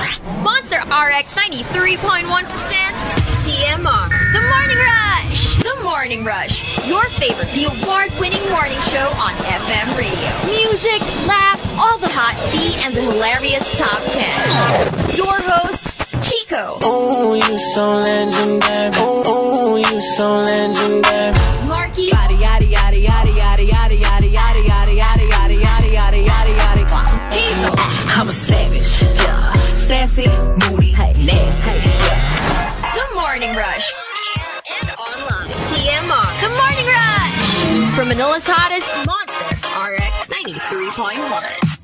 Monster RX 93.1% TMR. The Morning Rush. The Morning Rush. Your favorite, the award-winning morning show on FM radio. Music, laughs, all the hot tea, and the hilarious top 10. Your hosts, Chico. Oh, you so legendary. Oh, you so legendary. Marky. Yada yada yada yada yada yada yada yada yada yada yada yada yada yada yada. Diesel. I'm a savage. Yeah. Sassy, moody, nasty. Yeah. The Morning Rush. Air and online. TMR. The Morning Rush. From Manila's hottest, Monster RX 93.1.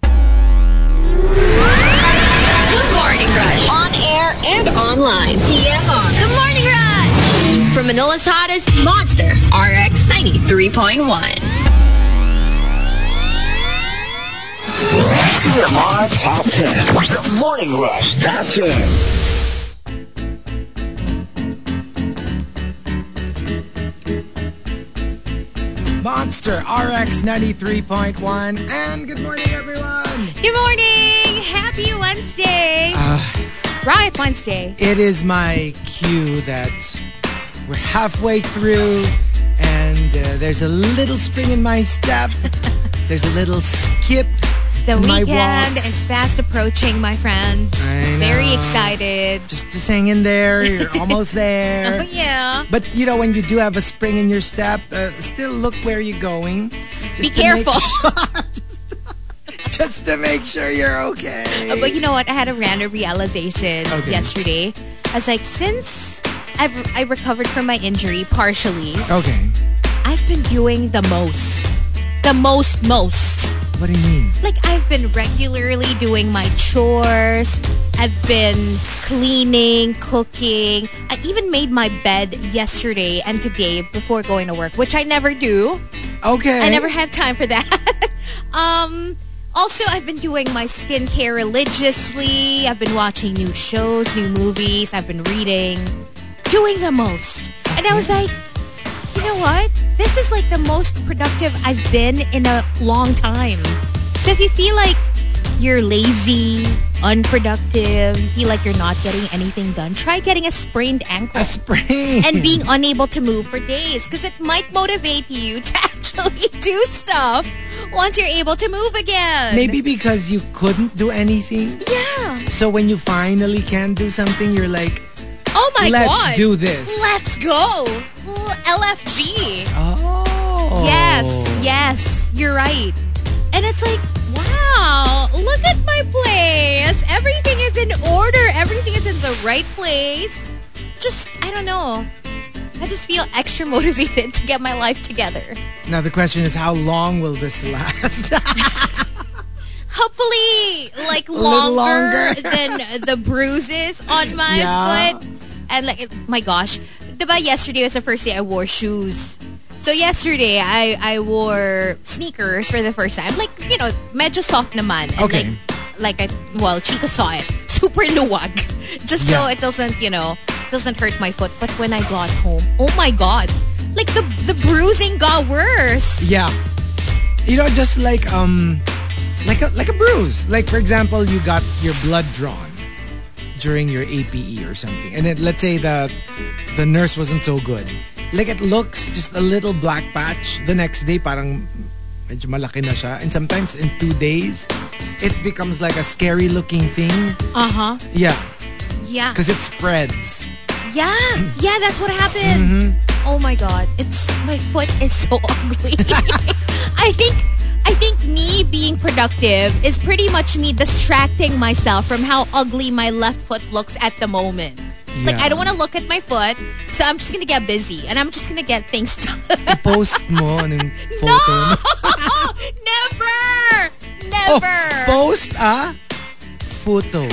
The Morning Rush. On air and online. TMR. The Morning Rush. From Manila's hottest, Monster RX 93.1. TMR Top 10. The Morning Rush Top 10. Monster RX 93.1. And good morning, everyone. Good morning. Happy Wednesday. Right, Wednesday. It is my cue that we're halfway through and there's a little spring in my step. There's a little skip. The my weekend walk. is fast approaching, my friends. I know. Very excited. Just hang in there. You're almost there. Oh, yeah. But, you know, when you do have a spring in your step, still look where you're going. Be careful. Just to make sure you're okay. But you know what? I had a random realization yesterday. I was like, since I recovered from my injury partially, Okay. I've been doing the most. The most. What do you mean? Like, I've been regularly doing my chores. I've been cleaning, cooking. I even made my bed yesterday and today before going to work, which I never do. Okay. I never have time for that. Also, I've been doing my skincare religiously. I've been watching new shows, new movies. I've been reading. Doing the most. And I was like, you know what? This is like the most productive I've been in a long time. So if you feel like you're lazy, unproductive, you feel like you're not getting anything done, try getting a sprained ankle. A sprain. And being unable to move for days. Because it might motivate you to actually do stuff once you're able to move again. Maybe because you couldn't do anything. Yeah. So when you finally can do something, you're like, Oh my God. let's do this. Let's go. LFG. Oh. Yes. You're right. And it's like, wow, look at my place. Everything is in order. Everything is in the right place. Just, I don't know. I just feel extra motivated to get my life together. Now the question is, how long will this last? Hopefully, like little longer. than the bruises on my foot. And like, my gosh. Diba yesterday was the first day I wore shoes. So yesterday, I wore sneakers for the first time. Like, you know, medyo soft naman. And Okay. well, Chico saw it. Super luwag. Just so it doesn't, doesn't hurt my foot. But when I got home, oh my God. Like, the bruising got worse. Yeah. You know, just like a bruise. Like, for example, you got your blood drawn during your APE or something. And then let's say the nurse wasn't so good. Like, it looks just a little black patch. The next day, parang medyo malaki na siya. And sometimes in 2 days, it becomes like a scary looking thing. Uh-huh. Yeah. Yeah. Because it spreads. Yeah, that's what happened. Mm-hmm. Oh my God, my foot is so ugly. I think me being productive is pretty much me distracting myself from how ugly my left foot looks at the moment. Yeah. Like, I don't want to look at my foot, so I'm just gonna get busy and I'm just gonna get things done. Post mo ng photo. No! Never! Oh, post a photo.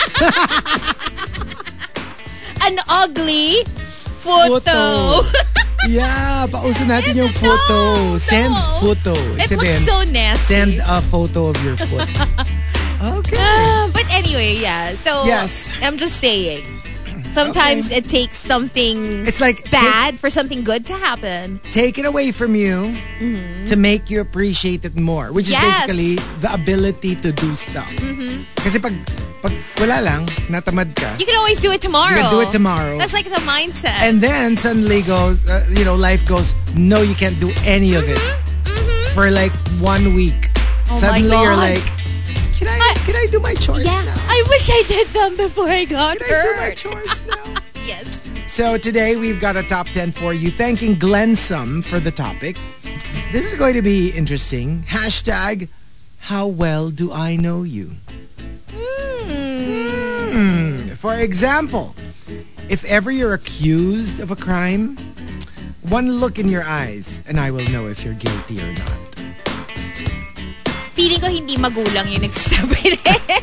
An ugly photo. Yeah, pauso natin yung photo. Send photo. It looks so nasty. Send a photo of your foot. Okay. But anyway, yeah. So, yes. I'm just saying. Sometimes it takes something It's like bad for something good to happen. take it away from you to make you appreciate it more, which Yes. is basically the ability to do stuff. Kasi pag wala lang, natamad ka, You can always do it tomorrow. you can do it tomorrow. That's like the mindset. And then suddenly goes, life goes, no, you can't do any of it for like 1 week. Oh my Suddenly you're God. like, can I do my chores yeah, now? I wish I did them before I got Can I do my hurt. chores now? Yes. So today we've got a top 10 for you. Thanking Glensum for the topic. This is going to be interesting. Hashtag, how well do I know you? For example, if ever you're accused of a crime, one look in your eyes and I will know if you're guilty or not. Feeling ko hindi magulang yung nagsasabi rin.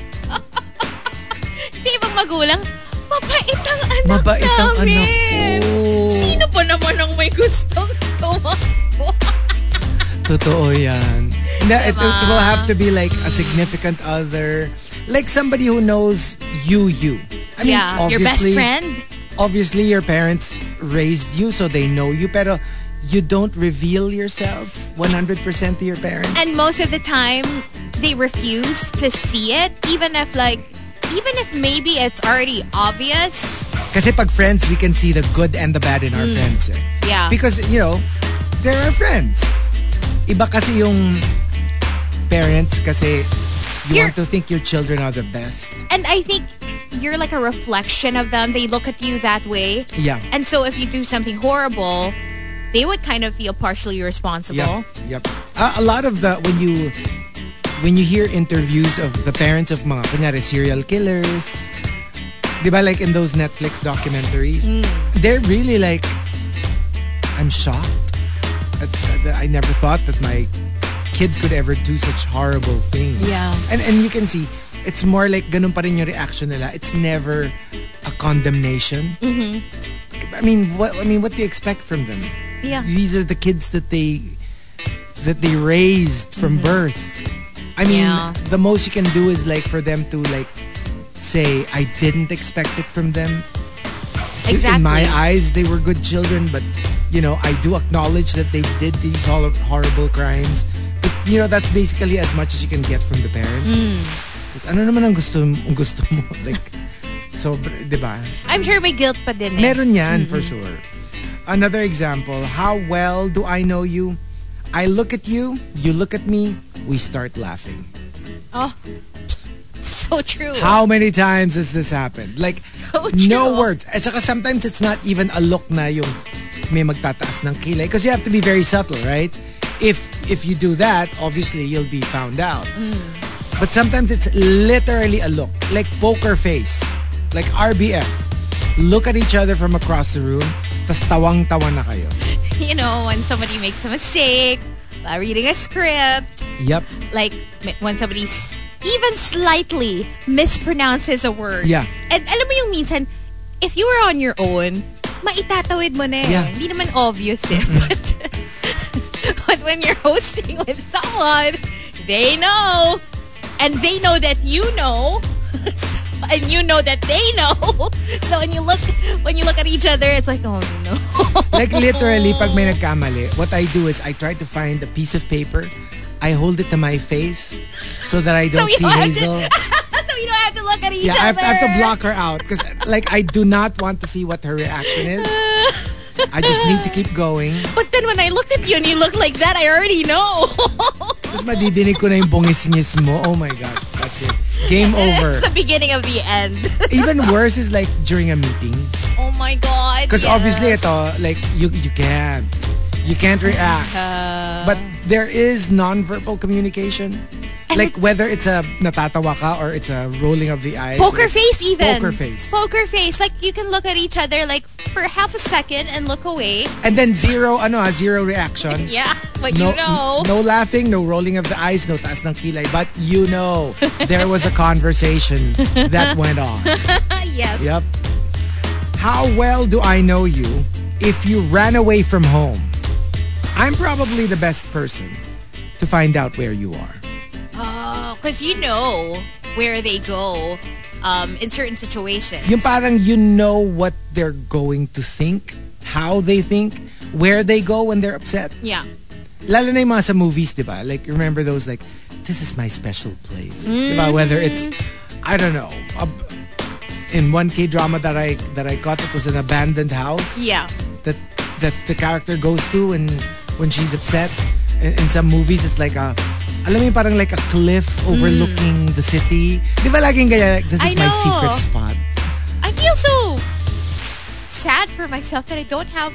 Kasi ibang magulang, mabait ang anak Mabait ang namin. anak ko. Sino pa naman ang may gustong tumakbo? Totoo yan. It Diba? will have to be like a significant other. Like somebody who knows you. I mean, Yeah, your best obviously, friend. obviously your parents raised you so they know you, pero you don't reveal yourself 100% to your parents. And most of the time, they refuse to see it, even if maybe it's already obvious. Kasi pag friends, we can see the good and the bad in our friends. Eh. Yeah. Because, they're our friends. Iba kasi yung parents kasi you You're- want to think your children are the best. And I think you're like a reflection of them. They look at you that way. Yeah. And so if you do something horrible, they would kind of feel partially responsible. Yep. A lot of when you hear interviews of the parents of mga kunyari serial killers, di ba, like in those Netflix documentaries, they're really like, I'm shocked. I never thought that my kid could ever do such horrible things. Yeah. And you can see, it's more like ganun pa rin yung reaction nila. It's never a condemnation. I mean, what do you expect from them? Yeah. These are the kids that they raised from birth. I mean, Yeah. the most you can do is like for them to like say, I didn't expect it from them. Exactly. In my eyes, they were good children, but I do acknowledge that they did these horrible crimes. But that's basically as much as you can get from the parents. Because ano naman ang gusto mo? Like, so, di ba? I'm sure may guilt pa din eh. Meron yan, for sure. Another example, how well do I know you? I look at you, you look at me, we start laughing. Oh, so true. How many times has this happened? Like, So no true. words. At saka sometimes it's not even a look na yung may magtataas ng kilay. Because you have to be very subtle, right? If you do that, obviously you'll be found out. But sometimes it's literally a look. Like poker face. Like RBF. Look at each other from across the room, tas tawang-tawa na kayo. When somebody makes a mistake, reading a script, Yep. like when somebody even slightly mispronounces a word. Yeah. And alam mo yung minsan, if you were on your own, maitatawid mo na eh. Yeah. Hindi naman obvious eh. But when you're hosting with someone, they know. And they know that you know. And you know that they know. So when you look at each other, it's like, oh no. Like literally, pag may nagkamali, what I do is I try to find a piece of paper. I hold it to my face so that I don't you see don't have Hazel. So you don't have to look at each Yeah, I other. have to block her out because like I do not want to see what her reaction is. I just need to keep going. But then when I looked at you and you look like that, I already know. Tapos madidinig ko na yung bungis-ngis mo. Oh my gosh, that's it. Game over. It's the beginning of the end. Even worse is like during a meeting. Oh my God. Because yes. obviously ito, like you can't react. But there is non-verbal communication. And Like whether it's a natatawa ka or it's a rolling of the eyes. Poker face even. Poker face. Poker face. Like you can look at each other like for half a second and look away. And then zero reaction. Yeah, but you know. No laughing, no rolling of the eyes, no taas ng kilay. But there was a conversation that went on. Yes. Yep. How well do I know you if you ran away from home? I'm probably the best person to find out where you are. Because you know where they go in certain situations. Yung parang you know what they're going to think, how they think, where they go when they're upset. Yeah. Lalo na yung mga sa movies, di ba? Like, remember those like, this is my special place. Di ba? Whether it's, I don't know, in one K-drama that I got, it was an abandoned house. Yeah. That the character goes to when she's upset. In some movies, it's like alam mo yung parang like a cliff overlooking the city. Di ba laging kaya, this is my secret spot. I feel so sad for myself that I don't have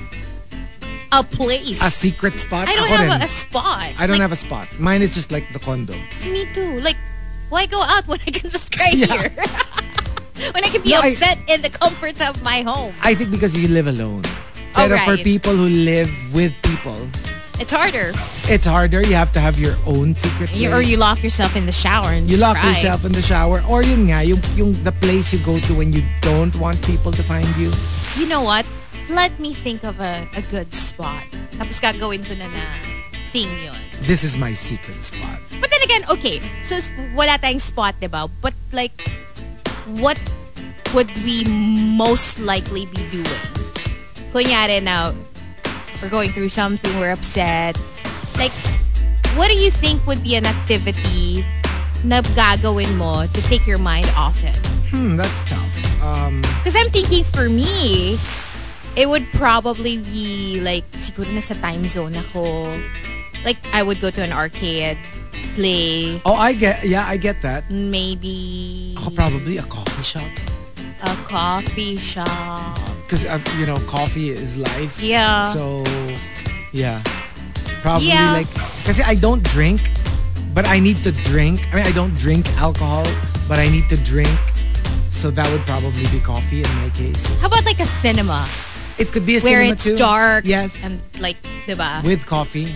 a place. A secret spot? I don't Ako have rin. a spot. I don't have a spot. Mine is just like the condo. Me too. Like, why go out when I can just cry Yeah. here? When I can be No, upset in the comforts of my home. I think because you live alone. Pero for right. people who live with people, It's harder. it's harder. You have to have your own secret place. Or you lock yourself in the shower and You just lock cry. yourself in the shower. Or yun nga, yung the place you go to when you don't want people to find you. You know what? Let me think of a good spot. Tapos gagawin ko na thing yun. This is my secret spot. But then again, okay. So, wala tayong spot, diba? But like, what would we most likely be doing? Kunyari now, we're going through something, we're upset. Like, what do you think would be an activity na gagawin mo to take your mind off it? That's tough. Because I'm thinking for me, it would probably be like, siguro na sa time zone ako. Like, I would go to an arcade, play, Oh, I get that. maybe Ako probably a coffee shop. a coffee shop. Because, coffee is life. Yeah. So, yeah. Probably Yeah. like, kasi I don't drink, but I need to drink. I mean, I don't drink alcohol, but I need to drink. So that would probably be coffee in my case. How about like a cinema It could be a where cinema it's too. dark Yes. and like, diba? With coffee.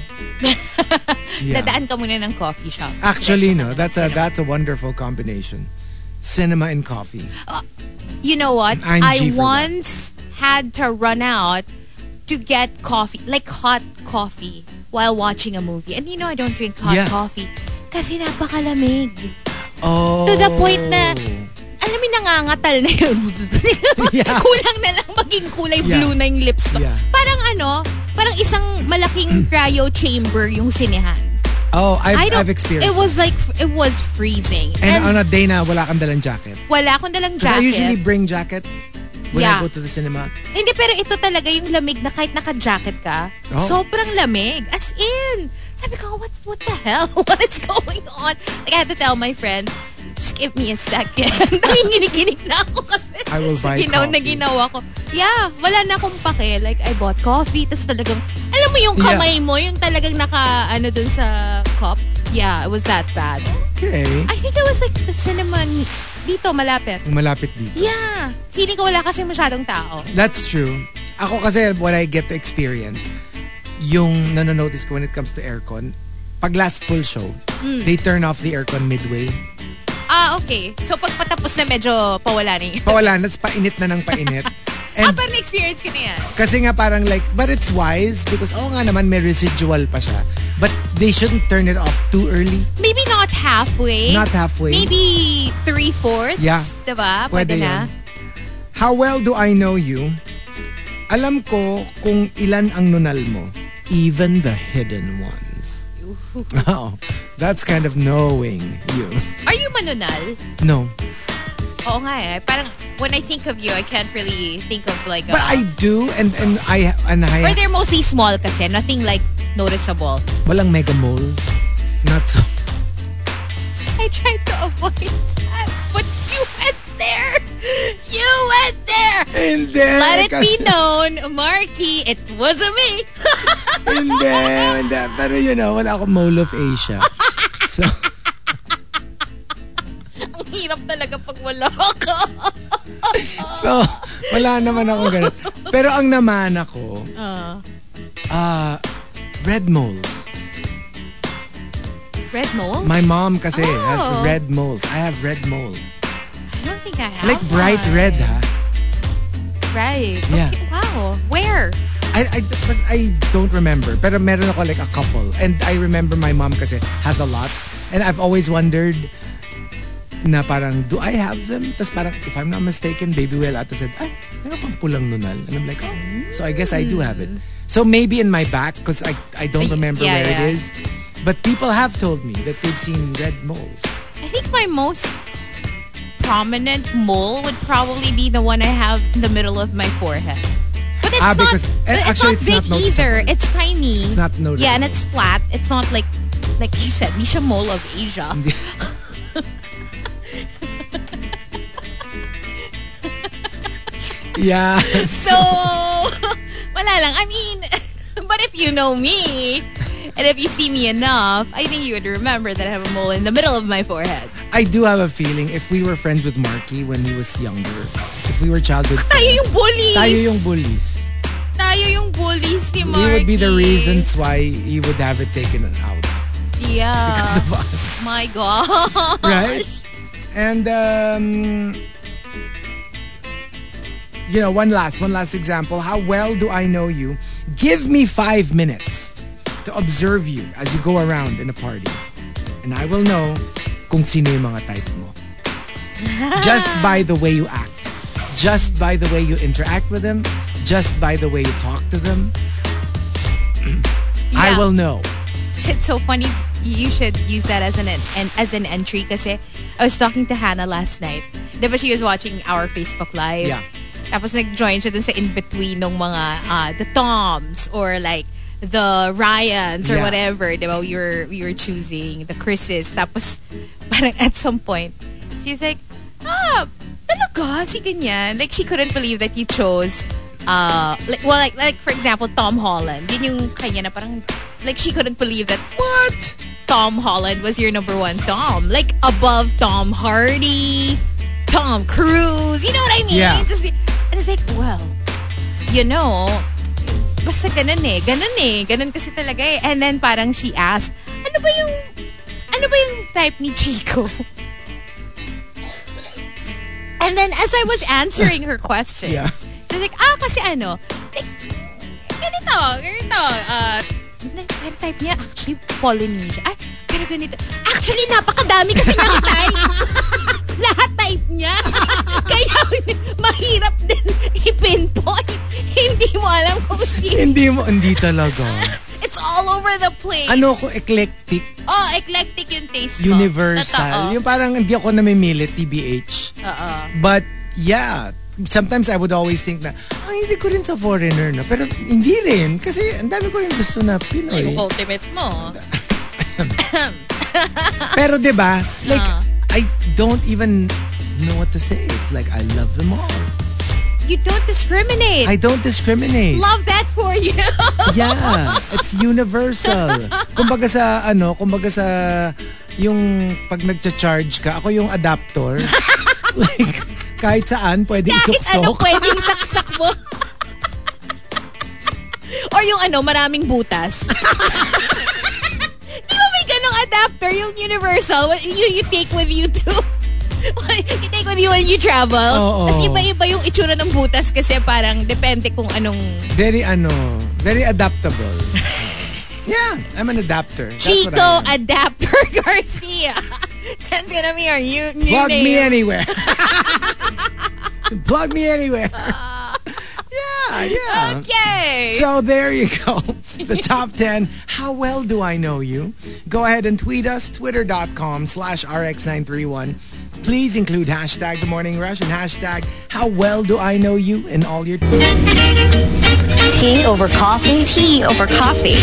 Yeah. Dadaan ka muna ng coffee shop. Actually, Diretso no. ka ng That's cinema. a wonderful combination. Cinema and coffee. You know what? I'm I G for that. once had to run out to get coffee, like hot coffee, while watching a movie. And you know, I don't drink hot Yeah. coffee kasi napakalamig. Oh. To the point na, alam mo, nangangatal na yun. Yeah. Kulang na lang maging kulay Yeah. blue na yung lips ko. Yeah. Parang isang malaking cryo chamber yung sinehan. Oh, I don't- I've experienced It was like, it was freezing. And on a day na wala kang dalang jacket. wala akong dalang Because I jacket. usually bring jacket when Yeah. I go to the cinema. Hindi, pero ito talaga yung lamig na kahit naka-jacket ka, Oh. sobrang lamig. As in, sabi ko, what the hell? What is going on? Like, I had to tell my friend, just give me a second. Nanginginig na ako kasi I will buy ginaw na coffee. ginawa ko. Yeah, wala na akong pake. Like, I bought coffee, tapos talagang, alam mo yung Yeah. kamay mo, yung talagang naka, dun sa cup. Yeah, it was that bad. Okay. I think it was like the cinema dito, malapit. Malapit dito. Yeah. Feeling ko wala kasi masyadong tao. That's true. Ako kasi what I get to experience, yung nanonotice ko when it comes to aircon, pag last full show, they turn off the aircon midway. Ah, okay. So, pag patapos na medyo pawala na yun. Pawala, that's painit na ng painit. And Pero na-experience ko na yan. kasi nga parang like, but it's wise because nga naman may residual pa siya. But they shouldn't turn it off too early. Maybe not halfway. Not halfway. Maybe 3/4. Yeah. Diba? Pwede na. yun. How well do I know you? Alam ko kung ilan ang nunal mo. Even the hidden ones. Oh, that's kind of knowing you. Are you manunal? No. Oo nga eh. Parang, when I think of you, I can't really think of like But I do and I Or they're mostly small kasi. Nothing like noticeable. walang mega mole. Not so. I tried to avoid that. But you went there. You went there. Hindi. Let it be kasi- known, Marky, it wasn't me. Hindi. Pero wala akong mole of Asia. So, Ang hirap talaga pag wala ka. wala naman ako ganun. Pero ang naman ako, red moles. Red mole? My mom kasi Oh. has red moles. I have red moles. I don't think I have Like bright one. red, ha? Right. Yeah. Okay, wow. Where? I don't remember. Pero meron ako like a couple. And I remember my mom kasi has a lot. And I've always wondered, na parang, do I have them? Tapos parang, if I'm not mistaken, Baby Well ata said, ay, meron kang pulang nunal. And I'm like, oh, so I guess I do have it. So maybe in my back, because I don't remember where it is. But people have told me that they've seen red moles. I think my most prominent mole would probably be the one I have in the middle of my forehead. But it's not big either. It's tiny. It's not noticeable. Yeah, and it's flat. It's not like you said, di siya mole of Asia. Yeah. So, wala lang. I mean, but if you know me, and if you see me enough, I think you would remember that I have a mole in the middle of my forehead. I do have a feeling if we were friends with Marky when he was younger, if we were childhood friends, Tayo yung bullies! Tayo yung bullies. Tayo yung bullies ni Marky. We would be the reasons why he would have it taken out. Yeah. Because of us. My gosh. Right? And, you know, one last example. How well do I know you? Give me 5 minutes to observe you as you go around in a party. And I will know kung sino yung mga type mo. Just by the way you act. Just by the way you interact with them. Just by the way you talk to them. Yeah. I will know. It's so funny. You should use that as an entry kasi I was talking to Hannah last night. Diba she was watching our Facebook Live? Yeah. Tapos nag-join siya dun sa in-between ng mga the Toms or like the Ryans or whatever. Diba? We were choosing the Chris's. Tapos parang at some point, she's like, talaga? Si ganyan? Like she couldn't believe that you chose like for example, Tom Holland. Yun yung kanya na parang like she couldn't believe that What? Tom Holland was your number one Tom. Like above Tom Hardy, Tom Cruise. You know what I mean? Yeah. And it's like, well, you know, basta ganun eh. Ganun kasi talaga eh. And then parang she asked, ano ba yung type ni Chico? And then as I was answering her question, so like, kasi ano, like, ganito, pero type niya, actually, Polynesia. Ay, pero ganito. Actually, napakadami kasi niyang type. Lahat type niya. Kaya, mahirap din i-pinpoint. Hindi mo alam kung sino. Hindi talaga. It's all over the place. Ano ko, eclectic? Oh, eclectic yung taste ko. Universal. Totoo. Yung parang hindi ako namimili, TBH. But, yeah, sometimes I would always think na, hindi ko rin sa foreigner na. Pero hindi rin. Kasi ang dami ko rin gusto na Pinoy. Yung ultimate mo. Pero diba, like, I don't even know what to say. It's like, I love them all. You don't discriminate. I don't discriminate. Love that for you. Yeah, it's universal. Kumbaga sa yung pag nagcha-charge ka, ako yung adapter. Like, kahit saan, pwede isuksok. Kahit ano pwedeng saksak mo. Or yung maraming butas. Di ba may ganong adapter, yung universal, you take with you too? You take with you when you travel? Tapos iba-iba yung itsura ng butas kasi parang depende kung anong... Very adaptable. Yeah, I'm an adapter. That's Chico Adapter Garcia. That's gonna be our new Plug name. me anywhere. Plug me anywhere. Yeah. Okay. So there you go. The top 10. How well do I know you? Go ahead and tweet us. Twitter.com/RX931. Please include hashtag The Morning Rush and hashtag How Well Do I Know You in all your... Tea over coffee? Tea over coffee.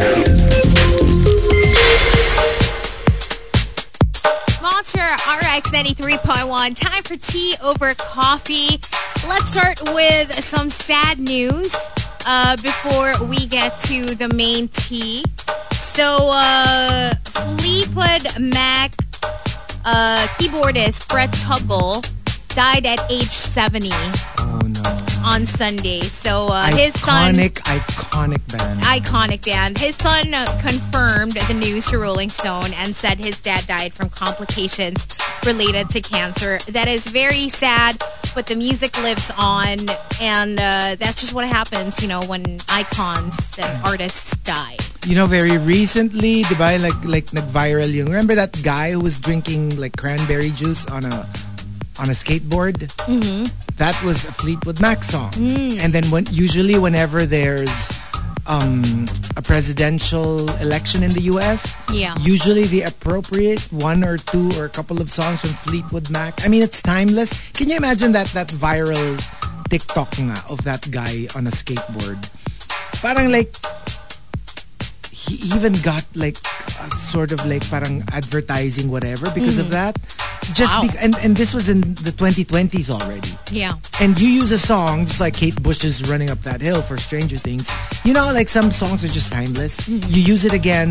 Monster RX 93.1. Time for tea over coffee. Let's start with some sad news before we get to the main tea. So, Fleetwood Mac keyboardist Brett Tuggle died at age 70. Oh no. On Sunday. So his son... Iconic band. His son confirmed the news to Rolling Stone and said his dad died from complications related to cancer. That is very sad, but the music lives on, and that's just what happens, when icons and artists die. You know, very recently, diba, like nag-viral yung, remember that guy who was drinking like cranberry juice on a skateboard? Mm-hmm. That was a Fleetwood Mac song. And then usually whenever there's a presidential election in the US, usually they appropriate one or two or a couple of songs from Fleetwood Mac. I mean, it's timeless. Can you imagine that viral TikTok nga of that guy on a skateboard? Parang like, he even got like a sort of like parang advertising whatever because of that. Just and this was in the 2020s already. Yeah. And you use a song just like Kate Bush's Running Up That Hill for Stranger Things. You know, like some songs are just timeless. You use it again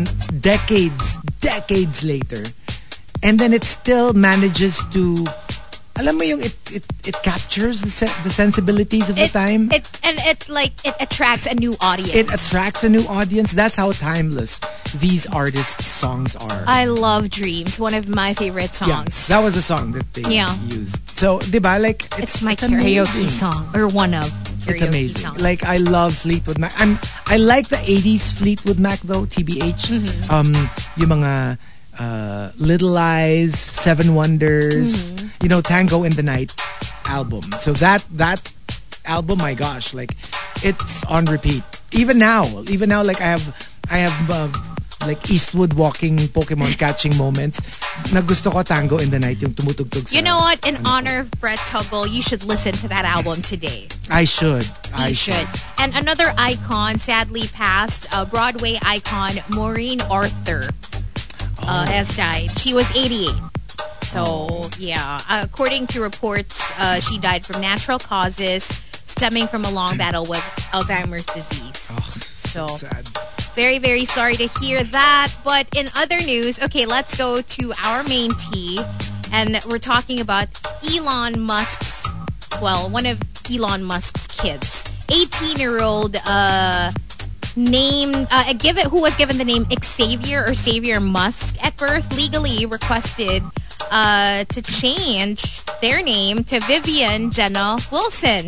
decades later. And then it still manages to, alam mo yung it captures the sensibilities of the time. It attracts a new audience. It attracts a new audience. That's how timeless these artists' songs are. I love Dreams, one of my favorite songs. Yeah, that was a song that they used. So, diba, like it's my karaoke amazing. song, or one of karaoke It's amazing. songs. Like, I love Fleetwood Mac. I like the 80s Fleetwood Mac though, TBH. Yung mga Little Lies, Seven Wonders, you know, Tango in the Night album. So that album, my gosh, like it's on repeat. Even now, like I have like Eastwood walking, Pokemon catching moments. Nagusto ko Tango in the Night, yung tumutugtog sa. You know what? In honor of Brett Tuggle, you should listen to that album today. I should. You should. And another icon sadly passed, Broadway icon Maureen Arthur has died. She was 88. So, yeah. According to reports, she died from natural causes stemming from a long battle with Alzheimer's disease. So sad. Very, very sorry to hear that. But in other news, okay, let's go to our main tea. And we're talking about Elon Musk's, well, one of Elon Musk's kids. 18-year-old who was given the name Xavier Musk at birth, legally requested to change their name to Vivian Jenna Wilson.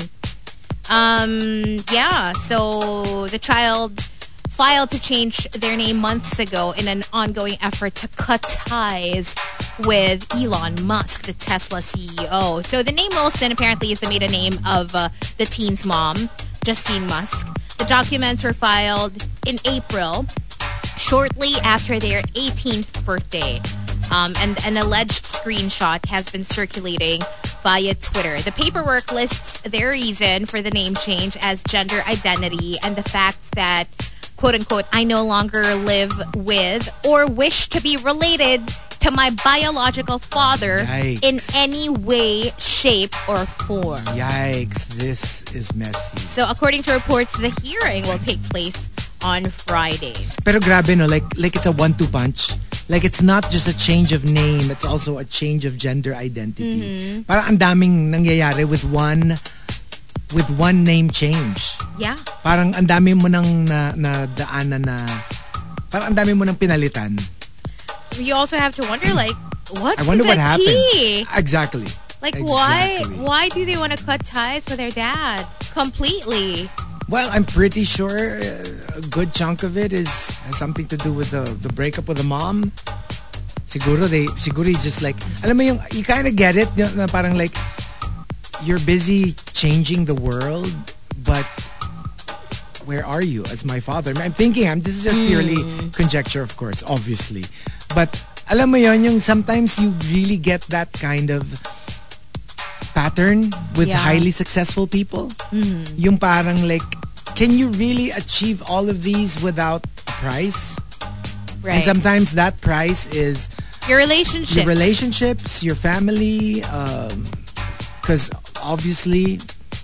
So the child filed to change their name months ago in an ongoing effort to cut ties with Elon Musk, the Tesla CEO. So the name Wilson apparently is the maiden name of the teen's mom, Justine Musk. The documents were filed in April, shortly after their 18th birthday. And an alleged screenshot has been circulating via Twitter. The paperwork lists their reason for the name change as gender identity and the fact that, quote-unquote, I no longer live with or wish to be related to my biological father in any way, shape, or form. Yikes, this is messy. So according to reports, the hearing will take place on Friday. Pero grabe no, like it's a 1-2 punch. Like it's not just a change of name, it's also a change of gender identity. Parang ang daming nangyayari with one name change. Yeah. Parang ang dami mo nang daanan na parang ang dami mo nang pinalitan. You also have to wonder, like, what's I wonder the what happened. tea? Exactly. Like, why do they want to cut ties with their dad completely? Well, I'm pretty sure a good chunk of it has something to do with the breakup with the mom. Siguro he's just like, alam mo yung, you kind of get it, na parang like, you're busy changing the world, but where are you as my father? I'm thinking, this is just purely conjecture, of course, obviously. But alam mo yun, yung sometimes you really get that kind of pattern with highly successful people. Yung parang like, can you really achieve all of these without a price? Right. And sometimes that price is your relationships, your family, because obviously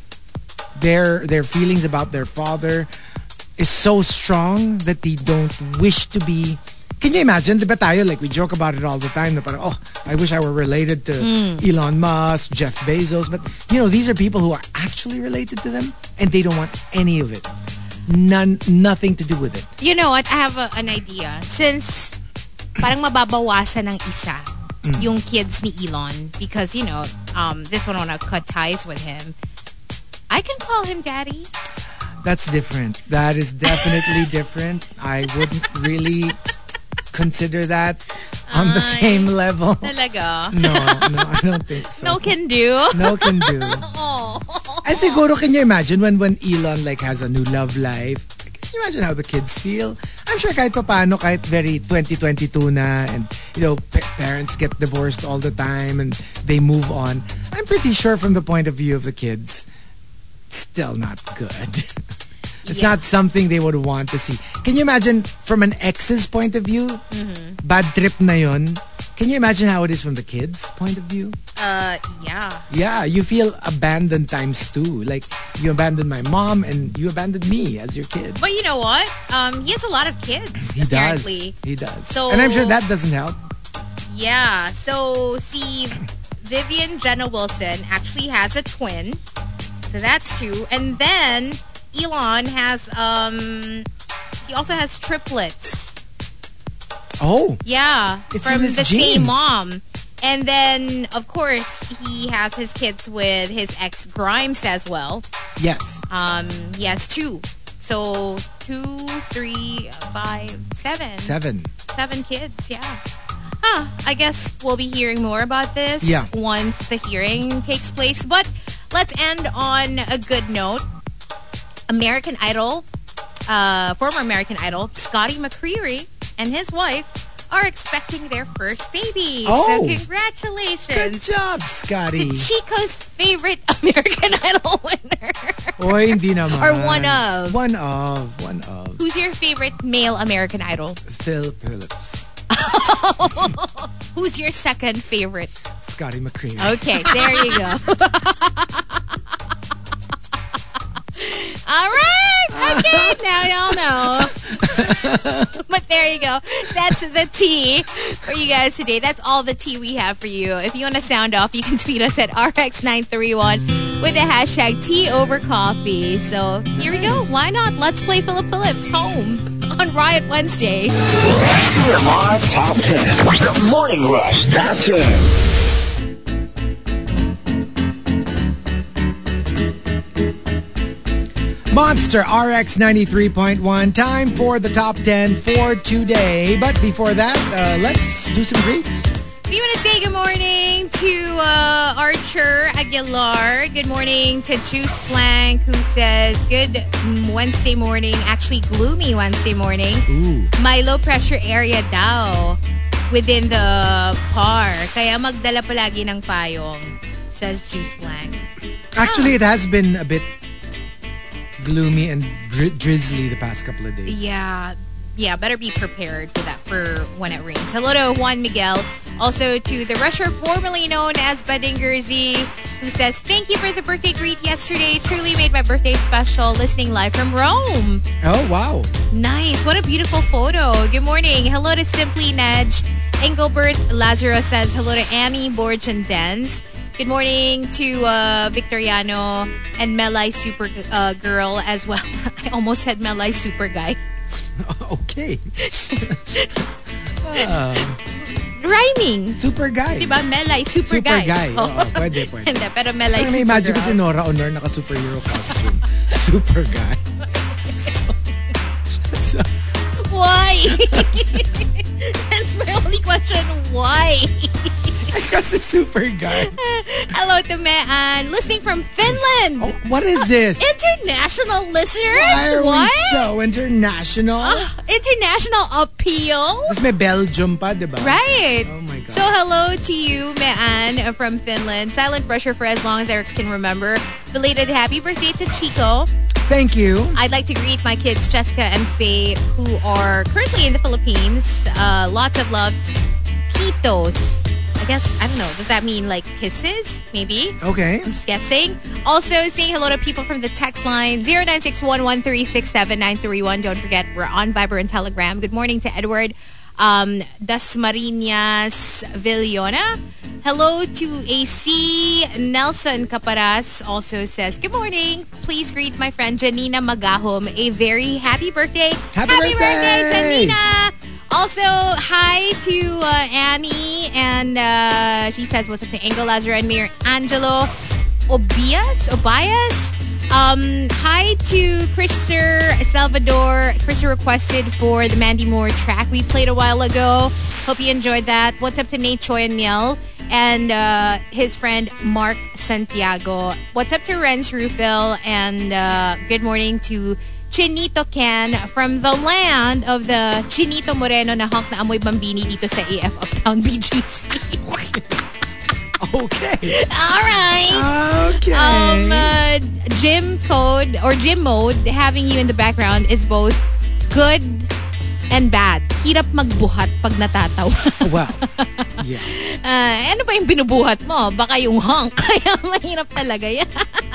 their feelings about their father is so strong that they don't wish to be. Can you imagine? Diba tayo, like we joke about it all the time. Na parang, I wish I were related to Elon Musk, Jeff Bezos. But, you know, these are people who are actually related to them and they don't want any of it. Nothing to do with it. You know what? I have an idea. Since parang mababawasan ng isa yung kids ni Elon because, you know, this one wanna cut ties with him. I can call him daddy. That's different. That is definitely different. I wouldn't really consider that on the same level. Talaga? No, I don't think so. No can do? No can do. Oh. And siguro, can you imagine when Elon like has a new love life? Can you imagine how the kids feel? I'm sure kahit paano, kahit very 2022 na, and parents get divorced all the time and they move on. I'm pretty sure from the point of view of the kids, still not good. It's not something they would want to see. Can you imagine from an ex's point of view? Mm-hmm. Bad trip na yun. Can you imagine how it is from the kids' point of view? Yeah. Yeah, you feel abandoned times two. Like, you abandoned my mom and you abandoned me as your kid. But you know what? He has a lot of kids, apparently. He does. So, and I'm sure that doesn't help. Yeah. So, see, Vivian Jenna Wilson actually has a twin. So that's two. And then Elon has, he also has triplets. Oh. Yeah. It's from in his the genes. same mom. And then, of course, he has his kids with his ex Grimes as well. Yes. He has two. So, 2, 3, 5, 7. 7 kids, yeah. I guess we'll be hearing more about this once the hearing takes place. But let's end on a good note. American Idol, former American Idol, Scotty McCreery and his wife are expecting their first baby. Oh, so congratulations. Good job, Scotty. To Chico's favorite American Idol winner. Oy, hindi naman. Or one of. One of. Who's your favorite male American Idol? Phil Phillips. Who's your second favorite? Scotty McCreery. Okay, there you go. All right. Okay, now y'all know. But there you go. That's the tea for you guys today. That's all the tea we have for you. If you want to sound off, you can tweet us at RX931 with the hashtag #TeaOverCoffee. So here we go. Why not? Let's play Philip Phillips Home on Riot Wednesday. TMR Top 10. The Morning Rush Top 10. Monster RX 93.1. Time for the top 10 for today. But before that, let's do some greets. We want to say good morning to Archer Aguilar. Good morning to Juice Blank, who says, good Wednesday morning. Actually, gloomy Wednesday morning. Ooh. My low pressure area daw within the car. Kaya magdala palagi ng payong, says Juice Blank. Actually, it has been a bit gloomy and drizzly the past couple of days. Yeah, better be prepared for that for when it rains. Hello to Juan Miguel. Also to the rusher formerly known as Badingerzi, who says, thank you for the birthday greet yesterday. Truly made my birthday special. Listening live from Rome. Oh, wow. Nice. What a beautiful photo. Good morning. Hello to Simply Nedge. Engelbert Lazaro says, hello to Annie, Borge, and Dens. Good morning to Victoriano and Melai Super Girl as well. I almost said Melai Super Guy. Okay. Rhyming. Super Guy. Diba? Melai Super Guy. Super Guy. Oo, pwede. Hindi, pero Melai Super Na-imagine Girl. ko si Nora Honor naka-superhero costume. Super Guy. Why? That's my only question. Why? Kasi Super Guy. Hello to Mean. Listening from Finland. Oh, what is this? International listeners? Why are What? we so international? International appeal? Tapos may Belgium pa, diba? Right. Oh my God. So hello to you, Mean from Finland. Silent brusher for as long as I can remember. Belated happy birthday to Chico. Thank you. I'd like to greet my kids, Jessica and Faye, who are currently in the Philippines. Lots of love. Pitos. I guess, I don't know. Does that mean like kisses? Maybe. Okay. I'm just guessing. Also, saying hello to people from the text line 0961-136-7931. Don't forget, we're on Viber and Telegram. Good morning to Edward Dasmariñas Villona. Hello to AC. Nelson Caparas also says, good morning. Please greet my friend Janina Magahom a very happy birthday. Happy birthday, Janina. Also, hi to Annie, and she says, what's up to Angel Lazaro and Mayor Angelo. Obias. Hi to Christopher Salvador. Christopher requested for the Mandy Moore track we played a while ago. Hope you enjoyed that. What's up to Nate Choi and Niel and his friend Mark Santiago. What's up to Renz Rufil and good morning to Chinito Ken from the land of the Chinito Moreno na honk na amoy bambini dito sa AF Uptown BGC. Okay. All right. Okay. Gym code or gym mode, having you in the background is both good and bad. Hirap magbuhat pag natatawa. Wow. Yeah. Ano ba yung binubuhat mo? Baka yung honk. Kaya mahirap talaga yan.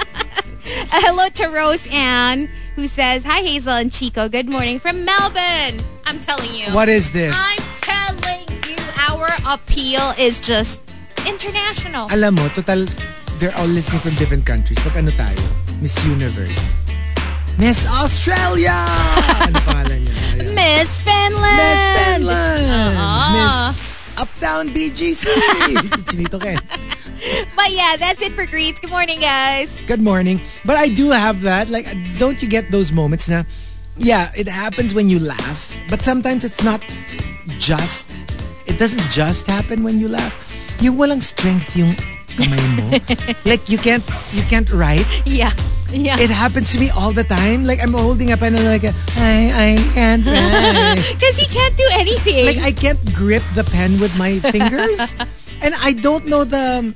Hello to Rose Ann, who says, hi Hazel and Chico. Good morning from Melbourne. I'm telling you. What is this? I'm telling you, our appeal is just international. Alam mo, total, they're all listening from different countries. Pag ano tayo? Miss Universe. Miss Australia! Ano pangalan niya? Ayun. Miss Finland! Miss Finland! Miss Uptown BGC! Si Chinito Ken. But yeah, that's it for greets. Good morning, guys. Good morning. But I do have that. Like, don't you get those moments na, yeah, it happens when you laugh. But sometimes it's not just, it doesn't just happen when you laugh. Yung walang strength yung kamay mo. Like, you can't write. Yeah. Yeah. It happens to me all the time. Like, I'm holding a pen and like, I can't write. Because he can't do anything. Like, I can't grip the pen with my fingers. And I don't know the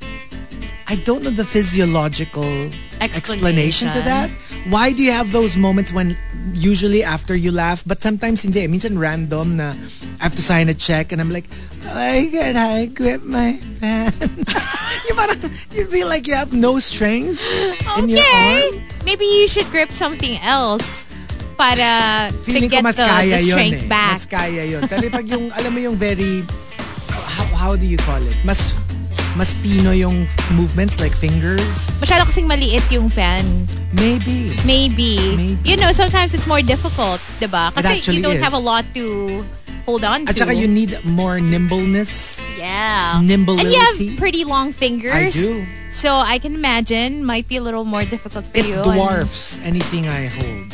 physiological explanation to that. Why do you have those moments when usually after you laugh, but sometimes hindi. Minsan random na I have to sign a check and I'm like, why can't I grip my pen? you feel like you have no strength in your arm. Maybe you should grip something else para Feeling to get ko mas the kaya yun strength back. Mas kaya yun. Pero pag yung, alam mo yung very, how do you call it? Mas pino yung movements like fingers. Masyado kasing maliit yung pen. Maybe. You know, sometimes it's more difficult, diba? Kasi you don't have a lot to hold on to. At saka you need more nimbleness. Yeah. Nimblability. And you have pretty long fingers. I do. So I can imagine might be a little more difficult for you. It dwarfs anything I hold.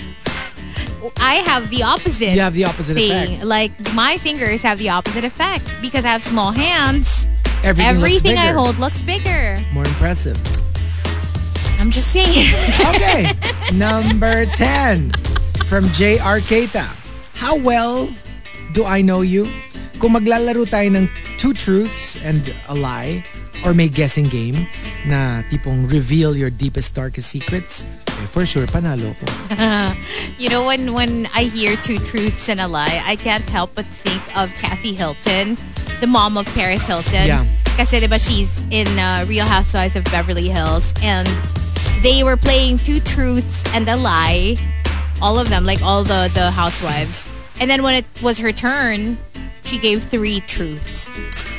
I have the opposite. You have the opposite thing. effect. Like my fingers have the opposite effect because I have small hands. Everything I hold looks bigger. More impressive. I'm just saying. Okay. Number 10 from J.R. Keita. How well do I know you? Kung maglalaro tayo ng two truths and a lie or may guessing game na tipong reveal your deepest, darkest secrets, eh, for sure, panalo ko. You know, when I hear two truths and a lie, I can't help but think of Kathy Hilton, the mom of Paris Hilton. Yeah. Kasi diba she's in Real Housewives of Beverly Hills and they were playing two truths and a lie. All of them, like all the housewives. And then when it was her turn, she gave three truths.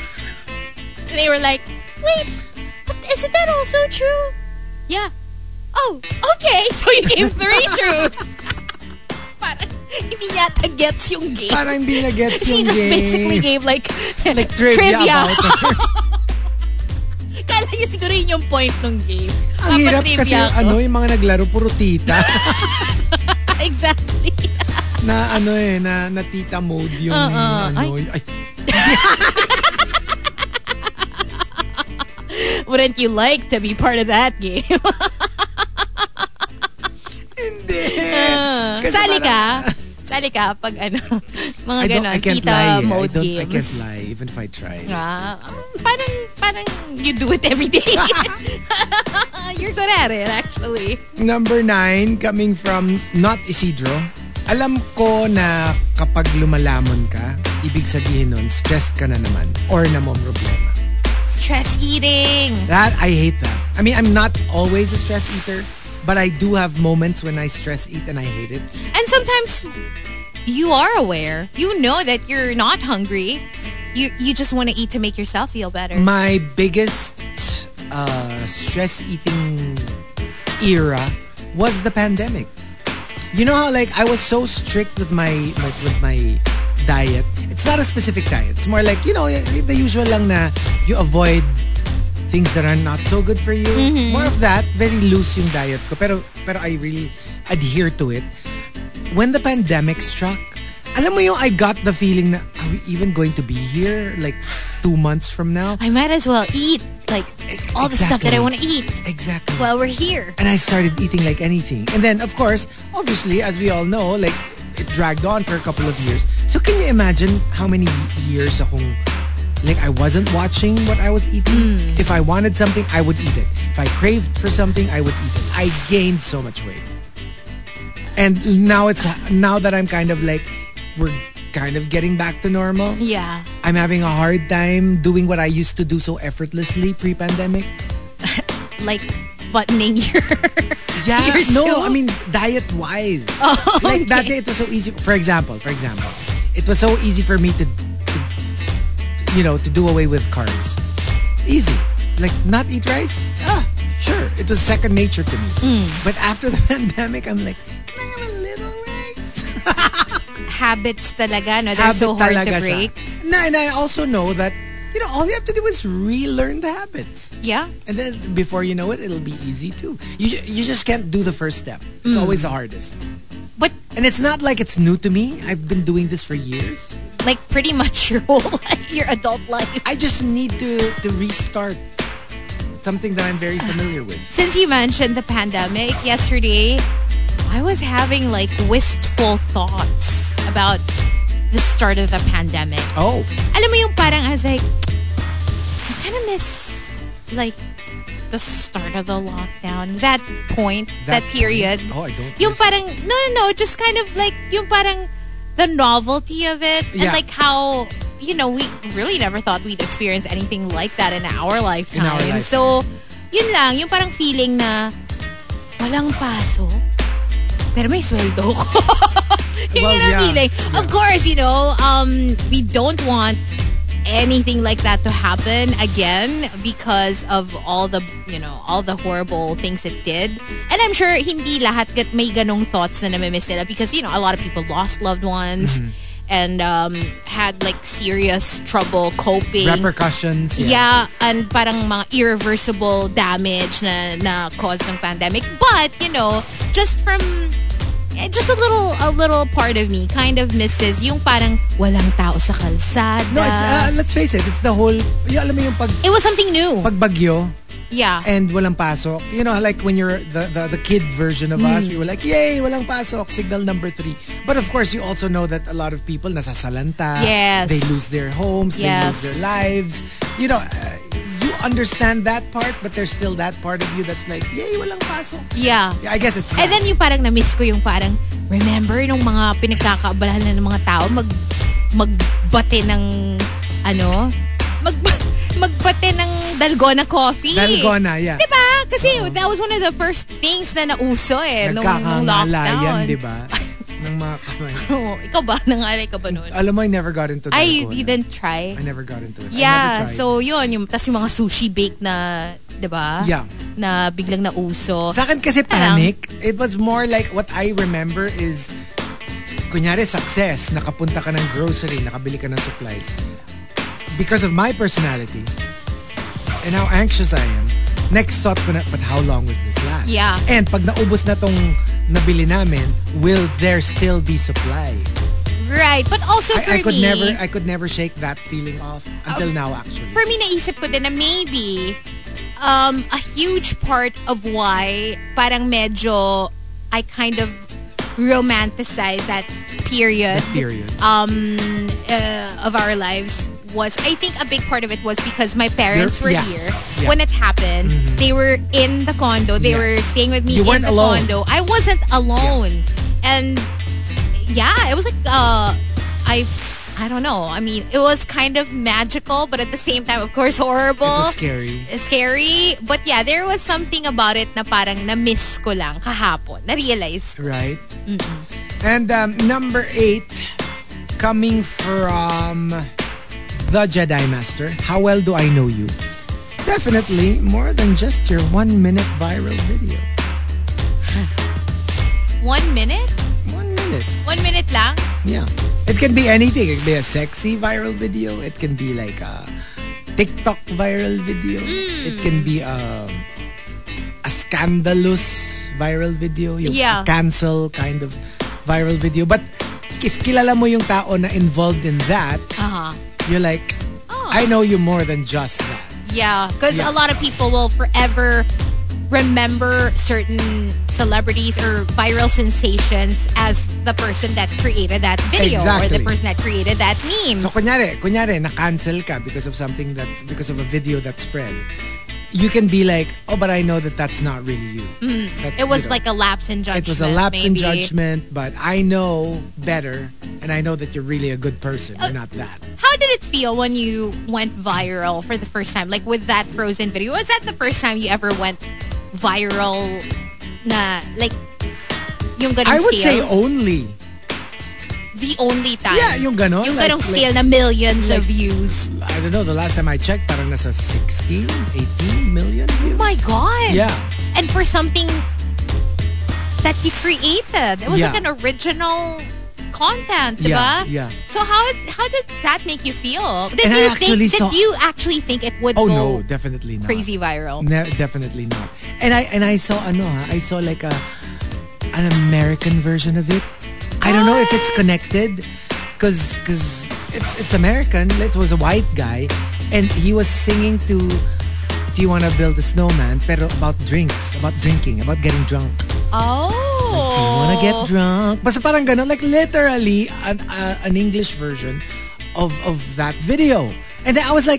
And they were like, wait, isn't that also true? Yeah. Oh, okay. So you gave three truths. Parang hindi yata gets yung game. Parang hindi niya gets yung game. She just basically gave like trivia. About her. Kala niya siguro yun yung point ng game. Ang hirap kasi yung mga naglaro puro tita. Exactly. Na na tita mode yung ay. Wouldn't you like to be part of that game? Hindi. Sali ka pag mga ganon, tita mode games. I can't lie even if I try. Parang you do it every day. You're good at it actually. Number 9 coming from Not Isidro. Alam ko na kapag lumalamon ka, ibig sabihin nun, stressed ka na naman or namong problema. Stress eating. That, I hate that. I mean, I'm not always a stress eater, but I do have moments when I stress eat and I hate it. And sometimes you are aware. You know that you're not hungry. You just want to eat to make yourself feel better. My biggest stress eating era was the pandemic. You know how like I was so strict with my diet. It's not a specific diet. It's more like, you know, the usual lang na you avoid things that are not so good for you. More of that, very loose yung diet ko. Pero I really adhere to it. When the pandemic struck, alam mo yung I got the feeling na, are we even going to be here like 2 months from now? I might as well eat like all the stuff that I want to eat. Exactly. While we're here. And I started eating like anything. And then, of course, obviously, as we all know, like, it dragged on for a couple of years. So can you imagine how many years akong, like, I wasn't watching what I was eating? If I wanted something, I would eat it. If I craved for something, I would eat it. I gained so much weight. And now that I'm kind of like, we're kind of getting back to normal. Yeah. I'm having a hard time doing what I used to do so effortlessly pre-pandemic. Like buttoning your Yeah, your no, suit? I mean diet-wise. Oh, like that okay. day, it was so easy. For example, it was so easy for me to do away with carbs. Easy, like not eat rice. Sure, it was second nature to me. But after the pandemic, I'm like, can I have a little rice? Habits talaga, no? They're so hard to talaga break. siya. And I also know that all you have to do is relearn the habits. Yeah. And then before you know it, it'll be easy too. You just can't do the first step. It's always the hardest. But And it's not like it's new to me. I've been doing this for years. like pretty much your whole life, your adult life. I just need to restart something that I'm very familiar with. Since you mentioned the pandemic, yesterday, I was having like wistful thoughts about the start of the pandemic. Oh, Alam mo yung parang I was like, I kind of miss like the start of the lockdown. That point, that period. point? Oh, I don't. Yung parang, no, just kind of like, yung parang the novelty of it. And Yeah. like how, we really never thought we'd experience anything like that in our lifetime. So, yun lang, yung parang feeling na walang paso, pero may sweldo ko. Yun Well, yung yeah. feeling. Of course, we don't want anything like that to happen again because of all the horrible things it did. And I'm sure hindi lahat may ganong thoughts na namimiss nila because, a lot of people lost loved ones and had like serious trouble coping. Repercussions. Yeah, and parang mga irreversible damage na caused ng pandemic. But, just a little part of me kind of misses yung parang walang tao sa kalsada. No, it's, let's face it. It's the whole, alam mo yung It was something new. pagbagyo Yeah. and walang pasok. Like when you're the kid version of us, we were like, yay, walang pasok, signal number 3. But of course, you also know that a lot of people nasasalanta. Yes. They lose their homes. Yes. They lose their lives. You understand that part, but there's still that part of you that's like, yay, walang pasok. Yeah. I guess it's And then yung parang na-miss ko yung parang, remember nung mga pinagkakaabalahan na ng mga tao, magbate ng, magbate ng dalgona coffee. Dalgona, yeah. Diba? Kasi that was one of the first things na nauso nung Nagkakangalayan, lockdown. diba? Ng mga kamay. Oh, ikaw ba? Nangalay ka ba nun? Alam mo, I never got into I dalgona. didn't try. I never got into it. I Yeah, never tried. so yun, tas yung mga sushi bake na, diba? Yeah. Na biglang nauso. Sa akin kasi Parang- panic, it was more like what I remember is, kunyari success, nakapunta ka ng grocery, nakabili ka ng supplies. Because of my personality and how anxious I am, next thought ko na, but how long will this last? Yeah. And pag naubos na tong nabili namin, will there still be supply? Right, but also for I could me, never shake that feeling off until now actually. for me, naisip ko din na maybe a huge part of why parang medyo I kind of romanticize that period, of our lives was, I think a big part of it was because my parents were Yeah. here Yeah. when it happened. They were in the condo. They Yes. were staying with me You in weren't the alone. condo. I wasn't alone. And yeah, it was like I don't know. I mean, it was kind of magical, but at the same time, of course, horrible. It was scary. Scary. But yeah, there was something about it na parang na-miss ko lang kahapon. Na-realize. Right. And number 8, coming from the Jedi Master, how well do I know you? Definitely more than just your 1-minute viral video. 1 minute? 1 minute. 1 minute lang? Yeah. It can be anything. It can be a sexy viral video. It can be like TikTok viral video. It can be a scandalous viral video. Yung Yeah. cancel kind of viral video. But if kilala mo yung tao na involved in that, you're like, I know you more than just that. Yeah, because Yeah. a lot of people will forever remember certain celebrities or viral sensations as the person that created that video or Exactly. the person that created that meme. So kunyari na-cancel ka because of a video that spread. You can be like, oh, but I know that's not really you. That's, it was you know, like a lapse in judgment. it was a lapse in maybe. judgment, but I know better, and I know that you're really a good person. You're not that. How did it feel when you went viral for the first time? Like with that Frozen video, was that the first time you ever went viral na like yung ganong I would say scale? only. The only time. Yeah, yung ganon. Yung like- ganong scale na millions of like- views. I don't know, the last time I checked, parang nasa 16, 18 million views. Oh my God. Yeah. And for something that you created. It was Yeah. like an original content, Yeah, diba? yeah. So how did that make you feel? Did And I you actually think saw- did you actually think it would Oh go no, definitely not. crazy viral? Definitely not. And I saw I saw like an American version of it. I don't know if it's connected because it's American. It was a white guy and he was singing to Do You Wanna Build a Snowman pero about drinks, about drinking, about getting drunk. Oh. Do you wanna get drunk? Basta parang ganun, like literally an English version of that video. And then I was like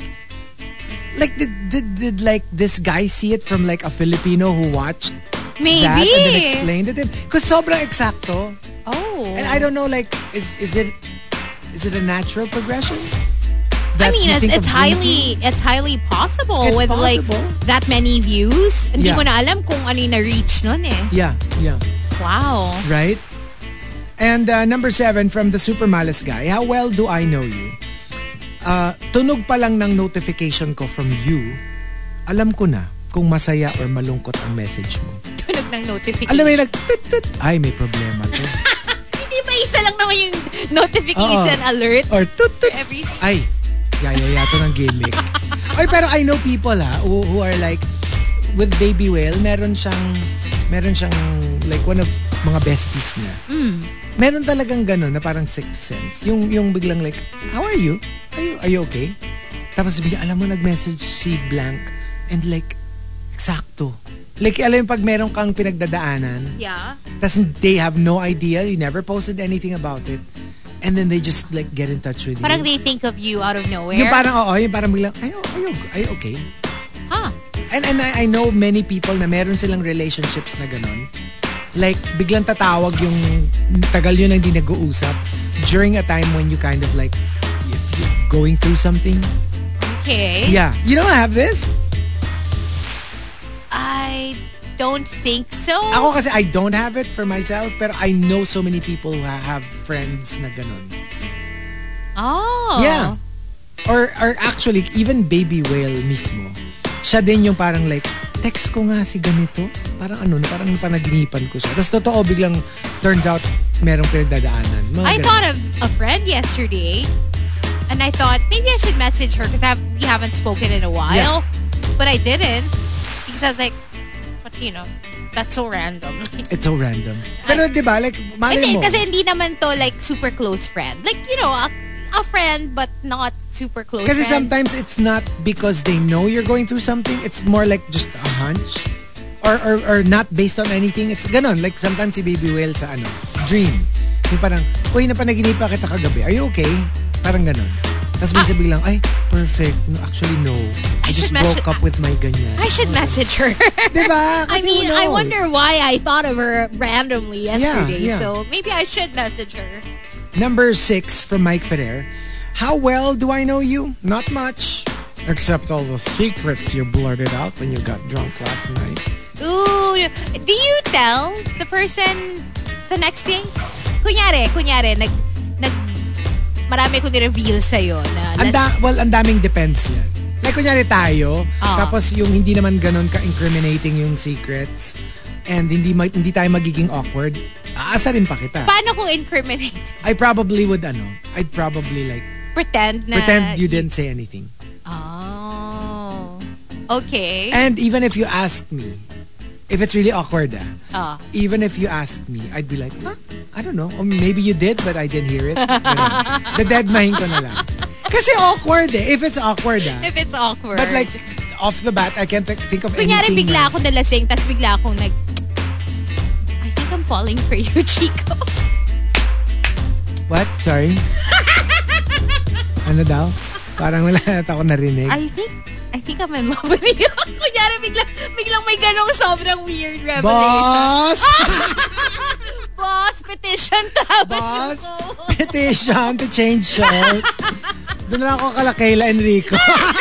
did like this guy see it from like a Filipino who watched Maybe. that and then explained it? Because sobrang eksakto. Oh. And I don't know, like, is it a natural progression? I That mean, you think it's of drinking? highly possible It's with possible. like that many views. Hindi Yeah. mo na alam kung ano yung na-reach nun eh. Yeah. Wow. Right? And number 7 from the Super Malas guy. How well do I know you? Tunog pa lang ng notification ko from you, alam ko na kung masaya or malungkot ang message mo. Tunog ng notification. Alam mo yung nag-tut-tut. Ay, may problema to. Hindi ba isa lang naman yung notification alert? Or tut-tut. for everything? Ay, yaya to ng gimmick. Ay, pero I know people who are like, with Baby Whale, meron siyang like one of mga besties niya. Meron talagang ganun na parang sixth sense. Yung biglang like, how are you? Are you okay? Tapos bigla, alam mo, nag-message si blank and like, eksakto. Like, alam yung pag meron kang pinagdadaanan, Yeah. tas they have no idea, you never posted anything about it, and then they just like get in touch with Parang you. they think of you out of nowhere. Yung parang, yung parang biglang, are you okay? Huh. And I know many people na meron silang relationships na ganon. Like, biglang tatawag yung tagal yun na hindi nag-uusap during a time when you kind of like, if you're going through something. Okay. Yeah. You don't have this? I don't think so. Ako kasi I don't have it for myself, pero I know so many people who have friends na ganon. Oh. Yeah. Or actually, even Baby Whale mismo, siya din yung parang like, text ko nga si ganito. Parang parang panaginipan ko siya. Tapos totoo, biglang turns out, merong pinagdadaanan. I thought of a friend yesterday, and I thought maybe I should message her because we haven't spoken in a while. But I didn't because I was like, but that's so random. It's so random. Pero di ba, like, malay Hindi, mo. kasi hindi naman to like super close friend. Like, a friend but not super close Kasi friend. sometimes it's not because they know you're going through something. It's more like just a hunch. Or not based on anything. It's ganon. Like sometimes si Baby Whale sa dream. Yung parang, uy, napanaginipa kita kagabi. Are you okay? Parang ganon. Tapos minsan biglang, ay, perfect. No, actually, no. I just broke up with my ganyan. I should message her. Diba? I Kasi mean, who I knows? wonder why I thought of her randomly yesterday. Yeah. So maybe I should message her. Number 6 from Mike Ferrer. How well do I know you? Not much. Except all the secrets you blurted out when you got drunk last night. Ooh, do you tell the person the next day? Kunyari, marami ko ni-reveal sa'yo na... Ang daming depends yan. Like, kunyari tayo, tapos yung hindi naman ganun ka-incriminating yung secrets, and hindi tayo magiging awkward, aasarin pa kita. Paano kung incriminate? I'd probably like... Pretend you didn't say anything. Oh. Okay. And even if you ask me, if it's really awkward, even if you ask me, I'd be like, I don't know. Or maybe you did, but I didn't hear it. Ganun. Dededmahin ko na lang. Kasi awkward eh. If it's awkward If it's awkward. But like, off the bat, I can't think of kunyari, anything. bigla ako nalasing, tas bigla akong I think I'm falling for you, Chico. What? Sorry? Ano daw? Parang wala na ako narinig. I think I'm in love with you. Kunyari, biglang may ganong sobrang weird revelation. Boss! Boss, petition tawad Boss, ko. petition to change shirts. Doon na ako kala Kayla Enrico.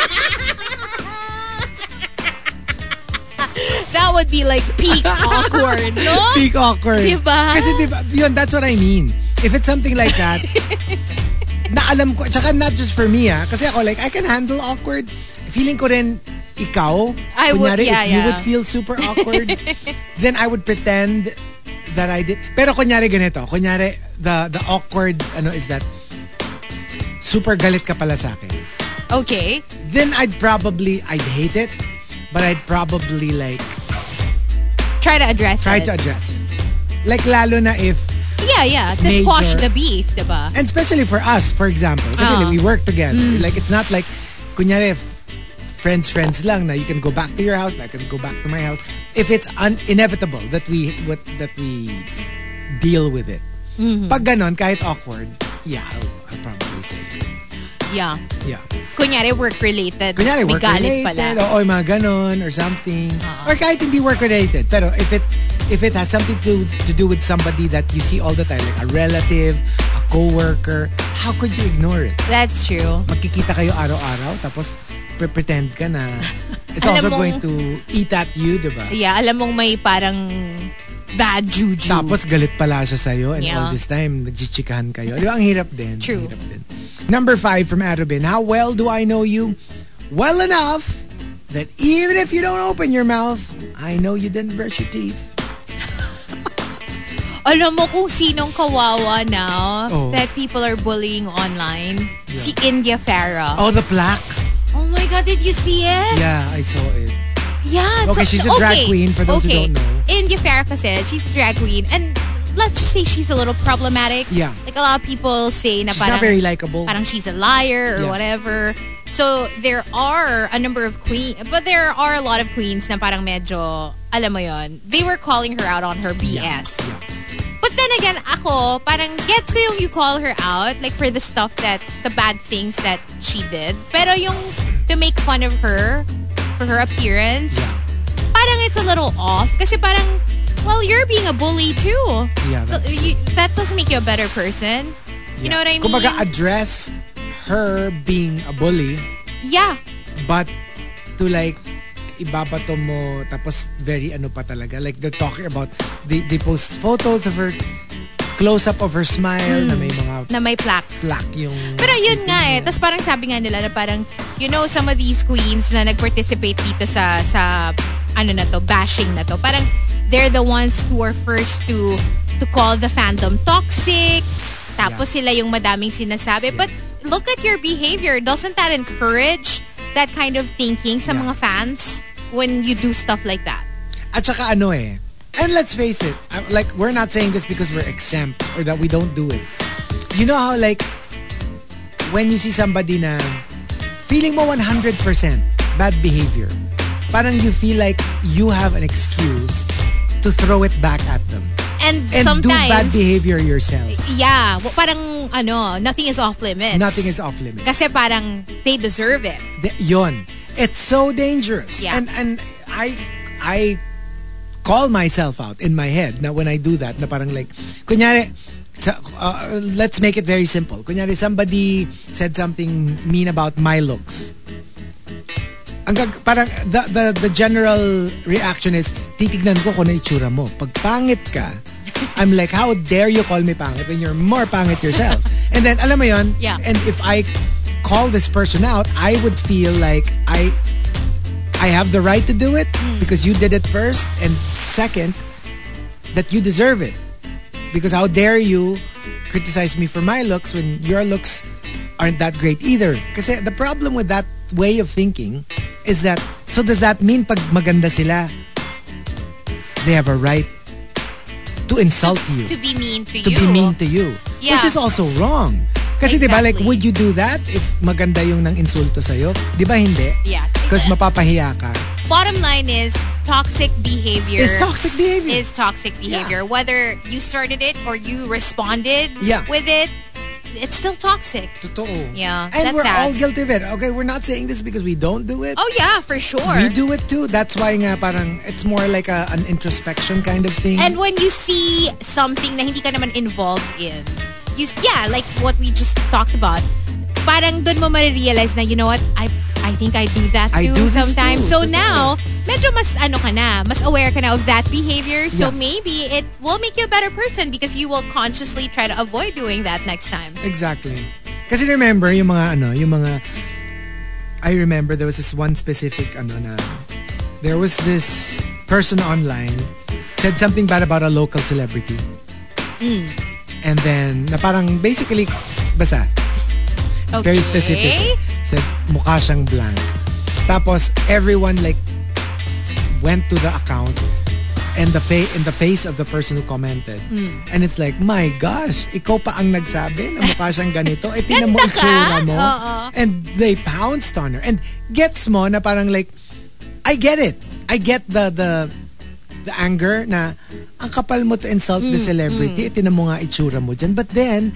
That would be like peak awkward, no? Peak awkward. Diba? Kasi diba, yun, that's what I mean. If it's something like that, na alam ko, tsaka not just for me kasi ako like, I can handle awkward. Feeling ko rin, ikaw, kunyari, if you would feel super awkward, then I would pretend that I did. Pero kunyari ganito, kunyari, the awkward, is that, super galit ka pala sa akin. Okay. Then I'd hate it, but I'd probably like, try to address it. Like, lalo na if, to squash the beef, diba? And especially for us, for example, kasi we work together. Like, it's not like, kunyari, friends lang na you can go back to your house, I can go back to my house. If it's inevitable that we deal with it. Pag ganon, kahit awkward, I'll probably say it. Yeah. Yeah. Kunyari work-related. Kunyari may galit work-related, pala. o mga ganon or something. Or kahit hindi work-related. Pero if it has something to do with somebody that you see all the time, like a relative, a coworker, how could you ignore it? That's true. Magkikita kayo araw-araw, tapos pretend ka na it's also going to eat at you, diba? Yeah, alam mong may parang bad juju. Tapos galit pala siya sa'yo and all this time nagchichikahan kayo. Diba? Ang hirap din. True. Ang hirap din. Number 5 from Arubin. How well do I know you? Well enough that even if you don't open your mouth, I know you didn't brush your teeth. Alam mo kung sinong kawawa now that people are bullying online? Si India Farah. Oh, the plaque? Oh my God, did you see it? Yeah, I saw it. Yeah. Okay, she's a drag queen for those who don't know. India Farah kasi, she's a drag queen. And let's just say she's a little problematic. Yeah. Like a lot of people say na she's parang, not very likable. Parang she's a liar or whatever. So there are a number of queens, but there are a lot of queens na parang medyo, alam mo yon, they were calling her out on her BS. Yeah. But then again, ako, parang gets ko yung you call her out, like for the stuff the bad things that she did. Pero yung to make fun of her for her appearance, parang it's a little off. Kasi parang, well, you're being a bully too. Yeah, so, that doesn't make you a better person. You know what I mean? Kumbaga, address her being a bully. Yeah. But to like, ibabato mo, tapos very ano pa talaga. Like, they're talking about, they post photos of her, close-up of her smile, na may mga... Na may plaque. Plaque yung... Pero yun nga eh. Tapos parang sabi nga nila na parang, you know, some of these queens na nag-participate dito sa ano na to, bashing na to. Parang, they're the ones who are first to call the fandom toxic. Tapos sila yung madaming sinasabi. But look at your behavior. Doesn't that encourage that kind of thinking sa mga fans when you do stuff like that? At saka ano eh. And let's face it, like, we're not saying this because we're exempt or that we don't do it. You know how like, when you see somebody na feeling mo 100% bad behavior, parang you feel like you have an excuse to throw it back at them. And sometimes do bad behavior yourself. Yeah. Parang, nothing is off limits. Nothing is off limits. Kasi parang, they deserve it. Yon. It's so dangerous. Yeah. And I call myself out in my head na when I do that, na parang like, kunyari, let's make it very simple. Kunyari, somebody said something mean about my looks. Parang the general reaction is, titignan ko kung ano itsura mo. Pag pangit ka, I'm like, how dare you call me pangit when you're more pangit yourself? And then, alam mo yun? Yeah. And if I call this person out, I would feel like I have the right to do it because you did it first, and second, that you deserve it. Because how dare you criticize me for my looks when your looks aren't that great either? Kasi the problem with that way of thinking is that So does that mean pag maganda sila, they have a right to insult you? To be mean to To you. be mean to you. Yeah. Which is also wrong. Kasi diba, like, Exactly. would you do that if maganda yung nang insulto sa'yo? Diba hindi? Yeah. Because mapapahiya ka. Bottom line is toxic behavior. It's toxic behavior. Is toxic behavior. Whether you started it or you responded Yeah. with it, it's still toxic. Totoo. Yeah, And that's we're sad. all guilty of it. Okay, we're not saying this because we don't do it. Oh yeah, for sure. We do it too. That's why nga parang it's more like an introspection kind of thing. And when you see something na hindi ka naman involved in, like what we just talked about, parang dun mo marirealize na, you know what, I think I do that too I do this sometimes. too. So Totoo. now, medyo mas mas aware ka na of that behavior. So Yeah. maybe it will make you a better person because you will consciously try to avoid doing that next time. Exactly. Kasi remember yung mga I remember there was this one specific there was this person online said something bad about a local celebrity. And then na parang basically basta it's very specific. Said mukha siyang blank. Tapos everyone like went to the account and in the face of the person who commented. And it's like, my gosh, ikaw pa ang nagsabi na mukha siyang ganito. Eh, tingnan mo Ganda ka? itsura mo. Oo. And they pounced on her. And gets mo na parang like, I get it. I get the anger na ang kapal mo to insult the celebrity. Tingnan mo nga itsura mo dyan. But then,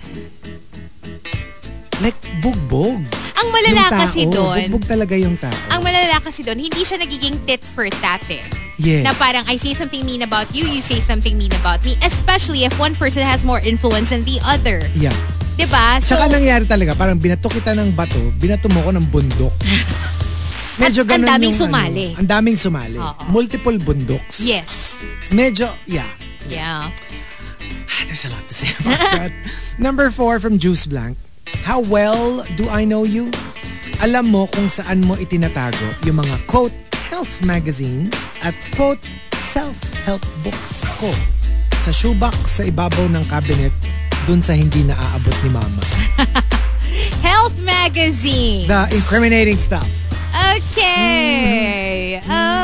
like, bugbog. Ang malala Yung tao, kasi doon, bugbog talaga yung tao. ang malala kasi doon, hindi siya nagiging tit for tat eh. Yes. Na parang I say something mean about you, you say something mean about me. Especially if one person has more influence than the other. Yeah. Diba? So, Tsaka nangyari talaga, parang binato kita ng bato, binato mo ko ng bundok. Medyo At ang ganun daming yung sumali. ang daming sumali. Oo. Multiple bundoks. yes. Medyo, yeah. Yeah. There's a lot to say about that. Number 4 from Juice Blank. How well do I know you? Alam mo kung saan mo itinatago yung mga quote health magazines at quote self-help books ko. Sa shoebox sa ibabaw ng cabinet dun sa hindi naaabot ni mama. Health magazine. The incriminating stuff. Okay.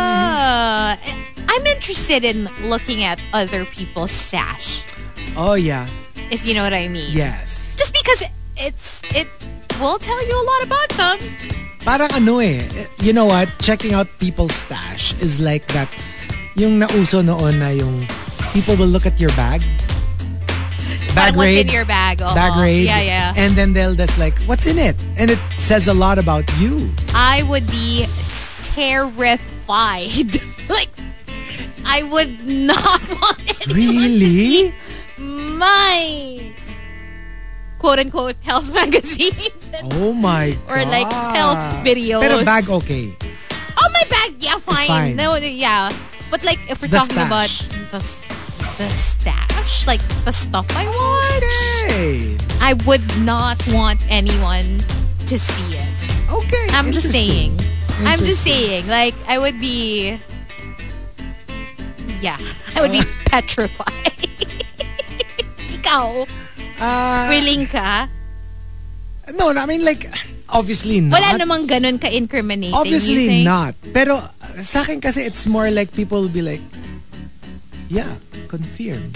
I'm interested in looking at other people's stash. Oh yeah. If you know what I mean. Yes. Just because it will tell you a lot about them. Parang you know what? Checking out people's stash is like that. Yung nauso noon na yung people will look at your bag. Bag Parang what's raid. in your bag? Oo. Bag raid. Yeah, yeah. And then they'll just like, what's in it? And it says a lot about you. I would be terrified. Like, I would not want anyone Really? to see my quote-unquote health magazines. Oh my God. Or like health videos. Pero bag okay. Oh, my bag, yeah, fine. fine. No, yeah. But like, if we're The talking stash. about the stash, like the stuff I watch, Okay. I would not want anyone to see it. Okay. I'm just saying. I'm just Interesting. saying. Like, I would be... Yeah. I would be petrified. Ikaw, willing ka? No, I mean like, obviously not. Wala namang ganun ka-incriminating. you Obviously think? not. Pero sa akin kasi it's more like people will be like, yeah, confirm.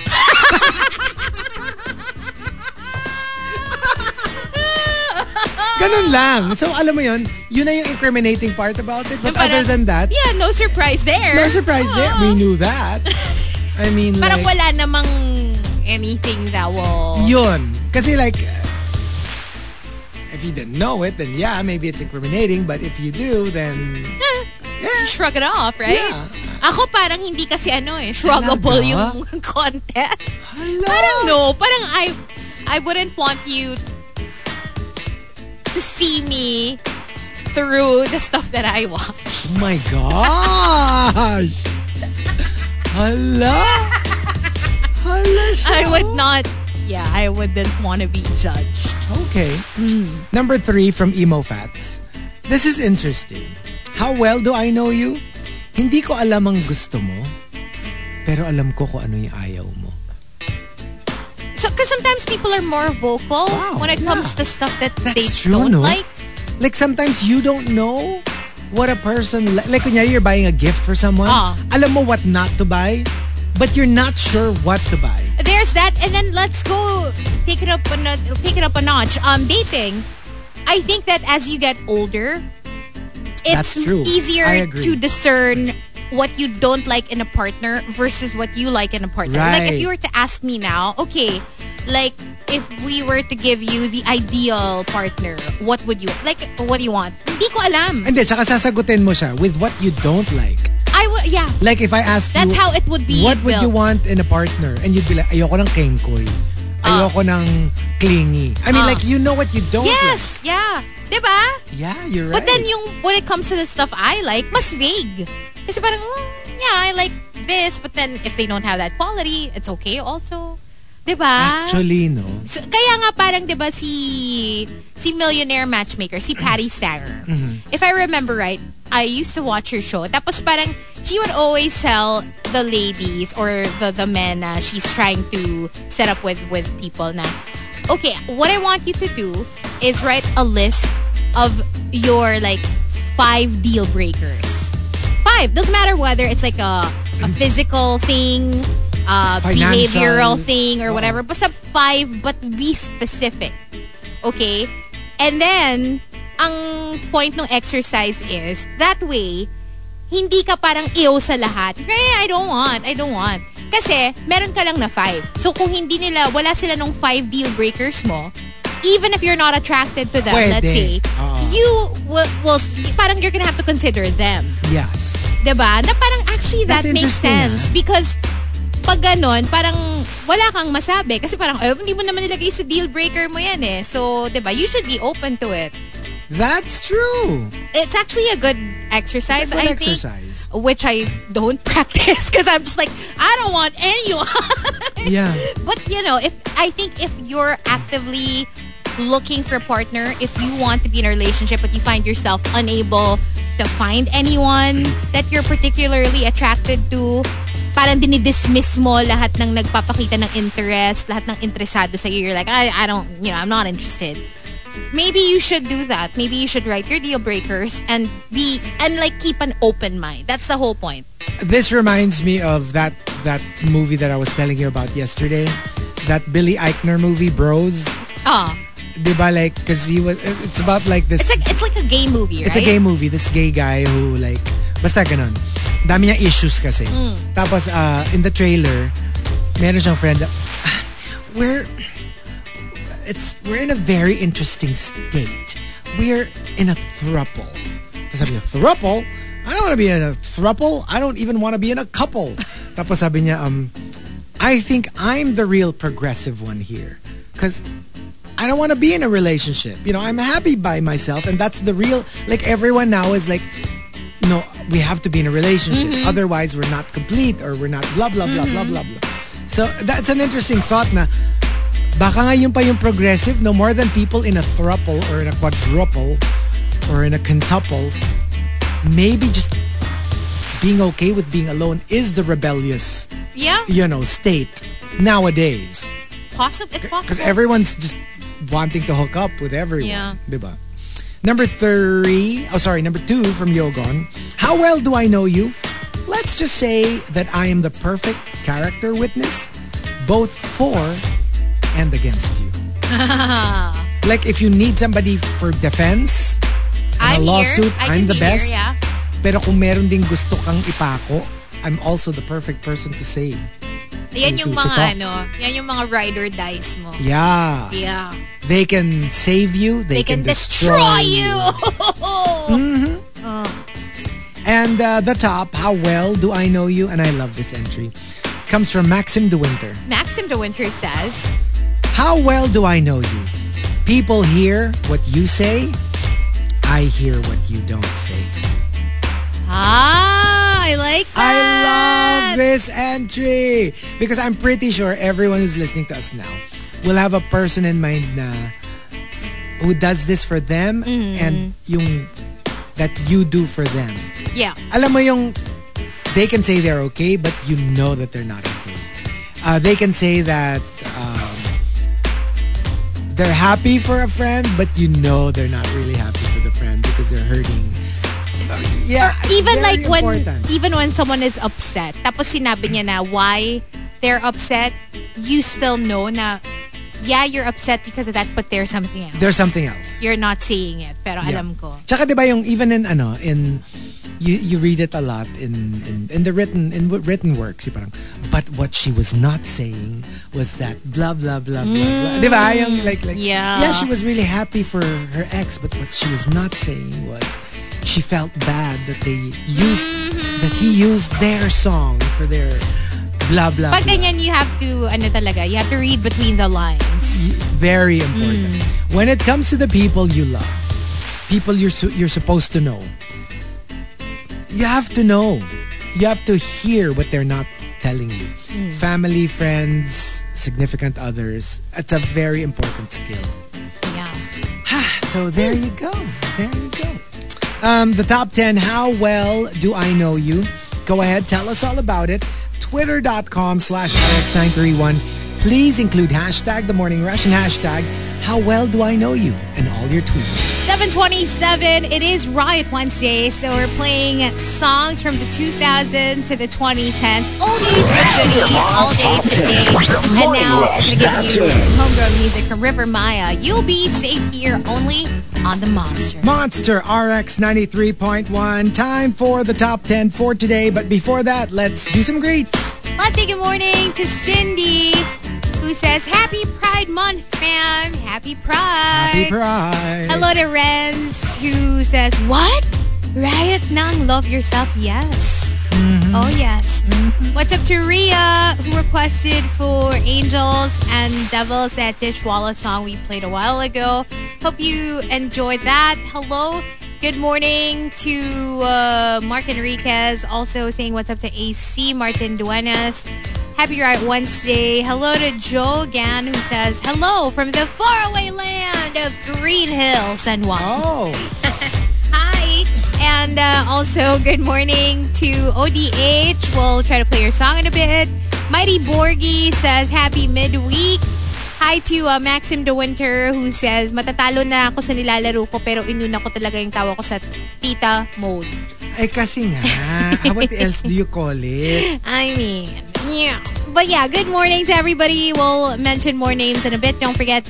Ganun lang. So alam mo yun na yung incriminating part about it. But Yung parang, other than that, Yeah, no surprise there. no surprise there. We knew that. I mean Parang like, wala namang anything that will... yun. Kasi like, if you didn't know it, then yeah, maybe it's incriminating. But if you do, then yeah. Shrug it off, right? Yeah. Ako parang hindi kasi shruggable Talaga? yung content. Hala. Parang no, parang I wouldn't want you to see me through the stuff that I watch. Oh my gosh! Hala! Hala siya. I would not, I wouldn't want to be judged. Okay. Number 3 from Emo Fats. This is interesting. How well do I know you? Hindi ko alam ang gusto mo, pero alam ko kung ano yung ayaw mo. So, because sometimes people are more vocal Wow, when it comes yeah. to stuff that That's they true, don't no? like. Like sometimes you don't know what a person, like kunyari, you're buying a gift for someone. Alam mo what not to buy, but you're not sure what to buy. There's that, and then let's go take it up a notch. Dating, I think that as you get older, it's That's true. I easier agree. to discern what you don't like in a partner versus what you like in a partner. Like if Right. you were to ask me now, okay, like if we were to give you the ideal partner, what would you like? What do you want? Hindi ko alam. Hindi, tsaka sasagutin mo siya with what you don't like. Yeah. Like if I asked That's you, how it would be what would you built. want in a partner? And you'd be like, ayoko ng kengkoy. Ayoko ng clingy. I mean, like, you know what you don't Yes, yeah. Diba? like. Yeah, you're right. But then when it comes to the stuff I like, mas vague. Kasi parang, yeah, I like this, but then if they don't have that quality, it's okay also. Diba? Actually, no. So, kaya nga parang, diba, si Millionaire Matchmaker, si Patty Stanger. If I remember right, I used to watch her show. Tapos parang, she would always tell the ladies or the men na she's trying to set up with people na, okay, what I want you to do is write a list of your, like, 5 deal breakers. 5. Doesn't matter whether it's like a physical thing, Financial. behavioral thing or whatever. Basta 5, but be specific. Okay? And then, ang point ng exercise is, that way, hindi ka parang ew sa lahat. I don't want. Kasi, meron ka lang na 5. So, kung wala sila nung 5 deal breakers mo, even if you're not attracted to them, Pwede. let's say, you will parang you're gonna have to consider them. Yes. Diba? Na parang actually that That's makes interesting, sense. Because pag ganon, parang wala kang masabi. Kasi parang, hindi mo naman nilagay sa deal breaker mo yan eh. So, diba? You should be open to it. That's true. It's actually a good exercise, It's a good I exercise. think. Which I don't practice because I'm just like, I don't want anyone. Yeah. But, I think if you're actively looking for a partner, if you want to be in a relationship but you find yourself unable to find anyone that you're particularly attracted to, parang dinidismiss mo lahat ng nagpapakita ng interest, lahat ng interesado sa you're like, I don't, I'm not interested. Maybe you should do that. Maybe you should write your deal breakers and keep an open mind. That's the whole point. This reminds me of that movie that I was telling you about yesterday. That Billy Eichner movie, Bros. Diba, like, because it's about like this. It's like a gay movie, right? It's a gay movie. This gay guy who like, basta ganon. Dami niya issues kasi. Tapos, in the trailer, meron siyang friend, we're in a very interesting state. We're in a throuple. Tapos sabi niya, throuple? I don't want to be in a throuple. I don't even want to be in a couple. Tapos sabi niya, I think I'm the real progressive one here. Because I don't want to be in a relationship. I'm happy by myself. And that's the real, like everyone now is like, no, we have to be in a relationship. Otherwise, we're not complete or we're not blah, blah, blah, blah, blah, blah. So that's an interesting thought na baka nga yun pa yung progressive, no more than people in a throuple or in a quadruple or in a quintuple. Maybe just being okay with being alone is the rebellious, state nowadays. It's possible. Because everyone's just wanting to hook up with everyone. Yeah. Diba? Number 2 from Yogon. How well do I know you? Let's just say that I am the perfect character witness, both for and against you. Like if you need somebody for defense, in a lawsuit, I'm the best. Here, yeah. Pero kung meron ding gusto kang ipako, I'm also the perfect person to save. Yan yung to talk. yan yung mga ride or dies mo. Yeah. Yeah. They can save you. They can destroy you. And the top, how well do I know you? And I love this entry. Comes from Maxim De Winter. Maxim De Winter says, how well do I know you? People hear what you say. I hear what you don't say. I like that. I love this entry. Because I'm pretty sure everyone who's listening to us now will have a person in mind na who does this for them and yung that you do for them. Yeah. Alam mo yung they can say they're okay but you know that they're not okay. They can say that they're happy for a friend but you know they're not really happy for the friend because they're hurting. Yeah, Even very like important. even when someone is upset, tapos sinabi niya na why they're upset, you still know na, yeah, you're upset because of that, but there's something else. There's something else. You're not saying it, pero Yeah. alam ko. Tsaka 'di ba yung even in you read it a lot in the written works, yung parang, but what she was not saying was that blah blah blah blah blah. 'Di ba? Yung like Yeah. she was really happy for her ex, but what she was not saying was she felt bad that that he used their song for their blah blah Pag blah. ganyan, you have to you have to read between the lines. Very important. When it comes to the people you love, people you're supposed to know, you have to know. You have to hear what they're not telling you. Family, friends, significant others. It's a very important skill. Yeah. So there you go. There you go. The top 10, how well do I know you? Go ahead, tell us all about it. Twitter.com/RX931. Please include hashtag The Morning Rush and hashtag How Well Do I Know You in all your tweets. 7:27. It is Riot Wednesday, so we're playing songs from the 2000s to the 2010s. Oldies and goodies all day today. And now I'm going to give you homegrown music from River Maya. You'll be safe here only on the Monster. Monster RX 93.1. Time for the top 10 for today. But before that, let's do some greets. Let's say good morning to Cindy, who says, Happy Pride Month, fam. Happy Pride. Happy Pride. Hello to Renz, who says, What? Riot Nang Love Yourself? Yes. Oh, yes. What's up to Rhea, who requested for Angels and Devils, that Dishwalla song we played a while ago. Hope you enjoyed that. Hello. Good morning to Mark Enriquez, also saying what's up to AC Martin Duenas. Happy Riot Wednesday. Hello to Joe Gan, who says, hello from the faraway land of Green Hill, San Juan. Oh. Hi. And also, good morning to ODH. We'll try to play your song in a bit. Mighty Borgie says, happy midweek. Hi to Maxim De Winter, who says, matatalo na ako sa nilalaro ko pero inuna ko talaga yung tawa ko sa tita mode. Ay kasi nga, what else do you call it? I mean, yeah. But yeah, good morning to everybody. We'll mention more names in a bit. Don't forget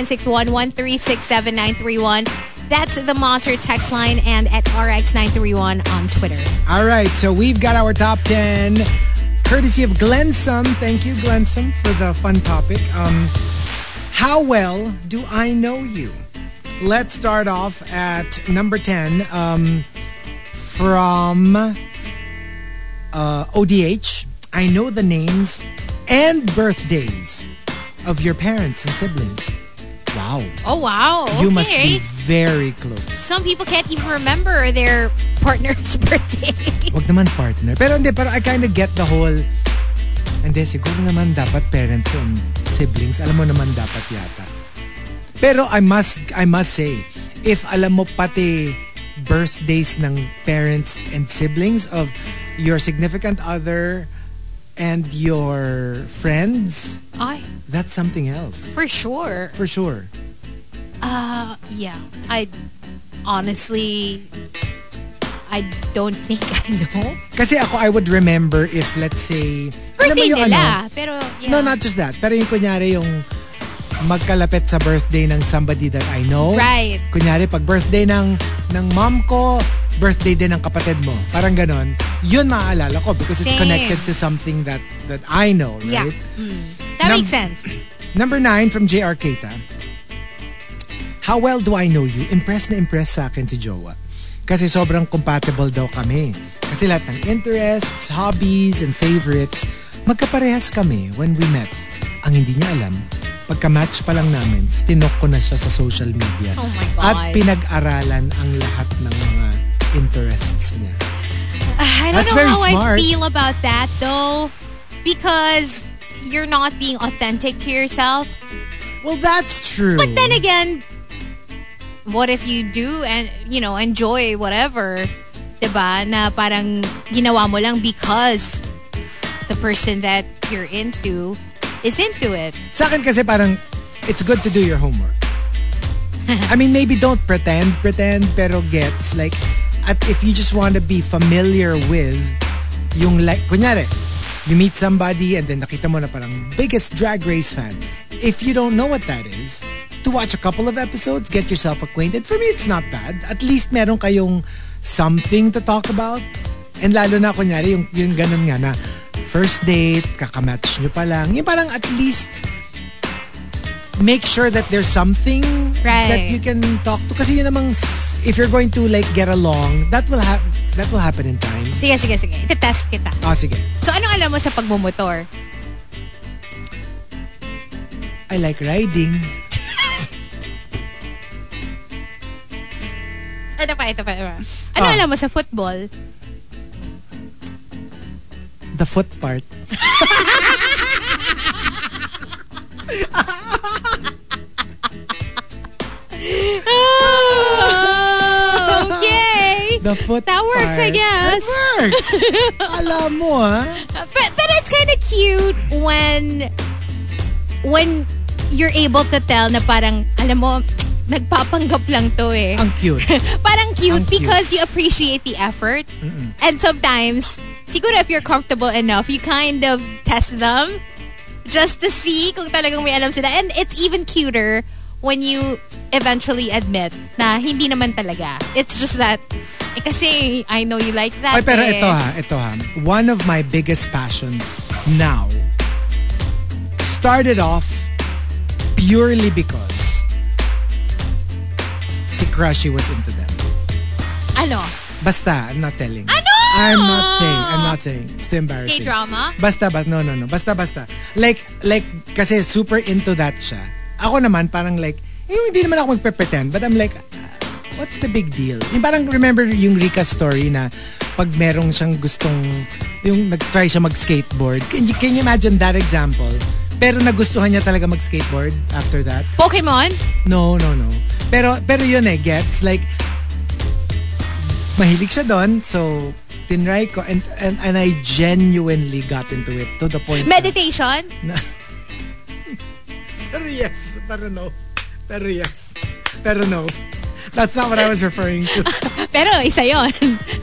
0961-1367931. That's the Monster text line, and at RX931 on Twitter. All right, so we've got our top 10 courtesy of Glensum. Thank you, Glensum, for the fun topic. How well do I know you? Let's start off at number 10 from ODH. I know the names and birthdays of your parents and siblings. Wow. Oh, wow. Okay. You must be very close. Some people can't even remember their partner's birthday. Wag naman partner. Pero I kind of get the whole, hindi, siguro naman dapat parents and siblings. Alam mo naman dapat yata. Pero I must say, if alam mo pati birthdays ng parents and siblings of your significant other and your friends, Ay, that's something else. for sure. For sure. Yeah. I honestly, I don't think I know. Kasi ako, I would remember if, let's say, alam mo Birthday yung nila. Pero, yeah. No, not just that. Pero yung kunyari yung magkalapit sa birthday ng somebody that I know. Right. Kunyari, pag birthday ng mom ko, birthday din ng kapatid mo. Parang ganon. Yun maaalala ko because it's Same. connected to something that I know, Yeah. right? That makes sense. Number 9 from JR Keita. How well do I know you? Impressed na impressed sa akin si Jowa. Kasi sobrang compatible daw kami. Kasi lahat ng interests, hobbies, and favorites, magkaparehas kami when we met. Ang hindi niya alam, pagka-match pa lang namin, stinok ko na siya sa social media. Oh my God. At pinag-aralan ang lahat ng mga interests niya. I don't That's know very how smart. I feel about that though, because you're not being authentic to yourself. Well, that's true. But then again, what if you do and enjoy whatever, 'di ba? Na parang ginawa mo lang because the person that you're into is into it. Sa akin kasi parang it's good to do your homework. I mean, maybe don't pretend, pero gets like At if you just want to be familiar with yung like, kunyari, you meet somebody and then nakita mo na parang biggest Drag Race fan. If you don't know what that is, to watch a couple of episodes, get yourself acquainted. For me, it's not bad. At least meron kayong something to talk about. And lalo na kunyari, yung ganun nga na first date, kakamatch nyo pa lang. Yung parang at least make sure that there's something that you can talk to. Kasi yun namang, if you're going to like get along, that will happen in time. Sige. Ite-test kita. Oh, sige. So, anong alam mo sa pagmumotor? I like riding. Ito pa. Ano alam mo sa football? The foot part. Okay. The foot That works, part. I guess. That works. Alam mo, ha? But it's kind of cute when you're able to tell na parang, alam mo, nagpapanggap lang to eh. Ang cute. Parang cute Ang cute. because you appreciate the effort. And sometimes, siguro if you're comfortable enough, you kind of test them just to see kung talagang may alam sila. And it's even cuter when you eventually admit na hindi naman talaga. It's just that, kasi I know you like that. Ay, pero ito ha. One of my biggest passions now started off purely because si Crushy was into them. Ano? Basta, I'm not telling. Ano? I'm not saying. It's too embarrassing. K-drama? Basta. No. Basta. Like, kasi super into that siya. Ako naman, parang like, hindi naman ako magpe-pretend, but I'm like, what's the big deal? Yung parang, remember yung Rika story na pag merong siyang gustong, yung nag-try siya mag-skateboard. Can you imagine that example? Pero nagustuhan niya talaga mag-skateboard after that? Pokemon? No. Pero yun gets, like, mahilig siya doon, so tinry ko and I genuinely got into it to the point Meditation? Pero yes, pero no. That's not what I was referring to. Pero isa yon.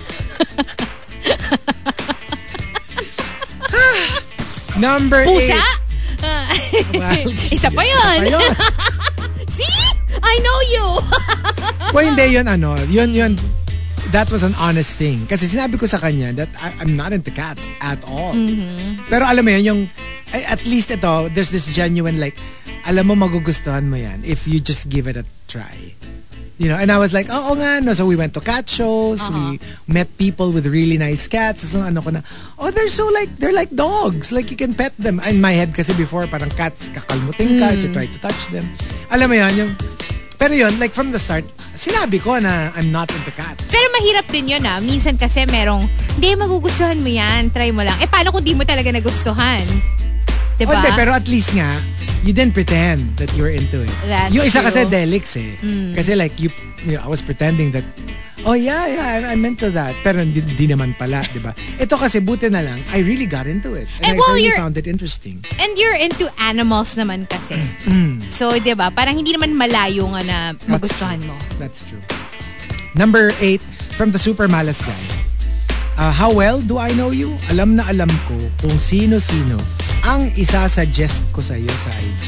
Number Pusa? 8. Well, isa pa yun. See? I know you. Well, hindi yun. That was an honest thing. Kasi sinabi ko sa kanya that I'm not into cats at all. Pero alam mo yun, yung, at least ito, there's this genuine like, alam mo magugustuhan mo yan if you just give it a try. You know, and I was like, oo nga, no. So we went to cat shows. We met people with really nice cats. So ano ko na, they're like dogs. Like you can pet them. In my head kasi before, parang cats, kakalmutin ka if you try to touch them. Alam mo yun, pero yun, like from the start, sinabi ko na I'm not into cats. Pero mahirap din yun Minsan kasi merong, hindi, magugustuhan mo yan. Try mo lang. Paano kung di mo talaga nagustuhan? Diba? Hindi, pero at least nga, you didn't pretend that you were into it. That's yung isa true. kasi Delix Kasi like, I was pretending that, oh yeah, I'm into that. Pero di naman pala, diba? Ito kasi, buti na lang, I really got into it. And I really found it interesting. And you're into animals naman kasi. So, diba? Parang hindi naman malayo nga na magustuhan mo. That's true. Number 8, from the Super Malas guy. How well do I know you? Alam na alam ko kung sino-sino ang isasuggest ko sa iyo sa IG.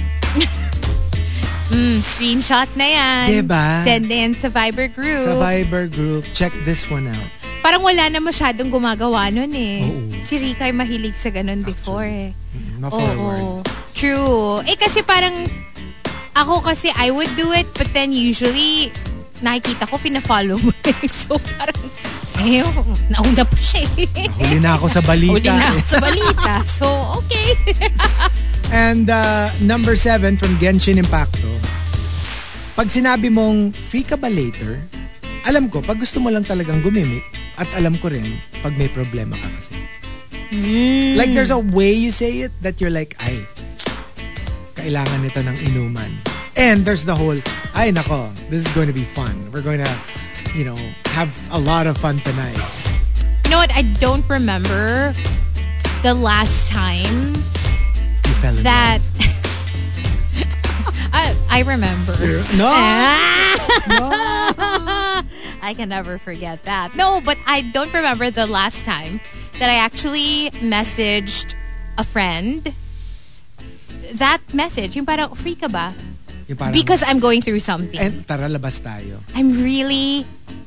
Screenshot na yan. Diba? Send in sa Viber group. Sa Viber group, check this one out. Parang wala na masyadong gumagawa nun Oo. Si Rika ay mahilig sa ganun before Ma-forward. True. Kasi parang ako kasi I would do it but then usually nakikita ko pina-follow mo. So parang nauna pa siya Huli na ako sa balita. So, okay. And number 7 from Genshin Impacto. Pag sinabi mong free ka ba later, alam ko, pag gusto mo lang talagang gumimik, at alam ko rin, pag may problema ka kasi. Like there's a way you say it that you're like, ay, kailangan nito ng inuman. And there's the whole, ay nako, this is going to be fun. We're going to, have a lot of fun tonight. You know what? I don't remember the last time You fell in that love. I remember. No. I I can never forget that. No, but I don't remember the last time that I actually messaged a friend. That message, yung parang, free ka ba? Yung parang, Because I'm going through something. and tara, labas tayo. I'm really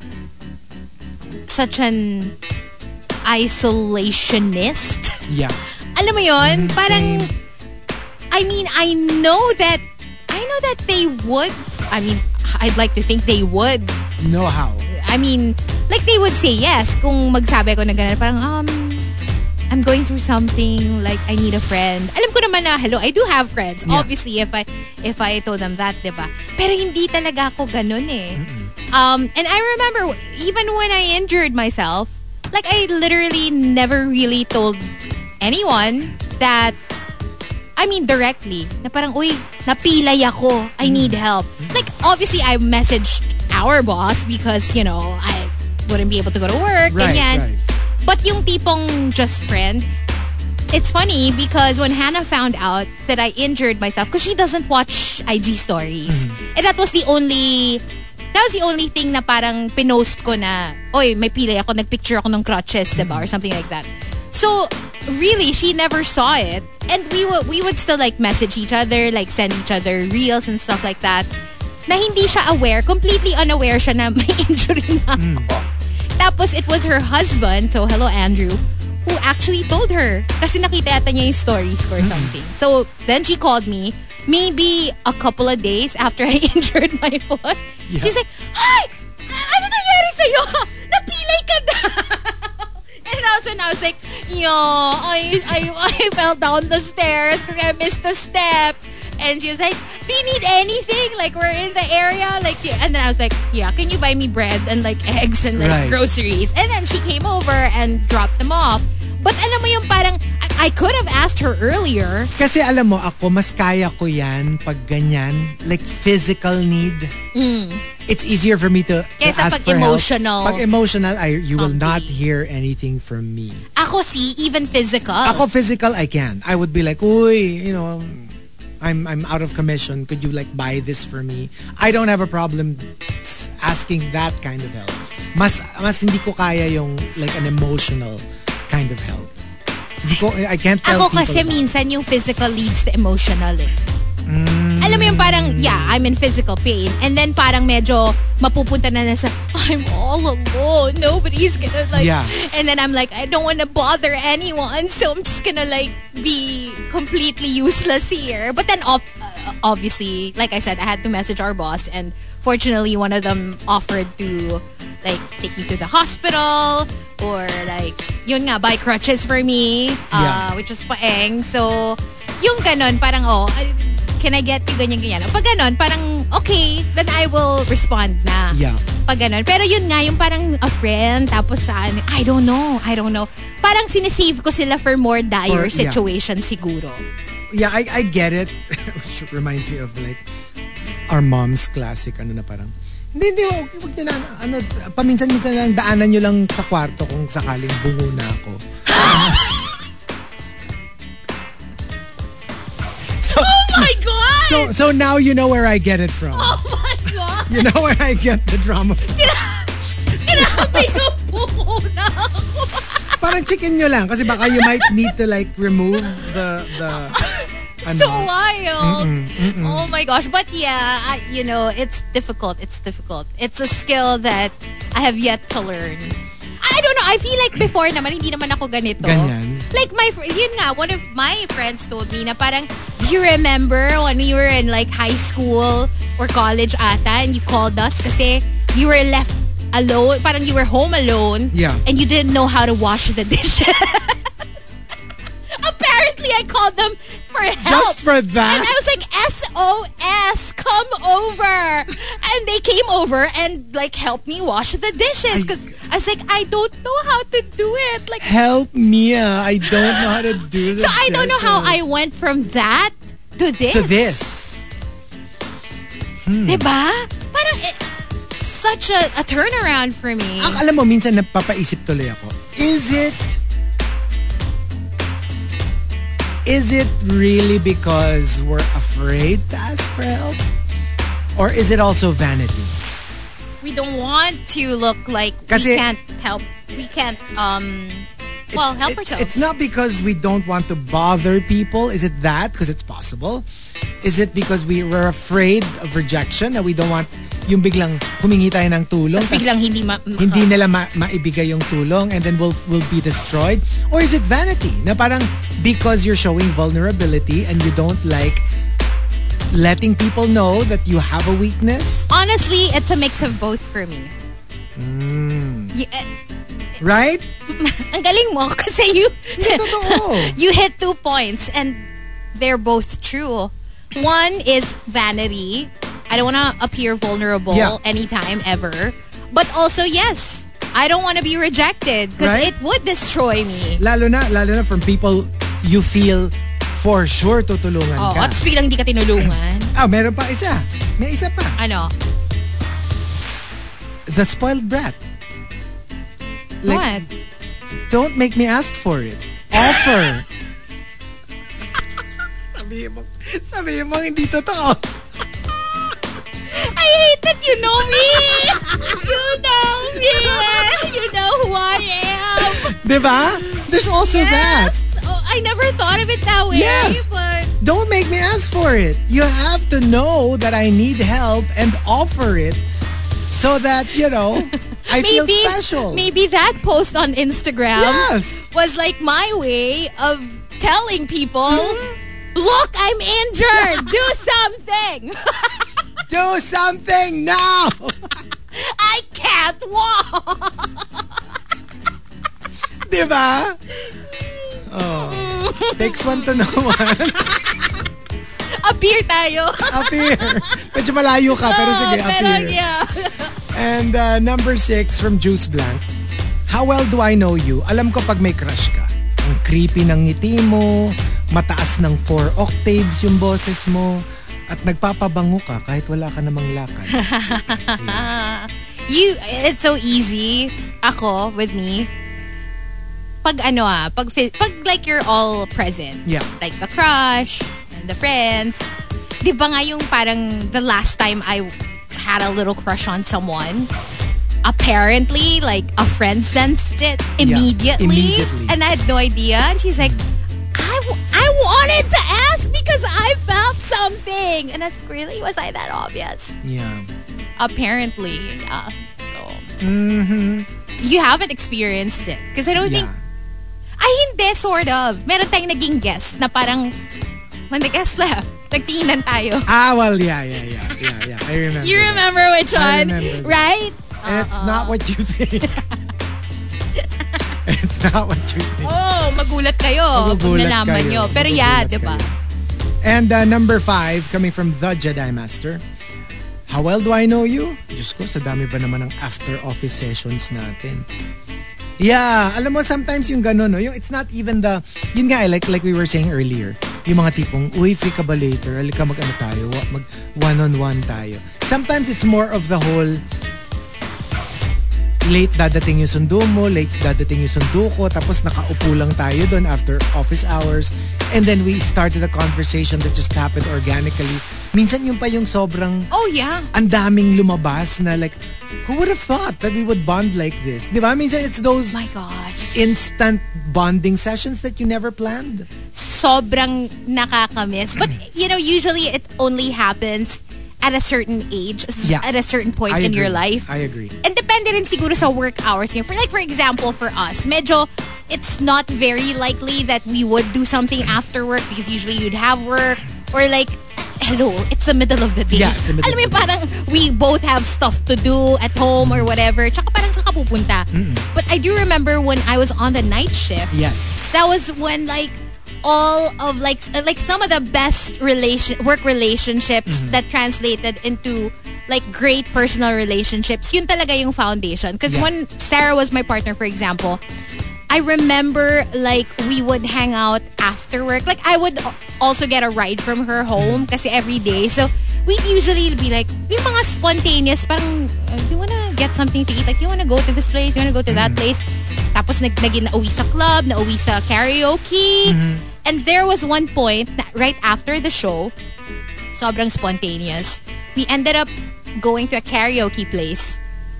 such an isolationist. Yeah. Alam mo yun? Parang, Same. I mean, I know that they would. I mean, I'd like to think they would. Know how. I mean, like they would say yes kung magsabi ako na ganun. Parang, I'm going through something, like I need a friend. Alam ko naman na, hello, I do have friends. Yeah. Obviously, if I told them that, diba? Pero hindi talaga ako ganun eh. And I remember, even when I injured myself, like I literally never really told anyone that, I mean, directly, na parang, uy, napilay ako, I need help. Like, obviously, I messaged our boss because, you know, I wouldn't be able to go to work, Right, ganyan. right. But yung tipong just friend, it's funny because when Hannah found out that I injured myself, because she doesn't watch IG stories, and that was the only thing na parang pinost ko na, oy, may pilay ako, nagpicture ako ng crutches, diba? Or something like that. So, really, she never saw it. And we would still like message each other, like send each other reels and stuff like that. Na hindi siya aware, completely unaware siya na may injury na ako. Tapos, it was her husband, so hello Andrew, who actually told her. Kasi nakita yata niya yung stories ko or something. So, then she called me, maybe a couple of days after I injured my foot. Yeah. She's like, "Hi! Ano nangyari sa'yo? Napilay ka na!" And that's when I was like, I fell down the stairs because I missed a step. And she was like, do you need anything? Like, we're in the area. Like, and then I was like, yeah, can you buy me bread and like eggs and like Right. groceries? And then she came over and dropped them off. But alam mo yung parang, I could have asked her earlier. Kasi alam mo, ako, mas kaya ko yan pag ganyan. Like, physical need. It's easier for me to Kesa ask pag for emotional. help. Pag emotional, you will not Something. hear anything from me. Ako see, even physical. Ako, physical, I can. I would be like, uy, you know, I'm out of commission. Could you like buy this for me? I don't have a problem asking that kind of help. Mas hindi ko kaya yung like an emotional kind of help. I can't tell Ako people kasi about it. minsan yung physical leads to emotional eh. Alam mo yung parang, yeah, I'm in physical pain. And then parang medyo mapupunta na sa, I'm all alone. Nobody's gonna like, Yeah. and then I'm like, I don't want to bother anyone. So I'm just gonna like be completely useless here. But then obviously, like I said, I had to message our boss. And fortunately, one of them offered to like take me to the hospital or like, yun nga, buy crutches for me, Yeah. which is paeng. So, yung ganon, parang, can I get you ganyan-ganyan? Pag ganon, parang, okay, then I will respond na. Yeah. Pag ganon. Pero yun nga, yung parang a friend, tapos saan, I don't know. Parang sinisave ko sila for more dire Yeah. situation siguro. Yeah, I get it. Which reminds me of like our mom's classic na parang hindi, wag nyo na, paminsan-minsan lang, daanan nyo lang sa kwarto kung sakaling bungo na ako. Oh my God! So now you know where I get it from. Oh my God! You know where I get the drama from. Grabe yung buko na ako. Parang chicken nyo lang kasi baka you might need to like remove the So wild. Oh my gosh. But yeah, it's difficult. It's a skill that I have yet to learn. I don't know. I feel like before naman, hindi naman ako ganito. Ganyan. Like yun nga, one of my friends told me na parang, do you remember when you were in like high school or college ata and you called us kasi you were left alone, parang you were home alone, Yeah. and you didn't know how to wash the dishes. Apparently, I called them for help. Just for that? And I was like, SOS, come over. And they came over and like helped me wash the dishes. Because I was like, I don't know how to do it. Like, Help me, I don't know how to do this. so I don't know how I went from that to this. To this. Diba? Parang such a turnaround for me. Alam mo, minsan napapaisip tuloy ako, is it really because we're afraid to ask for help? Or is it also vanity? we don't want to look like Kasi- we can't help. We can't help ourselves. It's not because we don't want to bother people. Is it that? Because it's possible. Is it because we were afraid of rejection, that we don't want yung biglang humingi tayo ng tulong, Tapos biglang hindi nila maibigay yung tulong, and then we'll be destroyed? Or is it vanity? Na parang because you're showing vulnerability and you don't like letting people know that you have a weakness? Honestly, it's a mix of both for me. Right? Ang galing mo kasi Totoo. you hit 2 points and they're both true. One is vanity. I don't want to appear vulnerable anytime ever. But also, yes, I don't want to be rejected because Right? it would destroy me. Lalo na from people you feel for sure tutulungan Oh, ka. at biglang di ka tinulungan. Meron pa isa. May isa pa. Ano? The spoiled brat. What? Don't make me ask for it. Offer. sabihin mo hindi totoo. I hate that you know me. You know me. You know who I am. Diba? There's also that. Oh, I never thought of it that way. Yes. But Don't make me ask for it. You have to know that I need help and offer it so that, I feel special. Maybe that post on Instagram Yes. was like my way of telling people, look, I'm injured. Do something. Do something now. I can't walk. Diba? Oh. Takes one to know one. Appear tayo. Appear. Medyo malayo ka, pero sige, Pero appear. yeah. And number 6 from Juice Blank. How well do I know you? Alam ko pag may crush ka. Ang creepy ng ngiti mo, mataas ng 4 octaves yung boses mo, at nagpapabango ka kahit wala ka namang lakad. It's so easy. Ako, with me, pag like you're all present. Yeah. Like the crush and the friends. Di ba nga yung parang the last time I had a little crush on someone, apparently, like, a friend sensed it immediately. And I had no idea. And she's like, I wanted to ask because I felt something. And I was like, really? Was I that obvious? Yeah. Apparently, yeah. So, you haven't experienced it. Because I don't think, hindi, sort of. Meron tayong naging guest na parang, when the guest left, nagtinginan tayo. Well, yeah. I remember. You remember which one? I remember. Right? And it's not what you think. It's not what you think. Oh, magulat kayo kung nalaman nyo. Pero yeah, diba? And number 5, coming from The Jedi Master. How well do I know you? Diyos ko, sa dami ba naman ng after office sessions natin? Yeah, alam mo, sometimes yung gano'n, no? Yung it's not even yun nga, like we were saying earlier, yung mga tipong, uy, free ka ba later? Halika mag tayo, mag one-on-one tayo. Sometimes it's more of the whole, late dadating yung sundo mo, late dadating yung sundo ko, tapos nakaupo lang tayo doon after office hours, and then we started a conversation that just happened organically. Minsan yung pa yung sobrang, oh yeah, ang daming lumabas na like, who would have thought that we would bond like this? Di ba? Minsan it's those my gosh, instant bonding sessions that you never planned. Sobrang nakakamiss. But, usually it only happens at a certain age, at a certain point in your life. I agree. And depende rin siguro sa work hours niyo. For example, for us, medyo it's not very likely that we would do something after work because usually you'd have work or like, hello, it's the middle of the day. Yeah, it's the middle Alam mo of the parang we both have stuff to do at home or whatever. Tsaka parang sa pupunta. But I do remember when I was on the night shift. Yes. That was when like all of like some of the best work relationships that translated into like great personal relationships. Yun talaga yung foundation. Because when Sarah was my partner, for example, I remember like we would hang out after work. Like I would also get a ride from her home kasi every day. So we'd usually be like, yung mga spontaneous, parang, do you wanna get something to eat? Like, you wanna go to this place? You wanna go to that place? Tapos naging nauwi sa club, nauwi sa karaoke. And there was one point, that right after the show, sobrang spontaneous, we ended up going to a karaoke place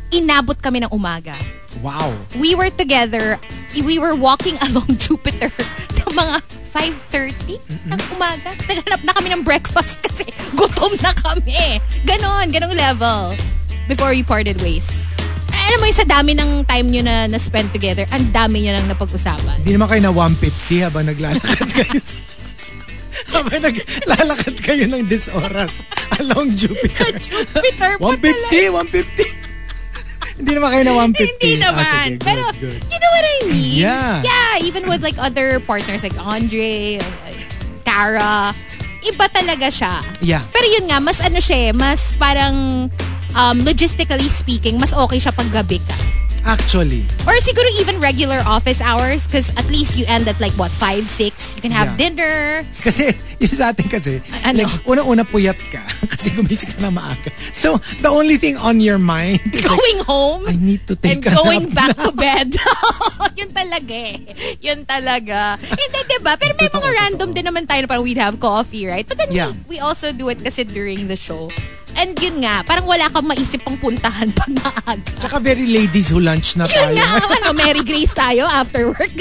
inabot kami ng umaga. Wow. We were together, we were walking along Jupiter ng mga 5:30 ng umaga. Naghanap na kami ng breakfast kasi gutom na kami. Ganong level before we parted ways. Alam mo, sa dami ng time nyo na na-spend together, ang dami nyo nang napag-usapan. Hindi naman kayo na 150 habang naglalakad kayo. Habang naglalakad kayo ng 10 oras along Jupiter. Sa Jupiter pa 150. Hindi naman kayo na 150. Hindi naman. Sige, pero, good. you know what I mean? Yeah. Yeah, even with like other partners like Andre, Cara, iba talaga siya. Yeah. Pero yun nga, mas ano siya, mas parang logistically speaking, mas okay siya pag gabi ka. Actually. Or siguro even regular office hours because at least you end at like what, 5, 6? You can have dinner. Kasi, yung sa atin kasi, Ano? like, unang-una puyat ka kasi gumising ka na maaga. So, the only thing on your mind is Going like, home I need to take and a going back nap to bed. Yun talaga eh. Yun talaga. Hindi, diba? Pero may mga random din naman tayo na parang we'd have coffee, right? But then we also do it kasi during the show. And yun nga, parang wala kang maisip pang puntahan pag maaga. Tsaka very ladies who lunch na tayo. Yun nga, Mary Grace tayo after work.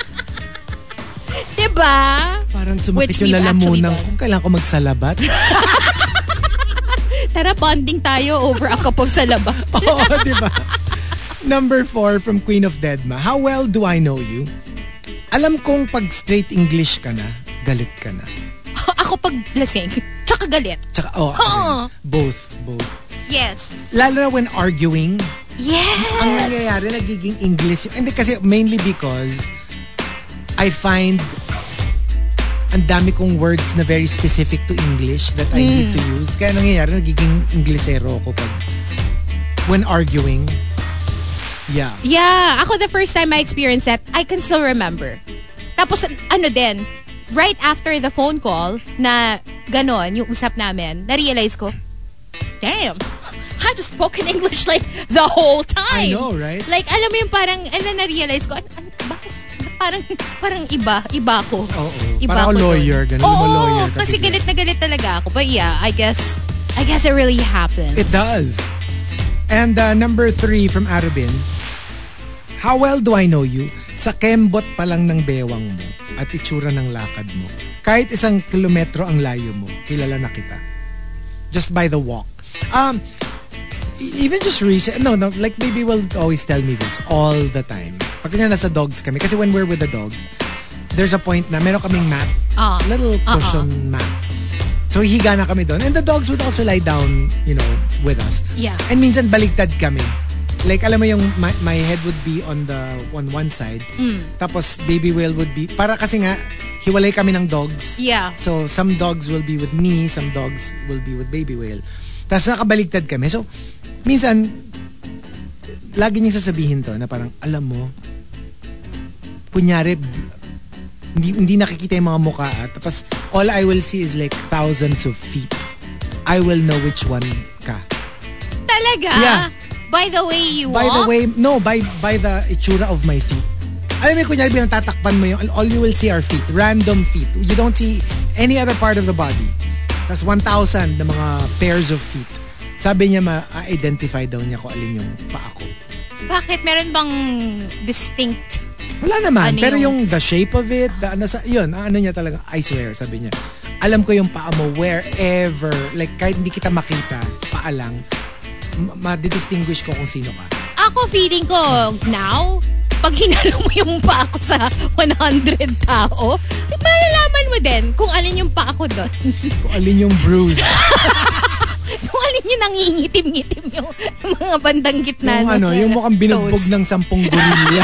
Diba? Parang Which sumakit yung we've lalamunan actually kung kailangan ko magsalabat. Tara, bonding tayo over a cup of salaba. Oo, diba? Number 4 from Queen of Deadma. How well do I know you? Alam kong pag straight English ka na, galit ka na. Ako pag lasing, tsaka galit. Tsaka, both. Yes. Lalo na when arguing, Yes. ang nangyayari, nagiging English. Hindi kasi, mainly because I find ang dami kong words na very specific to English that I need to use. Kaya nangyayari, nagiging Inglesero ko pag when arguing. Yeah. Yeah. Ako the first time I experienced that, I can still remember. Tapos, ano din, right after the phone call na ganon, yung usap namin, na-realize ko, damn, I just spoke in English like the whole time. I know, right? Like, alam mo yung parang, na-realize ko, bakit? Parang iba ko. Oo. Iba Parang ko lawyer, dun. ganun mo Oo, lawyer. kasi galit na galit talaga ako. But yeah, I guess it really happens. It does. And number 3 from Arabin. How well do I know you? Sa kembot pa lang ng bewang mo at itsura ng lakad mo. Kahit 1 kilometro ang layo mo, kilala na kita. Just by the walk. Even just recent, no, like baby will always tell me this all the time. Pag kanya nasa dogs kami, kasi when we're with the dogs, there's a point na meron kaming mat, little cushion mat. So hihiga na kami doon. And the dogs would also lie down, with us. Yeah. And minsan baligtad kami. Like, alam mo yung my head would be on one side. Tapos baby whale would be, para kasi nga, hiwalay kami ng dogs. Yeah. So some dogs will be with me, some dogs will be with baby whale. Tapos nakabaligtad kami. So, minsan, lagi niyang sasabihin to na parang, alam mo, kunyari, hindi nakikita yung mga mukha. Tapos, all I will see is like thousands of feet. I will know which one ka. Talaga? Yeah. By the way you walk? By the way, no, by the itsura of my feet. Alam mo, kunyari, bilang tatakpan mo yung, all you will see are feet. Random feet. You don't see any other part of the body. Tapos 1,000 na mga pairs of feet. Sabi niya, ma-identify daw niya kung alin yung paa ko. Bakit? Meron bang distinct? Wala naman. Ano pero yung the shape of it, yun, ano niya talaga, I swear, sabi niya, alam ko yung paa mo wherever, like kahit hindi kita makita, paa lang, ma-distinguish ko kung sino ka. Ako feeling ko now, pag hinalo mo yung paa ko sa 100 tao, malalaman mo din kung alin yung paa ko doon. Kung alin yung bruise. Kung alin yung nangingitim-ngitim yung mga bandang gitna. Yung mukhang binugbog ng 10 gorilla.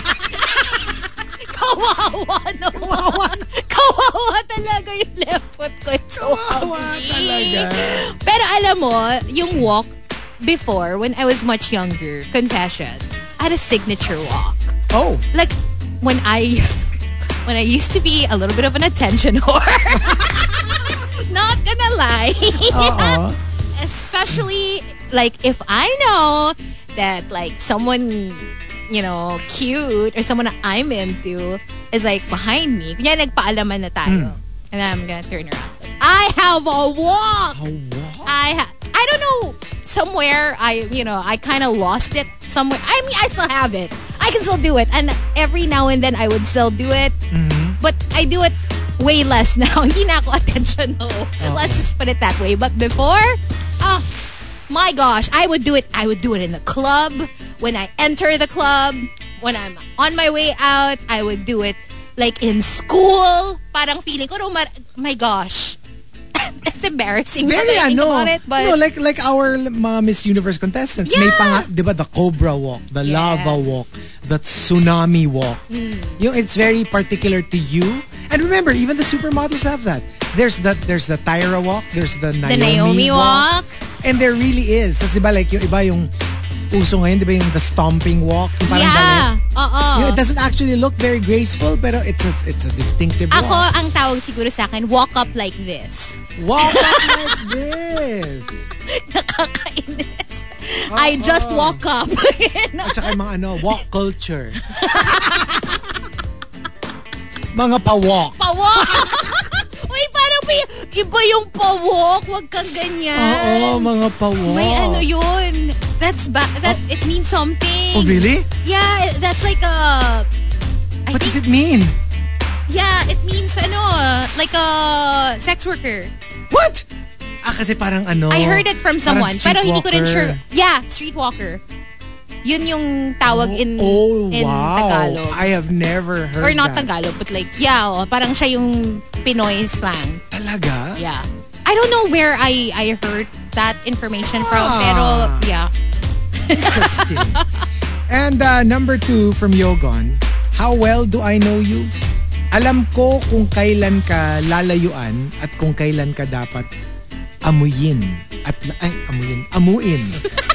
Kawawa naman. Kawawa talaga yung left foot ko. It's so Kawawa ugly. talaga. Pero alam mo, yung walk before, when I was much younger, confession, I had a signature walk. Oh. Like, when I used to be a little bit of an attention whore. Not gonna lie. Especially, like, if I know that, like, someone, cute or someone that I'm into is, like, behind me. Kunya, nagpaalaman na tayo. And then I'm gonna turn around. I have a walk! A walk? I don't know. somewhere I kind of lost it somewhere. I mean, I still have it. I can still do it. And every now and then I would still do it. But I do it way less now. Hindi na ako attentional. Let's just put it that way. But before, my gosh, I would do it. I would do it in the club. When I enter the club, when I'm on my way out, I would do it like in school. Parang feeling ko, my gosh. It's embarrassing. Very think about it, but no, like our mga Miss Universe contestants. Yeah. May pa nga, di ba, the Cobra Walk, the Lava Walk, the Tsunami Walk. It's very particular to you. And remember, even the supermodels have that. There's the Tyra Walk, there's the Naomi Walk. And there really is. Tapos di ba, like yung iba yung uso ngayon, di ba yung the stomping walk? Yung parang ballet. It doesn't actually look very graceful, pero it's a distinctive walk. Ako, ang tawag siguro sa akin, walk up like this. Walk up like this. Nakakainis. I just walk up. At saka yung mga walk culture. Mga pa-walk. Pa-walk! Uy, parang iba yung pa-walk. Huwag kang ganyan. Oo, mga pa-walk. May yun. It means something. Oh, really? Yeah, that's like a... What does it mean? Yeah, it means like a sex worker. What? Kasi parang I heard it from someone. Pero hindi ko rin sure. Yeah, streetwalker. Yun yung tawag in wow. Tagalog. I have never heard Or not that. Tagalog, but like, parang siya yung Pinoy slang. Talaga? Yeah. I don't know where I heard that information from, pero yeah. Interesting. And number 2 from Yogon, how well do I know you? Alam ko kung kailan ka lalayuan at kung kailan ka dapat amuyin. Amuin.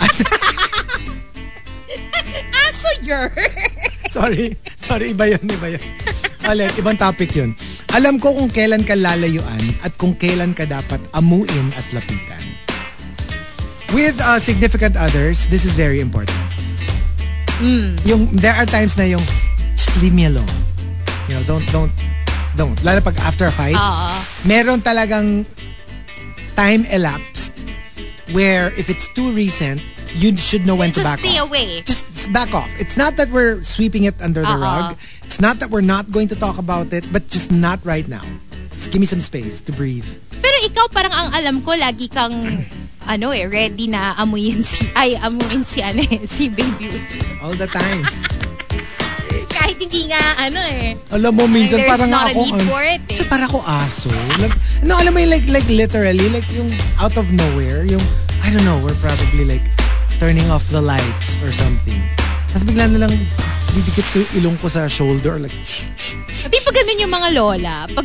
So you're... Sorry, iba yun. Ulit, ibang topic yun. Alam ko kung kailan ka lalayuan at kung kailan ka dapat amuin at lapitan. With significant others, this is very important. There are times na yung, just leave me alone. Don't. Lalo pag after a fight, meron talagang time elapsed where if it's too recent, you should know when to back off. Just stay away. Just back off. It's not that we're sweeping it under the rug. It's not that we're not going to talk about it, but just not right now. Just give me some space to breathe. Pero ikaw parang ang alam ko, lagi kang ready na amuin si baby. All the time. Kahit hindi nga Alam mo, minsan there's parang not ako a need for it. Kasi parang ako aso. Alam mo yung like literally, like yung out of nowhere, yung, I don't know, we're probably like turning off the lights or something. Tapos bigla na lang didikit ko yung ilong ko sa shoulder. Like, Di pa ganun yung mga lola. Pag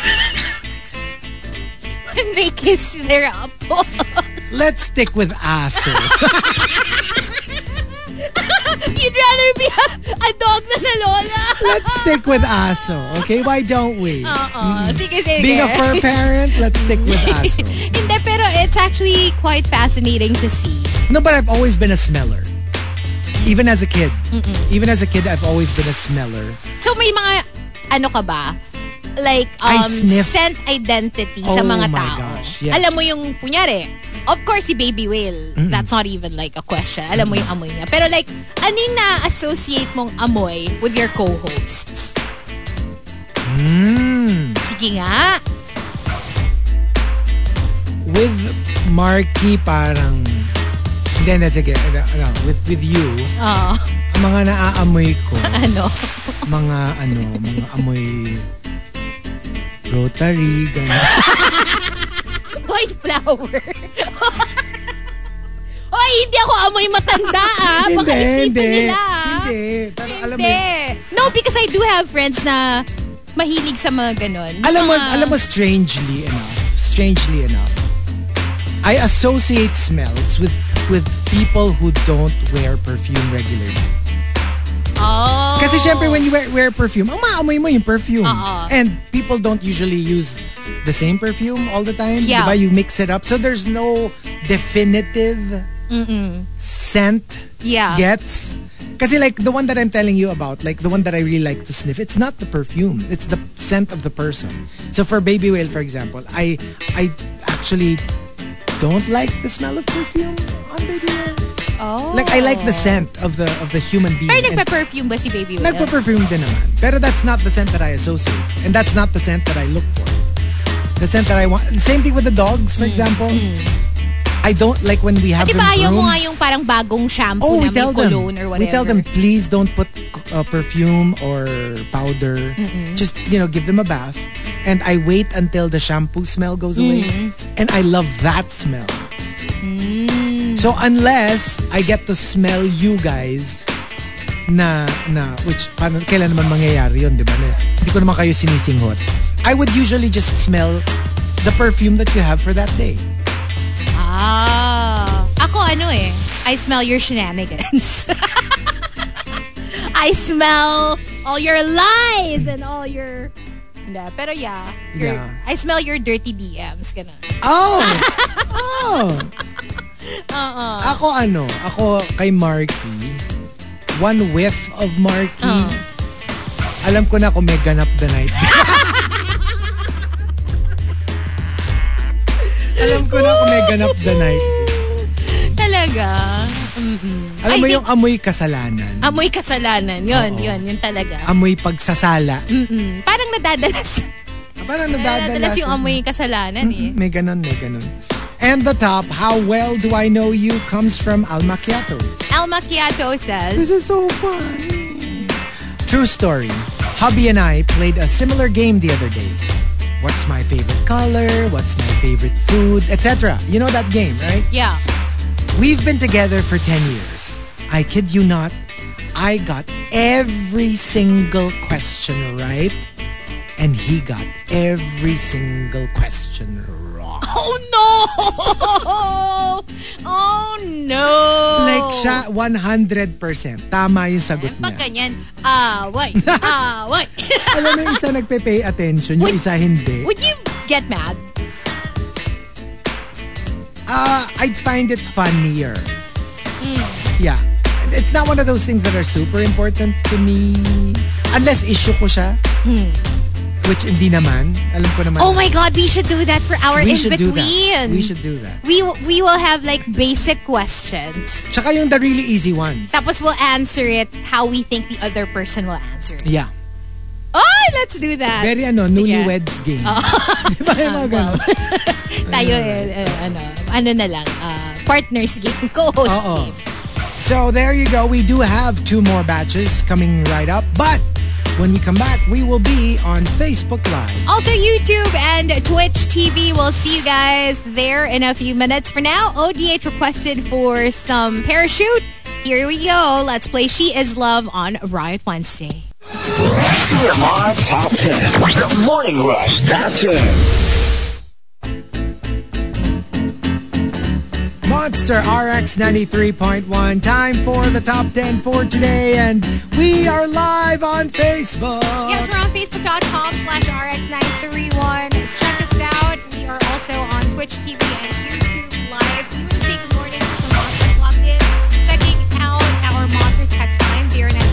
when they kiss their apples. let's stick with aso. You'd rather be a dog than a lola. Let's stick with aso. Okay? Why don't we? Sige. Being a fur parent, let's stick with aso. Hindi, pero it's actually quite fascinating to see. No, but I've always been a smeller. Even as a kid. Even as a kid, I've always been a smeller. So may mga, ka ba? Like, I sniff. scent identity sa mga my tao. gosh, yes. Alam mo yung, kunyari, of course, si Baby Whale, that's not even like a question. Alam mo yung amoy niya. Pero like, ano yung na-associate mong amoy with your co-hosts? Sige nga. With Marky, parang... Hindi, sige. With you, ang mga naaamoy ko, mga amoy Rotary, gano'n. White flower. Hoy, hindi ako amoy matanda Baka isipin nila Hindi. Pero alam mo, No, because I do have friends na mahilig sa mga ganon. Alam mo, strangely enough, I associate smells with people who don't wear perfume regularly. Oh. Kasi syempre when you wear perfume, ang maamoy mo yung perfume. And people don't usually use the same perfume all the time. Yeah. Diba? You mix it up. So there's no definitive scent gets. Kasi like the one that I'm telling you about, like the one that I really like to sniff, it's not the perfume. It's the scent of the person. So for Baby Whale, for example, I actually don't like the smell of perfume on baby oil. Oh. Like, I like the scent of the human being. Pero And nagpa-perfume ba si baby oil? nagpa-perfume din naman. Pero that's not the scent that I associate. And that's not the scent that I look for. The scent that I want. Same thing with the dogs, for example. I don't like when we have them Diba ayaw mo groomed. nga yung parang bagong shampoo Oh, na we may tell them. cologne or whatever. We tell them, please don't put perfume or powder. Just, give them a bath. And I wait until the shampoo smell goes away. And I love that smell. So unless I get to smell you guys which kailan naman mangyayari yun, di ba? Hindi ko naman kayo sinisinghot. I would usually just smell the perfume that you have for that day. Ako I smell your shenanigans. I smell all your lies and all your... Hindi, pero yeah. I smell your dirty DMs. Ganun. Oh! Ako kay Marky, one whiff of Marky, alam ko na kung may ganap the night. Alam ko na kung may ganap the night. Talaga? Alam mo yung amoy kasalanan. Amoy kasalanan. Yun talaga. Amoy pagsasala. Parang nadadalas. Parang nadadalas yung amoy kasalanan May ganon. And the top, how well do I know you, comes from Al Macchiato. Al Macchiato says, This is so funny. True story. Hubby and I played a similar game the other day. What's my favorite color? What's my favorite food? Etc. You know that game, right? Yeah. We've been together for 10 years. I kid you not. I got every single question right. And he got every single question wrong. Oh no! Oh no! Like siya, 100%. Tama yung sagot Pag niya. ganyan, wait. Alam mo yung isa nagpe-pay attention, yung isa hindi. Would you get mad? I'd find it funnier. Yeah. It's not one of those things that are super important to me. Unless issue ko siya. Which hindi naman. Alam ko naman. Oh my God, we should do that for our We should do in-between. that. We should do that. We will have like basic questions. Tsaka yung the really easy ones. Tapos we'll answer it how we think the other person will answer it. Yeah. Oh, let's do that. Very newlyweds game. Diba yung mga ganun? Tayo ano na lang, partners game, co-host game. So there you go. We do have 2 more batches coming right up. But when we come back, we will be on Facebook Live. Also YouTube and Twitch TV. We'll see you guys there in a few minutes. For now, ODH requested for some Parachute. Here we go. Let's play She Is Love on Riot Wednesday. TMR Top 10. The Morning Rush Top 10. Monster RX 93.1. Time for the top 10 for today. And we are live on Facebook. Yes, we're on Facebook.com/RX931. Check us out. We are also on Twitch TV and YouTube Live. You can say good morning to some monsters locked in. Checking out our monster text line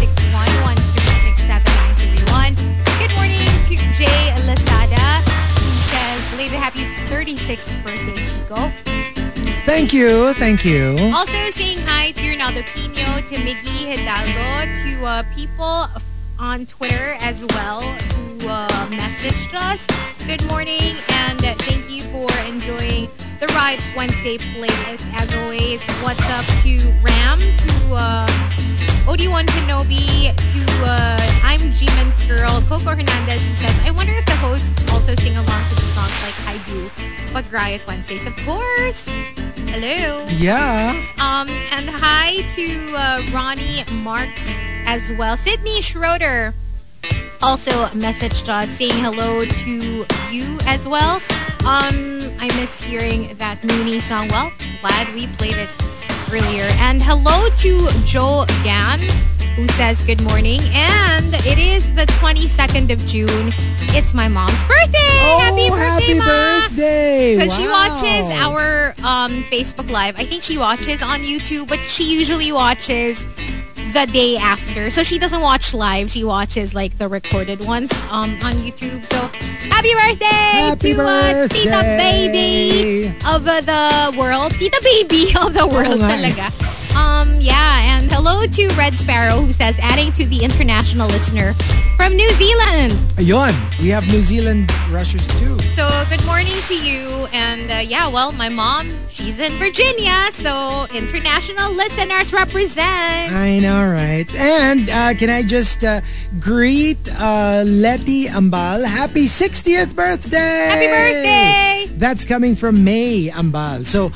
0961-136-7931. Good morning to Jay Lasada, who says, belated happy 36th birthday, Chico. Thank you. Also saying hi to Ronaldo Quino, to Miggy Hidalgo, to people on Twitter as well who messaged us. Good morning and thank you for enjoying the Riot Wednesday playlist as always. What's up to Ram, to OD1 Kenobi, to I'm G-Man's Girl, Coco Hernandez, who says, I wonder if the hosts also sing along to the songs like I do, but Riot Wednesdays, of course. Hello. Yeah. And hi to Ronnie Mark as well. Sydney Schroeder also messaged us saying hello to you as well. I miss hearing that Mooney song. Well, glad we played it earlier. And hello to Joe Gan, who says good morning. And it is the 22nd of June. It's my mom's birthday. Happy birthday, Ma! Birthday! Because she Wow. watches our Facebook Live. I think she watches on YouTube, but she usually watches the day after. So she doesn't watch live. She watches like the recorded ones on YouTube. So happy birthday Happy to Tita birthday! Baby of the world. Tita Baby of the world nga eh. talaga. Yeah, and hello to Red Sparrow who says adding to the international listener from New Zealand. Ayun, we have New Zealand rushers too. So good morning to you. And well, my mom, she's in Virginia. So international listeners represent. I know, right? And can I just greet Letty Ambal? Happy 60th birthday! Happy birthday! That's coming from May Ambal. So,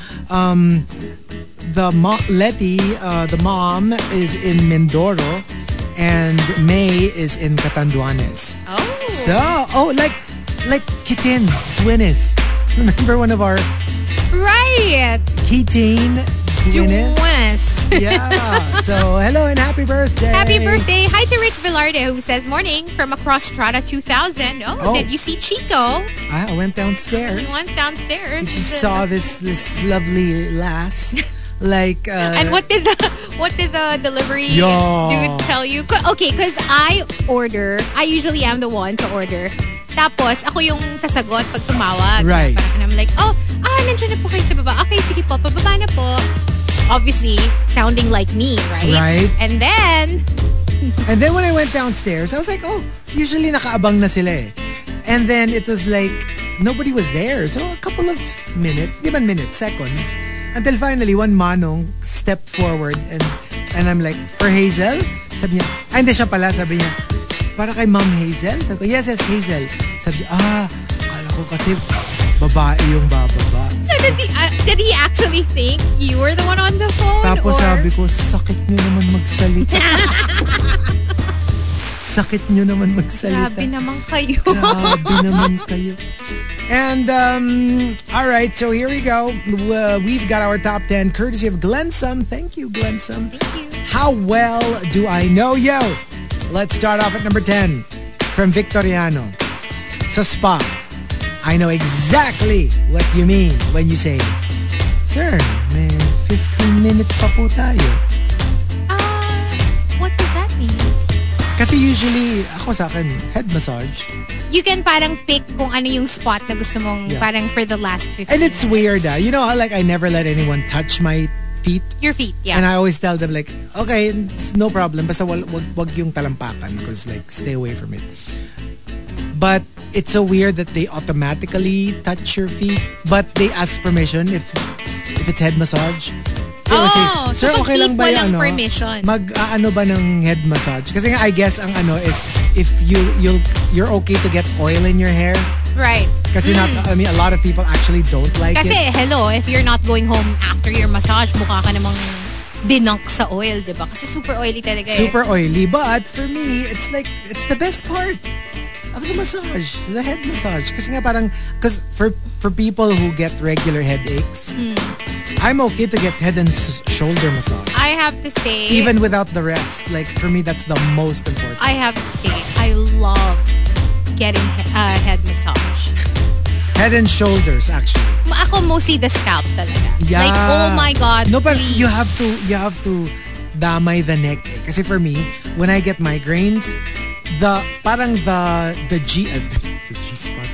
Letty, the mom, is in Mindoro, and May is in Catanduanes. Oh. So, like Kitin, Twinnis. Remember one of our Right. Kitin Twinnis? Yes. Yeah. So, hello and happy birthday. Happy birthday. Hi to Rich Velarde who says, morning from across Strata 2000. Oh, did you see Chico? I went downstairs. He went downstairs. You just saw this lovely lass. Like and what did the delivery Yo. dude tell you? Okay, because I usually am the one to order. Tapos, ako yung sasagot pag tumawag. Right. And I'm like, nandiyan na po kayo sa baba. Okay, sige po, pababa na po. Obviously, sounding like me, right? Right. And then when I went downstairs, I was like, usually nakaabang na sila eh. And then it was like, nobody was there. So a couple of minutes, di ba minutes, seconds. Until finally, one manong stepped forward and I'm like, for Hazel? Sabi niya, hindi siya pala. Sabi niya, para kay Ma'am Hazel? Sabi ko, yes, Hazel. Sabi niya, akala ko kasi babae yung bababa. So did he actually think you were the one on the phone? Tapos or? sabi ko, sakit nyo naman magsalita. Sakit nyo naman magsalita. Grabe naman kayo. Grabe naman kayo. And, all right, so here we go. We've got our top 10 courtesy of Glensum. Thank you, Glensum. Thank you. How well do I know you? Let's start off at number 10 from Victoriano. Sa spa, I know exactly what you mean when you say, Sir, may 15 minutes pa po tayo. What does that mean? Kasi usually, ako sa akin, head massage. You can parang pick kung ano yung spot na gusto mong parang for the last 15 And it's minutes. weird, You know how like I never let anyone touch my feet? Your feet, yeah. And I always tell them like, okay, it's no problem. Basta wag yung talampakan because like, stay away from it. But it's so weird that they automatically touch your feet, but they ask permission if it's head massage. They will say, Sir, so okay lang ba yung walang permission? Mag-ano ba ng head massage? Kasi nga, I guess ang ano is if you're okay to get oil in your hair. Right. Kasi a lot of people actually don't like Kasi, it. hello, if you're not going home after your massage, mukha ka namang dinunk sa oil, diba? Kasi super oily talaga Super oily. But for me, it's like, it's the best part of the massage. The head massage. Kasi nga parang, because for people who get regular headaches, I'm okay to get head and shoulder massage. I have to say, Even without the rest. Like, for me, that's the most important. I have to say, I love getting head massage. Head and shoulders, actually. Ako mostly the scalp talaga. Yeah. Like, oh my God, No, but please. you have to damay the neck. Eh. Kasi for me, when I get migraines, the G spot,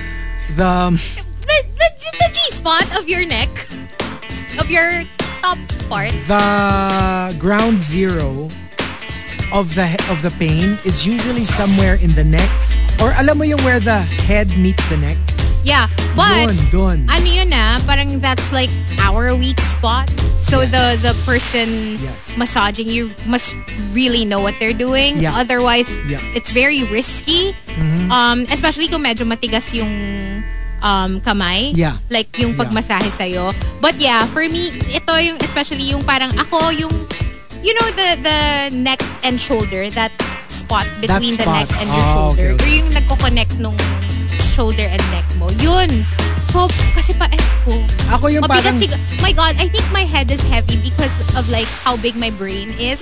the G spot of your neck, of your top part. the ground zero of the pain is usually somewhere in the neck, or alam mo yung where the head meets the neck. Yeah, but Dun. ano yun parang that's like our weak spot. So the person massaging you must really know what they're doing. Yeah. Otherwise, Yeah. it's very risky. Especially kung medyo matigas yung kamay. Yeah. Like yung Yeah. pagmasahe sa'yo. But yeah, for me, ito yung especially yung parang ako yung you know the neck and shoulder, that spot between the spot. neck and your shoulder. Okay. Or yung nagko-connect nung shoulder and neck mo. Yun. So, kasi ko. Ako yung Mabigat parang... my God, I think my head is heavy because of like how big my brain is.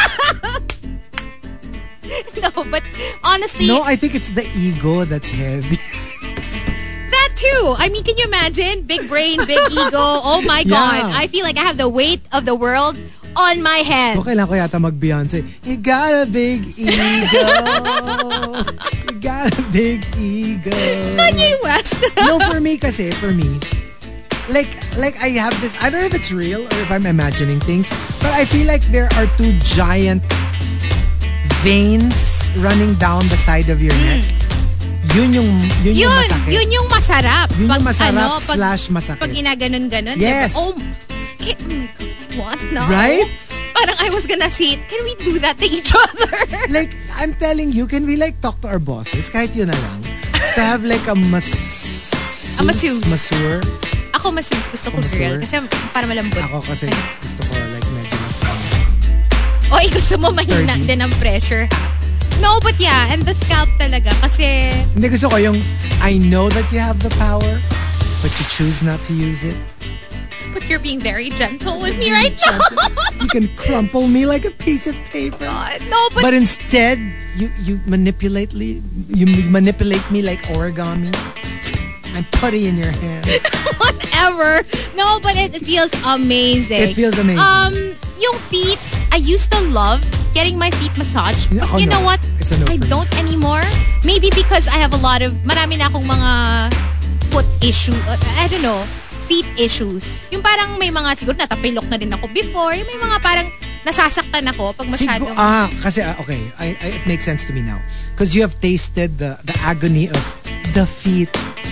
No, but honestly... No, I think it's the ego that's heavy. That too. I mean, can you imagine? Big brain, big ego. Oh my God. Yeah. I feel like I have the weight of the world on my head. So, kailangan ko yata mag-Beyonce. You got a big ego. You got a big ego. Kanye West. No, for me, like I have this, I don't know if it's real or if I'm imagining things, but I feel like there are two giant veins running down the side of your neck. Yun yung masakit. Yun yung masarap. Yun yung Pag, masarap ano, pag, slash masakit. Pag ginaganon-ganon. Yes. Diba? Oh my God. What? No? Right? Parang I was gonna say, can we do that to each other? Like, I'm telling you, can we like talk to our bosses? Kahit yun na lang. To have like a masseuse. Masseur. Ako masseuse. Gusto ko girl. Kasi para malambot. Ako kasi gusto ko like medyo mas... Oy, gusto mo mahina sturdy. din ang pressure. No, but yeah, and the scalp talaga kasi... Hindi, gusto ko yung I know that you have the power but you choose not to use it. But you're being very gentle with me right now. You can crumple me like a piece of paper. No, but instead, you manipulate me like origami. I'm putty in your hand. whatever. No, but it feels amazing. It feels amazing. Yung feet, I used to love getting my feet massaged. Ako, you know no. what? It's a no I for me. don't anymore. Maybe because I have a lot of, marami na akong mga foot issue. I don't know. Feet issues. Yung parang may mga, siguro natapilok na din ako before. Yung may mga parang nasasaktan ako pag masyadong... Kasi, okay. It makes sense to me now. Because you have tasted the agony of the feet.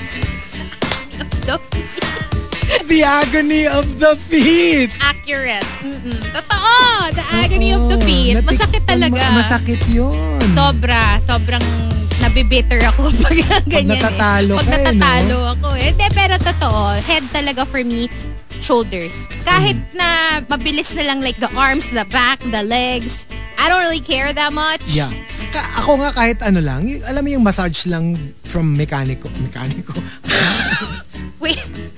The agony of the feet. Accurate. Totoo. The agony of the feet. Masakit talaga. Masakit yun. Sobrang nabibitter ako pag ganyan. Pag natatalo ako eh. Hindi, pero totoo. Head talaga for me, shoulders. Kahit na mabilis na lang like the arms, the back, the legs. I don't really care that much. Yeah. Ako nga kahit ano lang, alam mo yung massage lang from mekaniko. Wait.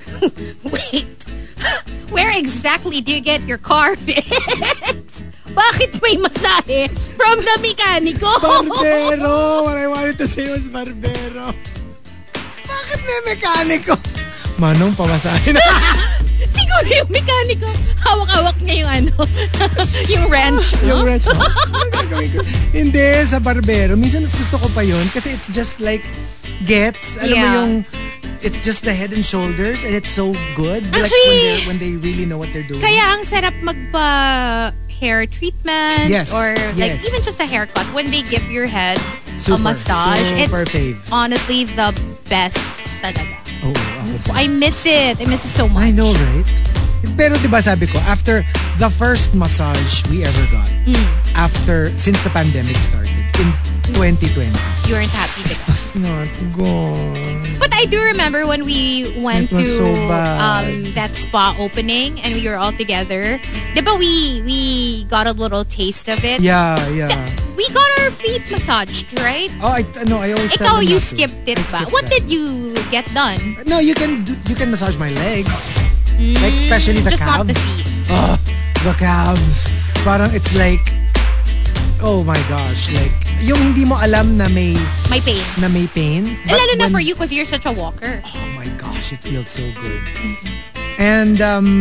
Where exactly do you get your car fixed? Bakit may masahe from the mekaniko? Barbero! What I wanted to say was barbero. Bakit may mekaniko? Manong, pamasahe na. Siguro yung mekaniko, hawak-hawak niya yung yung wrench. Yung wrench. Hindi, sa barbero. Minsan mas gusto ko pa yun kasi it's just like gets. Alam mo yung it's just the head and shoulders and it's so good. Actually, like when they really know what they're doing. Kaya ang sarap magpa hair treatment or like even just a haircut when they give your head a massage. Super It's fave. honestly the best talaga. Oh, I miss it. I miss it so much. I know, right? Pero diba sabi ko, after the first massage we ever got, since the pandemic started, in 2020. You weren't happy to go. It's not gone. But I do remember when we went It was to so bad. that spa opening and we were all together. Diba we got a little taste of it? Yeah. We got our feet massaged, right? Oh, I always tell Ikaw, them you not to. skipped it I ba? skipped What that. did you get done? No, you can massage my legs. Like especially the just calves. not the feet. Oh, the calves. Parang it's like, oh my gosh, like yung hindi mo alam na may pain. But Lalo na for you because you're such a walker. Oh my gosh, it feels so good. And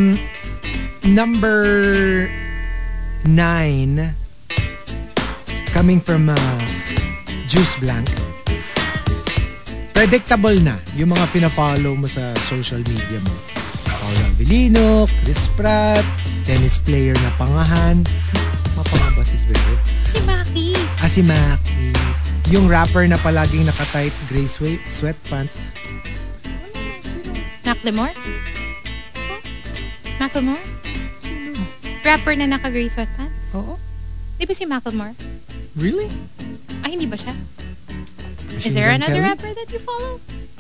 number 9, coming from Juice Blank. Predictable na yung mga fina-follow mo sa social media mo. Paula Avellino, Chris Pratt, tennis player na Pangahan. Mapangaba si Svero. Si Maki. Si Maki. Yung rapper na palaging naka-tight gray sweatpants. Macklemore? Macklemore? Sino? Rapper na naka-gray sweatpants? Oo. Di ba si Macklemore? Really? Ay, hindi ba siya? Machine Is there Gun another Kelly? rapper that you follow?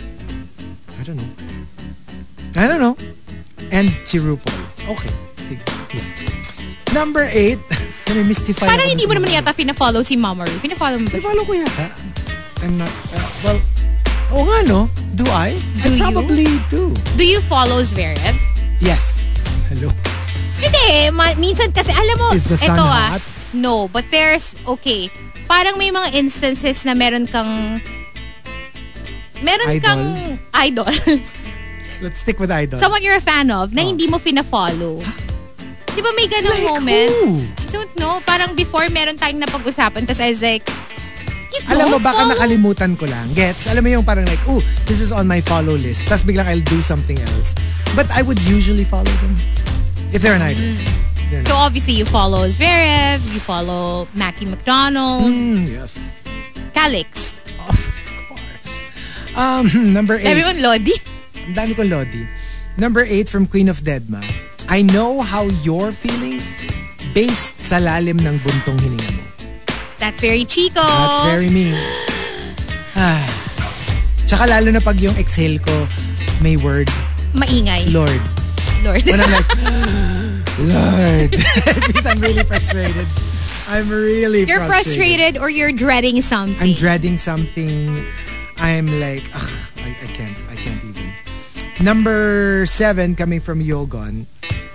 I don't know. And si RuPaul. Okay. Sige. Yeah. Number 8. Nami-mystify Parang ako hindi mo naman yata fina-follow si Mama Ru. Fina-follow mo ba siya? follow ko yata. I'm not, well, oo nga no. Do I? Do I you? probably do. Do you follow Zverev? Yes. Hello. Hindi. Minsan kasi, alam mo, Is the sun eto hot? No, but there's, okay. Parang may mga instances na meron kang idol. Let's stick with idol. Someone you're a fan of na hindi mo fina-follow. Di ba may ganong Like moments? who? I don't know. Parang before meron tayong napag-usapan, tas I was like, you Alam mo, don't baka follow? nakalimutan ko lang. Gets? Alam mo yung parang like, oh, this is on my follow list. Tapos biglang I'll do something else. But I would usually follow them. If they're an idol. So obviously you follow Zverev, you follow Mackie McDonald, Yes. Calix. Of course. Number 8. Everyone Lodi. Ang dami kong Lodi. Number 8 from Queen of Deadma. I know how you're feeling based sa lalim ng buntong hininga mo. That's very Chico. That's very me. Tsaka lalo na pag yung exhale ko, may word, Maingay. Lord. Lord. When I'm like, Lord. Because I'm really frustrated. I'm really You're frustrated or you're dreading something. I'm dreading something. I'm like, I can't even. Number 7 coming from Yogon.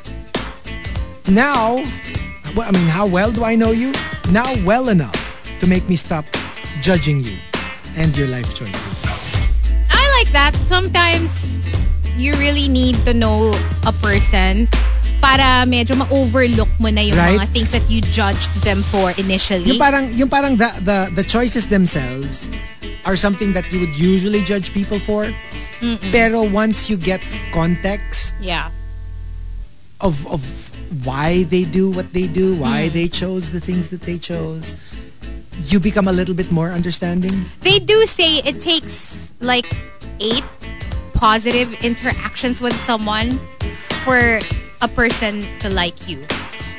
Now, how well do I know you? Now well enough to make me stop judging you and your life choices. I like that. Sometimes you really need to know a person para medyo ma-overlook mo na yung Right? mga things that you judged them for initially. Yung parang the choices themselves are something that you would usually judge people for. Pero once you get context Yeah. of why they do what they do, why they chose the things that they chose, you become a little bit more understanding. They do say it takes like 8 positive interactions with someone for a person to like you.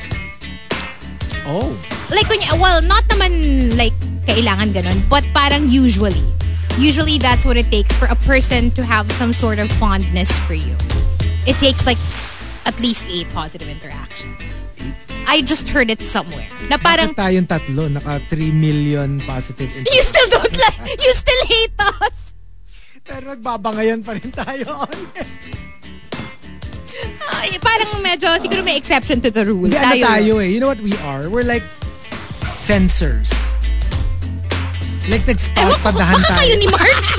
Oh. Like, well, not naman like kailangan ganun, but parang usually that's what it takes for a person to have some sort of fondness for you. It takes like at least 8 positive interactions. I just heard it somewhere. Na parang, Bakit tayong tatlo, naka 3 million positive you interactions. still don't like, you still hate us. Pero nagbabangayan pa rin tayo. Ay, parang medyo, siguro may exception to the rule. Hindi, ano tayo eh. You know what we are? We're like fencers. Like nagspadahan Baka kayo tayo. ni Marky.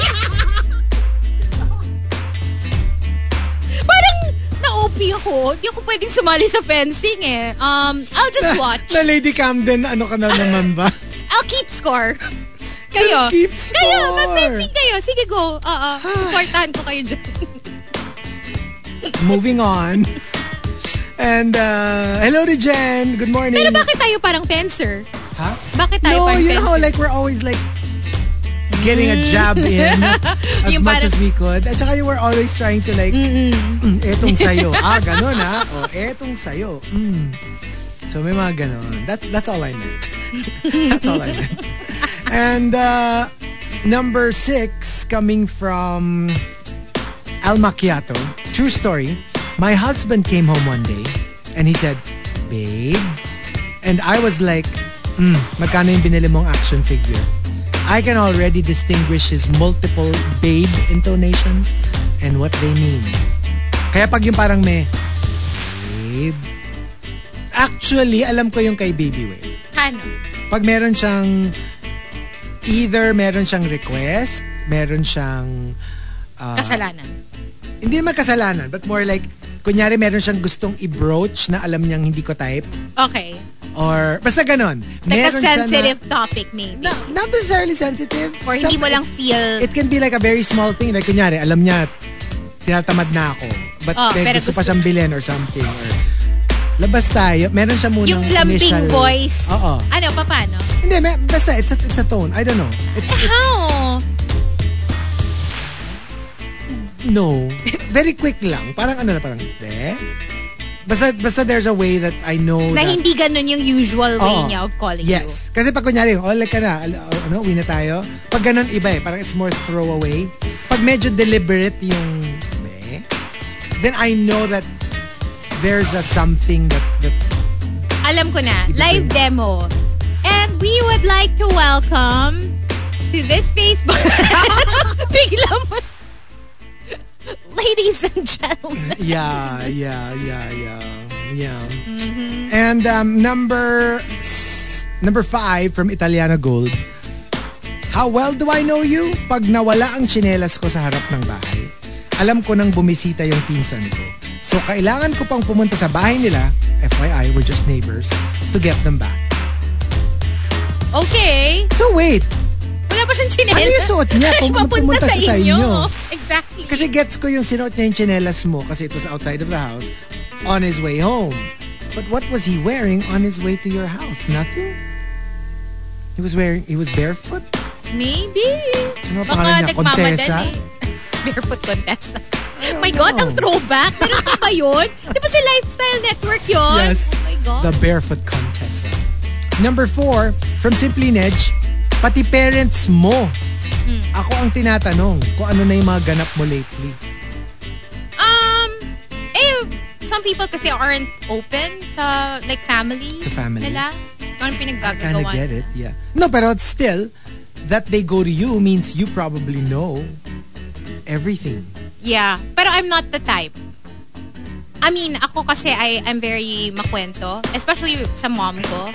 Parang na-OP ako. Hindi ako pwedeng sumali sa fencing eh. I'll just watch. Na Lady Camden, ano ka na naman ba? I'll keep score. Kayo. Keep score. Kayo, mag-fencing kayo. Sige, go. Supportahan ko kayo dyan. Moving on. And hello to Jen. Good morning. Pero bakit tayo parang fencer? Ha? Bakit tayo No, parang you know how fencer? like we're always like getting a jab in as Yung much parang- as we could. At saka you were always trying to like, etong sayo. Ganon ha. O, etong sayo. So may mga ganon. That's all I meant. That's all I meant. And number 6 coming from Al Macchiato. True story. My husband came home one day and he said, babe. And I was like, magkano yung binili mong action figure? I can already distinguish his multiple babe intonations and what they mean. Kaya pag yung parang may, babe. Actually, alam ko yung kay Baby Whale. Ano? Pag meron siyang, either meron siyang request, meron siyang, Kasalanan. hindi naman kasalanan, but more like, kunyari meron siyang gustong i-broach na alam niyang hindi ko type. Okay. Or, basta ganon. Like a Meron siya sensitive topic maybe. not necessarily sensitive. Or hindi mo lang feel... It can be like a very small thing. Like, kunyari, alam niya, tinatamad na ako. But pero gusto pa siyang bilhin or something. Or, labas tayo. Meron siya munang Yung lambing initial voice. Oo. Ano, paano? Hindi, basta, it's a tone. I don't know. It's How? no. Very quick lang. Parang ano na, parang, Basta there's a way that I know Na that, hindi ganun yung usual way Oo. niya of calling yes. Kasi pag kunyari, like ka na, uwi na tayo. Pag ganun, iba eh. Parang it's more throwaway. Pag medyo deliberate yung, then I know that there's a something that you. Alam ko na. Ibig Live sabihin. demo. And we would like to welcome to this Facebook. Bigla mo. Ladies and gentlemen. Yeah. And number 5 from Italiana Gold. How well do I know you? Pag nawala ang tsinelas ko sa harap ng bahay, alam ko nang bumisita yung pinsan ko. So, kailangan ko pang pumunta sa bahay nila, FYI, we're just neighbors, to get them back. Okay. So, wait. Wala pa siyang chinelas. Ano yung suot niya kung pumunta siya sa inyo? Exactly. Kasi gets ko yung sinuot niya yung chinelas mo kasi it was outside of the house on his way home. But what was he wearing on his way to your house? Nothing? He was barefoot? Maybe. Ano pangalan niya? Contessa? Barefoot Contessa. My know. God, ang throwback. Meron ka ba yun? Di ba si Lifestyle Network yun? Yes. Oh my God. The Barefoot Contessa. Number 4, from Simply Nedge, pati parents mo. Ako ang tinatanong kung ano na yung mga ganap mo lately. Some people kasi aren't open sa like family. To family. Nila. Kung anong pinaggagawa. Kinda get it, yeah. No, pero still, that they go to you means you probably know everything. Yeah. Pero I'm not the type. I mean, ako kasi I'm very makwento. Especially sa mom ko.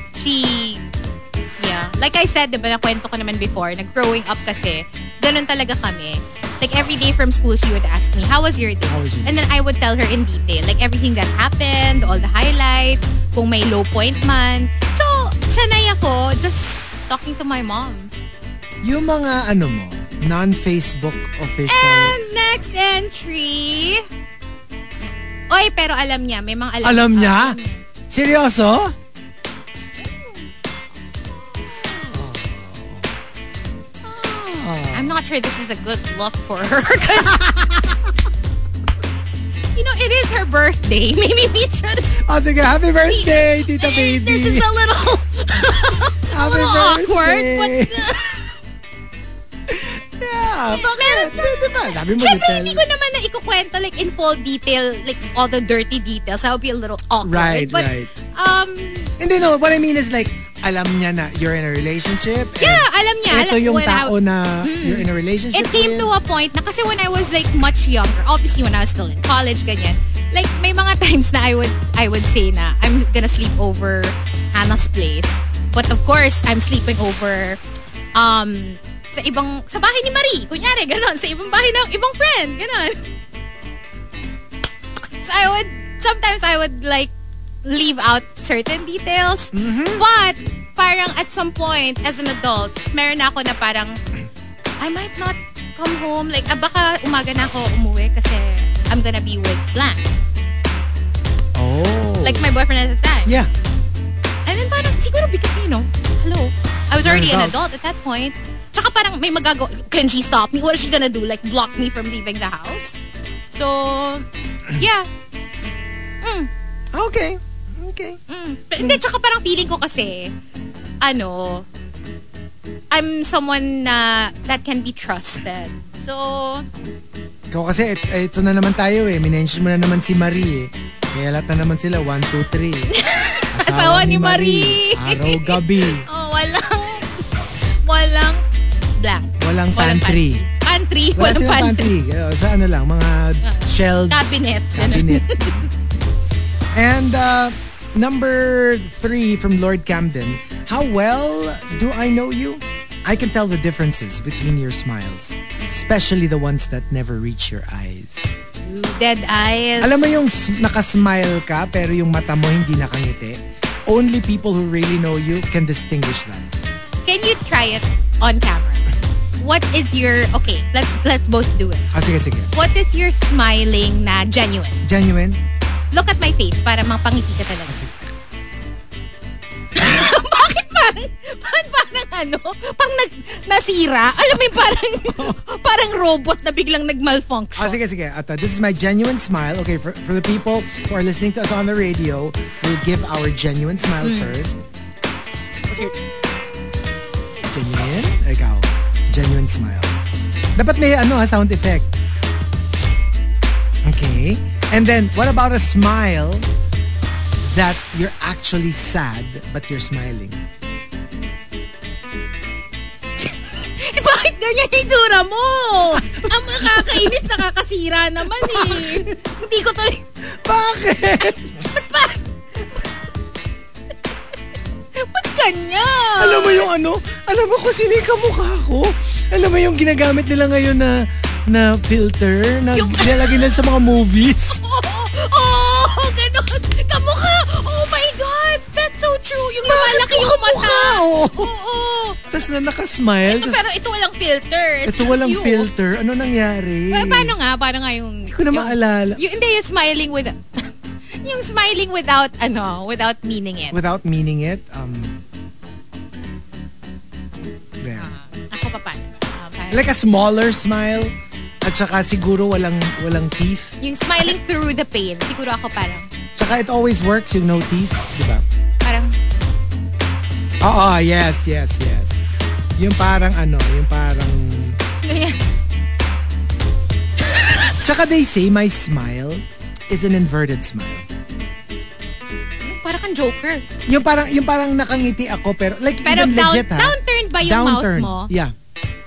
Yeah. Like I said, diba, nakwento ko naman before, growing up kasi, ganun talaga kami. Like every day from school, she would ask me, how was your day? And then I would tell her in detail, like everything that happened, all the highlights, kung may low point man. So, sanay ako just talking to my mom. Yung mga mo, non-Facebook official. And next entry. Oy, pero alam niya, may mga Alam niya? Seryoso? I'm not sure this is a good look for her because it is her birthday. Maybe we should. Sige, happy birthday, Tita Baby. This is a little, awkward, but yeah, bakit? Diba? Sabi mo, syempre, hindi ko naman na ikukwento like in full detail, like all the dirty details. That would be a little awkward. Right, but, right. Hindi, no, what I mean is like, alam niya na you're in a relationship. Yeah, alam niya. Ito yung tao na you're in a relationship It came to a point na kasi when I was like much younger, obviously when I was still in college, ganyan, like may mga times na I would say na I'm gonna sleep over Hannah's place. But of course, I'm sleeping over sa bahay ni Marie. Kunyari, ganon. Sa ibang bahay ng ibang friend. Ganon. So sometimes I would like leave out certain details. But parang at some point as an adult, meron na ako na parang I might not come home. Like, baka umaga na ako umuwi kasi I'm gonna be with blank. Oh. Like my boyfriend at the time. Yeah. And then parang siguro because, hello, I was already an adult at that point. Tsaka parang may magagawa, can she stop me? What is she gonna do? Like block me from leaving the house? So, yeah. Okay. Hindi, tsaka parang feeling ko kasi, I'm someone that can be trusted. So, ikaw kasi, ito na naman tayo Minention mo na naman si Marie Kaya lahat na naman sila, 1, 2, 3. Asawa ni Marie. Araw-gabi. Oh, walang blank. Walang pantry. Walang pantry. Sa lang, mga shelves. Cabinet. And number 3 from Lord Camden. How well do I know you? I can tell the differences between your smiles, especially the ones that never reach your eyes. Dead eyes. Alam mo yung nakasmile ka pero yung mata mo hindi nakangiti? Only people who really know you can distinguish that. Can you try it on camera? What is your... Okay, let's both do it. Sige. What is your smiling na genuine? Genuine? Look at my face para mapangiti ka talaga. Bakit parang pang nasira? Alam mo yung parang robot na biglang nag-malfunction. Sige. This is my genuine smile. Okay, for the people who are listening to us on the radio, we'll give our genuine smile first. What's your... Genuine? Ikaw. Genuine smile. Dapat may sound effect. Okay. And then, what about a smile that you're actually sad but you're smiling? Bakit ganyan yung itsura mo? Ang nakakainis, nakakasira naman Hindi ko to... Bakit? Ba't ganyan? Alam mo yung alam mo kung sino yung kamukha ko? Alam mo yung ginagamit nila ngayon na filter na nilalagay na sa mga movies? mukha, oo. Oo. Tapos na nakasmile. Pero ito walang filter. It's Ito just walang you. filter. Ano nangyari? Paano nga yung... Hindi ko na maalala. Hindi, yung smiling with... yung smiling without meaning it. Without meaning it, there. Ako pa paano? Like a smaller smile. At saka siguro walang teeth. Yung smiling through the pain. Siguro ako parang... Tsaka it always works yung no teeth. Diba? Parang... Oo, yes. Yung parang yung parang... Ganyan. Tsaka they say my smile is an inverted smile. Parang kang Joker. Yung parang nakangiti ako pero like Pero even legit ha. downturned ba yung Downturned. mouth mo? Yeah.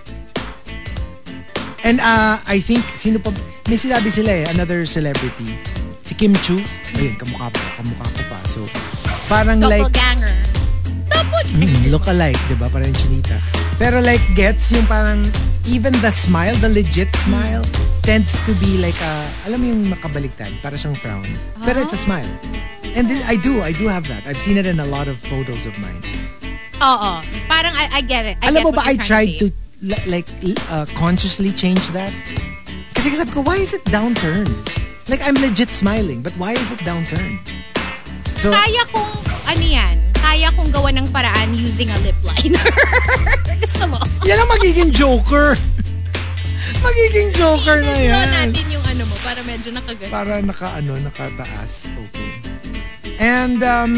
And I think sino pa may sinabi sila another celebrity. Si Kim Chu. Ayun, kamukha ko pa. So parang like Doppelganger. look alike, 'di ba? Parang chinita. Pero like gets yung parang even the smile, the legit smile tends to be like alam mo yung makabaliktad, para siyang frown. Pero it's a smile. And then I do have that. I've seen it in a lot of photos of mine. Oo. Parang I get it. Alam mo ba, I tried to to consciously change that. Kasi sabi ko, why is it downturned? Like, I'm legit smiling, but why is it downturned? So, kaya kong gawa ng paraan using a lip liner. Gusto mo? yan ang magiging joker. Magiging joker na Draw yan. natin yung mo para medyo nakagano. Para nakataas. Okay. And,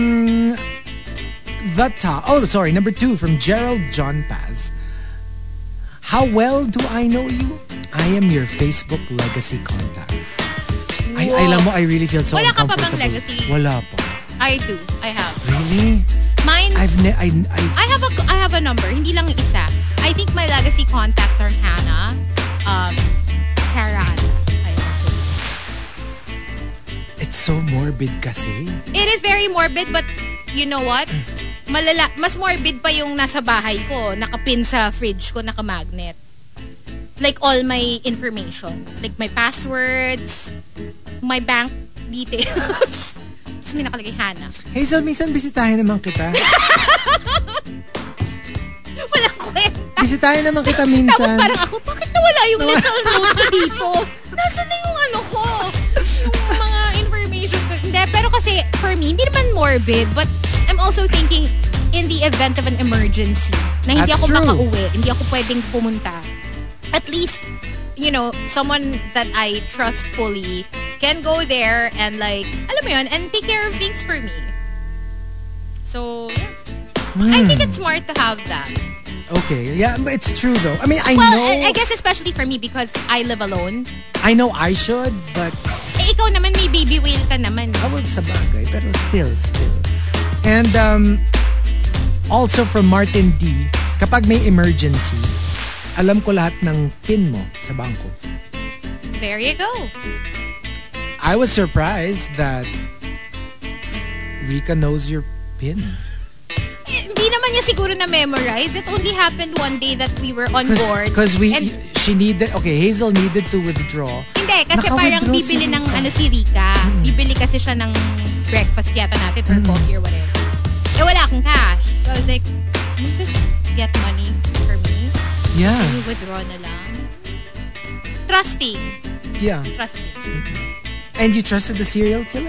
number 2 from Gerald John Paz. How well do I know you? I am your Facebook legacy contact. Alam mo, I really feel so Wala ka pa uncomfortable. bang legacy? Wala pa. I do. I have. Really? Mine's... I have a number. Hindi lang isa. I think my legacy contacts are Hannah, Sarah Ana. It's so morbid kasi. It is very morbid, but you know what? Mas morbid pa yung nasa bahay ko, nakapin sa fridge ko, nakamagnet. Like all my information. Like my passwords, my bank details. Tapos may nakalagay Hannah. Hazel, minsan bisitahin naman kita. Walang kwenta. Bisitahin naman kita minsan. Tapos parang ako, bakit nawala yung little note ko dito? Nasaan na yung ko? Yung mga information ko. Hindi, pero kasi for me, hindi naman morbid, but I'm also thinking in the event of an emergency na hindi That's ako true. makauwi, hindi ako pwedeng pumunta. At least, someone that I trust fully can go there and like, alam mo yun, and take care of things for me. So, yeah. I think it's smart to have that. Okay. Yeah, but it's true though. I mean, I Well, know... I guess especially for me because I live alone. I know I should, but... Ikaw naman, may baby whale ka naman. I would sa bagay, pero still. And also from Martin D, kapag may emergency, alam ko lahat ng PIN mo sa bangko. There you go. I was surprised that Rika knows your PIN. Hindi naman niya siguro na-memorize. It only happened one day that we were on board. Because And, Hazel needed to withdraw. hindi, kasi parang Naka-withdraw bibili si ng Rika. si Rika. Bibili kasi siya ng breakfast yata natin or coffee or whatever. Wala akong cash. So I was like, can you just get money for me? Yeah. Can you withdraw na lang? Trusting. Yeah. Trusting. And you trusted the serial killer?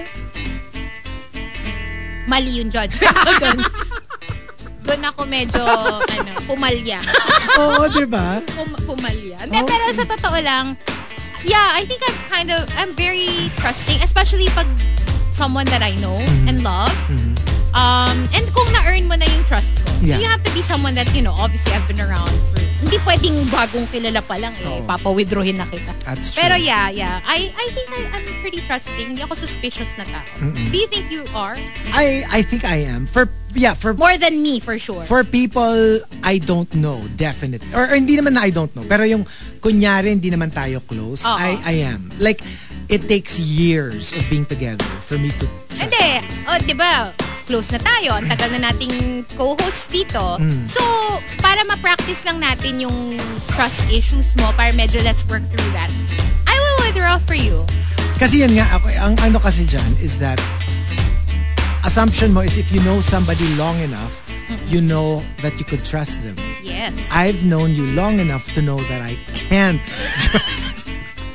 Mali yung judgment ko doon. Doon ako medyo, pumalya. Oo, diba? Pumalya. Hindi, pero sa totoo lang, yeah, I think I'm very trusting, especially pag someone that I know and love. And kung na-earn mo na yung trust ko, Yeah. you have to be someone that, obviously I've been around for, hindi pwedeng bagong kilala pa lang papawithdrawin na kita. That's true. Pero yeah. I think I'm pretty trusting. Hindi ako suspicious na tao. Do you think you are? I think I am. For More than me, for sure. For people I don't know, definitely. Or hindi naman na I don't know. Pero yung kunyari hindi naman tayo close, I am. Like, it takes years of being together for me to trust. Hindi. Diba? Close na tayo. Ang tagal na nating co-host dito. So, para ma-practice lang natin yung trust issues mo, para medyo let's work through that, I will withdraw for you. Kasi yan nga, ang ano kasi dyan is that assumption mo is if you know somebody long enough, you know that you could trust them. Yes. I've known you long enough to know that I can't trust.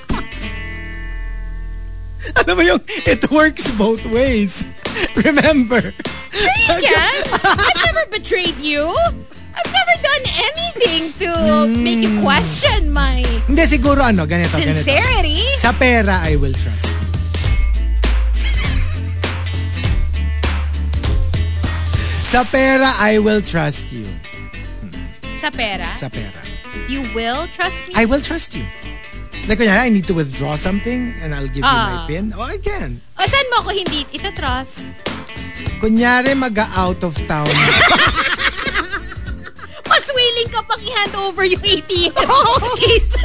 Alam mo yung, it works both ways. Remember? Sure you can. I've never betrayed you. I've never done anything to make you question my Hindi, siguro ganito. sincerity. Sa pera, I will trust you. Sa pera, I will trust you. Sa pera? Sa pera. You will trust me? I will trust you. Like, kunyari, I need to withdraw something and I'll give you my PIN. Oh, I can. O, saan mo ako hindi itatrust? Kunyari, mag-out of town. Mas willing ka pang i-hand over yung ATM kaysa...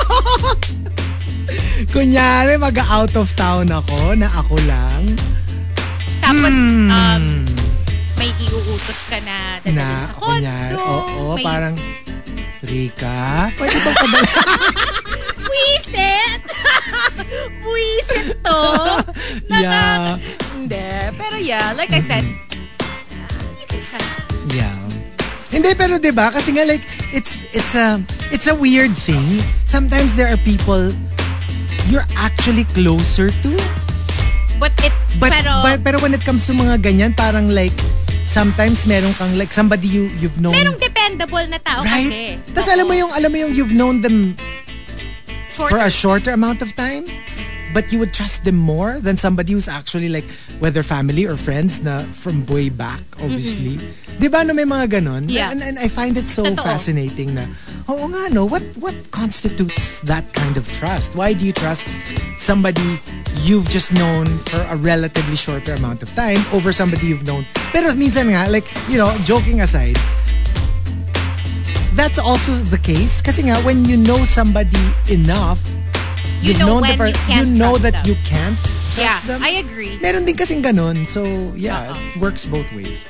Kunyari, mag-out of town ako na ako lang. Tapos, may iuutos ka na dadalhin sa kondo. Kunyari, oo, may... parang, Rika, pwede ba padala? Buisit! Buisit to! Yeah. Hindi. Pero yeah, like I said, you can trust me. Yeah. Hindi, pero diba? Kasi nga like, it's a weird thing. Sometimes there are people you're actually closer to. But when it comes to mga ganyan, parang like, sometimes meron kang like somebody you've known. Merong dependable na tao right? kasi. Tapos alam mo yung you've known them for a shorter amount of time, but you would trust them more than somebody who's actually like, whether family or friends na from way back, obviously. Diba no may mga ganon? Yeah. And I find it so fascinating na, oo nga no, what constitutes that kind of trust? Why do you trust somebody you've just known for a relatively shorter amount of time over somebody you've known? Pero minsan nga, like, you know, joking aside, that's also the case. Kasi nga, when you know somebody enough, you know when you know that them. you can't trust them. I agree. Meron din kasing ganon. So, yeah, it works both ways.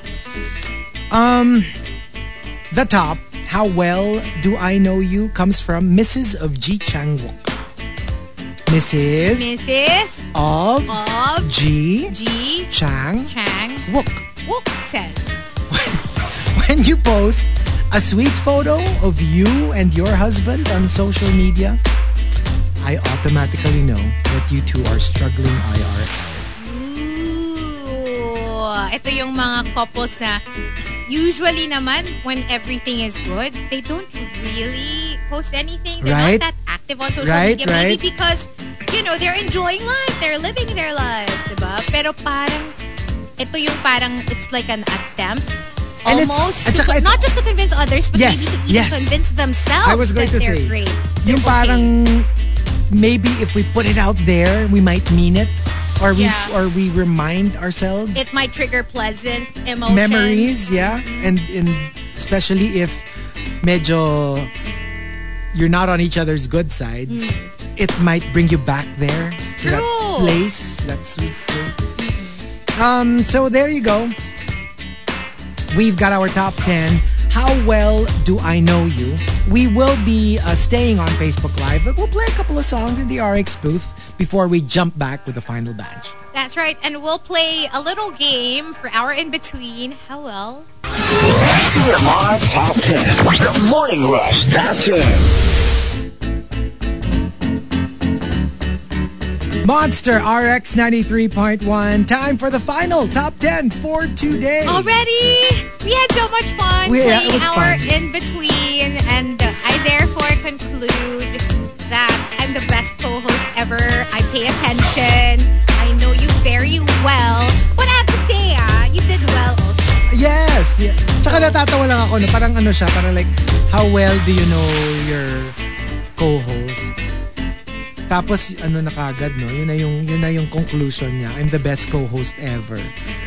The top, how well do I know you, comes from Mrs. of G. Chang Wook. Mrs. of G. Chang Wook. Wook says, when you post a sweet photo of you and your husband on social media, I automatically know that you two are struggling IRL. Ooh, ito yung mga couples na usually naman when everything is good, they don't really post anything. They're right? not that active on social media. Right. Maybe because, you know, they're enjoying life. They're living their lives, diba? Pero parang, ito yung parang, it's like an attempt. And almost. it's Not just to convince others, but maybe to even convince themselves I was going that to they're say, great. Yung parang, maybe if we put it out there, we might mean it. Or we remind ourselves. It might trigger pleasant emotions. Memories, yeah. And especially if medyo you're not on each other's good sides, it might bring you back there. To that place, that sweet place. So there you go. We've got our top 10. How well do I know you? We will be staying on Facebook Live, but we'll play a couple of songs in the RX booth before we jump back with the final batch. That's right. And we'll play a little game for our in-between. How well? TMR Top 10. The Morning Rush Top 10. Monster RX 93.1. Time for the final top 10 for today. Already? We had so much fun playing our in-between. And I therefore conclude that I'm the best co-host ever. I pay attention. I know you very well. But I have to say, you did well also. Yes. Yeah. Tsaka natatawa lang ako na parang ano siya, parang like, how well do you know your co-host? Tapos ano na kagad, no? Yun na yung conclusion niya. I'm the best co-host ever.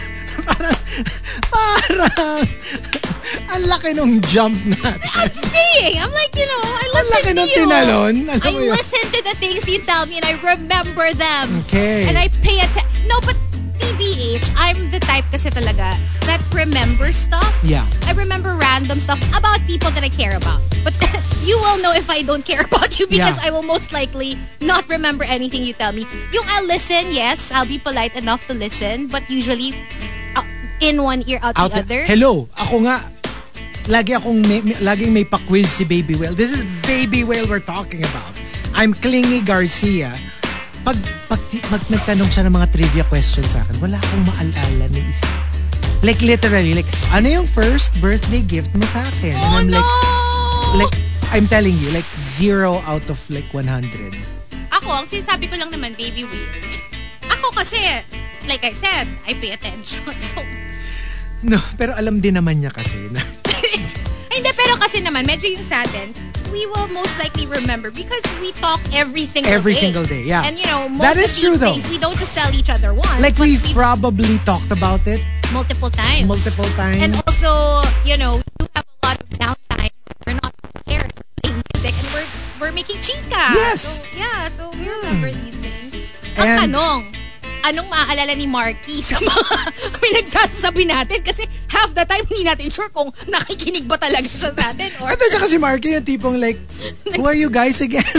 parang ang laki nung jump natin. I'm saying, I'm like, you know, I listen to you. Tinalon. I listen to the things you tell me and I remember them. Okay. And I pay attention. No, but TBH, I'm the type kasi talaga that remember stuff. Yeah. I remember random stuff about people that I care about. But you will know if I don't care about you because I will most likely not remember anything you tell me. Yung I'll listen, yes, I'll be polite enough to listen, but usually in one ear, out the other. Hello, ako nga, laging may pa-quiz si Baby Whale. This is Baby Whale we're talking about. I'm Clingy Garcia. Pag nagtanong siya ng mga trivia questions sa akin, wala akong maalala ni isa. Like literally, like, ano yung first birthday gift mo sa akin? And I'm like, I'm telling you, like 0 out of like 100. Ako, ang sinasabi ko lang naman, Baby Whale. Ako kasi, like I said, I pay attention. So, no, pero alam din naman niya kasi na hindi, pero kasi naman, medyo yung sa atin, we will most likely remember because we talk every single day. Yeah. And you know, most that is of true these though. things, we don't just tell each other once. Like we've probably talked about it multiple times. And also, you know, we do have a lot of downtime. We're not scared of playing music and we're making chika. Yes. So we remember these things. Ang tanong, anong maaalala ni Marky sa mga pinagsasabi natin? Kasi half the time, hindi natin sure kung nakikinig ba talaga siya sa atin. Or... Ito siya kasi Marky yung tipong like, who are you guys again?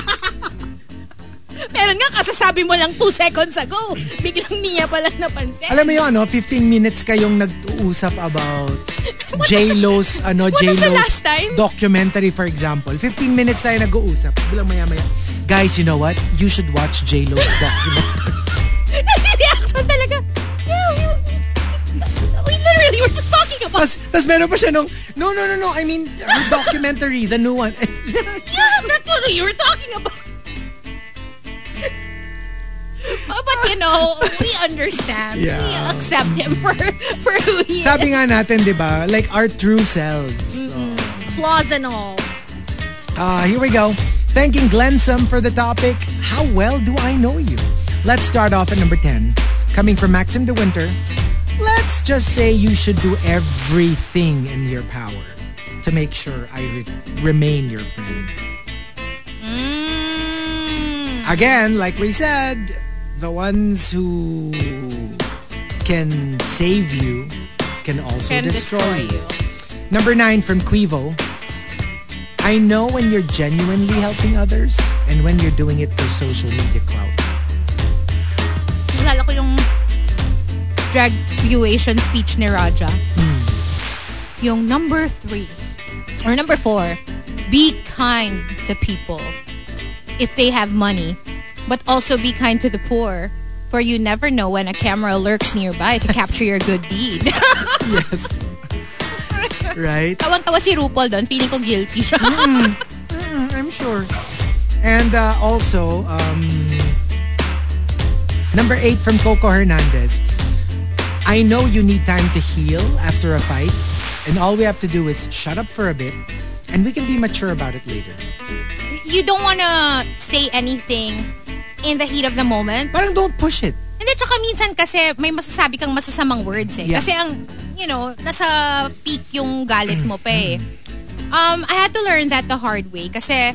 Pero nga, kasasabi mo lang 2 seconds ago. Biglang niya pala napansin. Alam mo yung 15 minutes kayong nag-uusap about J-Lo's, J-Lo's documentary, for example. 15 minutes tayo nag-uusap. Bilang maya-maya, guys, you know what? You should watch J-Lo's documentary. Reaction talaga. Yeah, we literally were just talking about. Tas meron pa siya nung, no. I mean, her documentary, the new one. Yeah, that's what we were talking about. But you know, we understand. Yeah. We accept him for who he Sabi is. nga natin, di ba? Like our true selves. Flaws and all. Here we go. Thanking Glensum for the topic, how well do I know you? Let's start off at number 10. Coming from Maxim De Winter, let's just say you should do everything in your power to make sure I remain your friend. Again, like we said, the ones who can save you can also destroy you. Number 9 from Quivo, I know when you're genuinely helping others and when you're doing it for social media clout. Nalala ko yung graduation speech ni Raja. Yung number 3 or number 4, be kind to people if they have money, but also be kind to the poor, for you never know when a camera lurks nearby to capture your good deed. Yes. Right? Tawang-tawa si RuPaul doon. Feeling ko guilty siya. I'm sure. And also, number 8 from Coco Hernandez. I know you need time to heal after a fight, and all we have to do is shut up for a bit, and we can be mature about it later. You don't wanna say anything in the heat of the moment. Parang don't push it. Hindi, tsaka minsan kasi may masasabi kang masasamang words eh. Yeah. Kasi nasa peak yung galit mo pa eh. I had to learn that the hard way kasi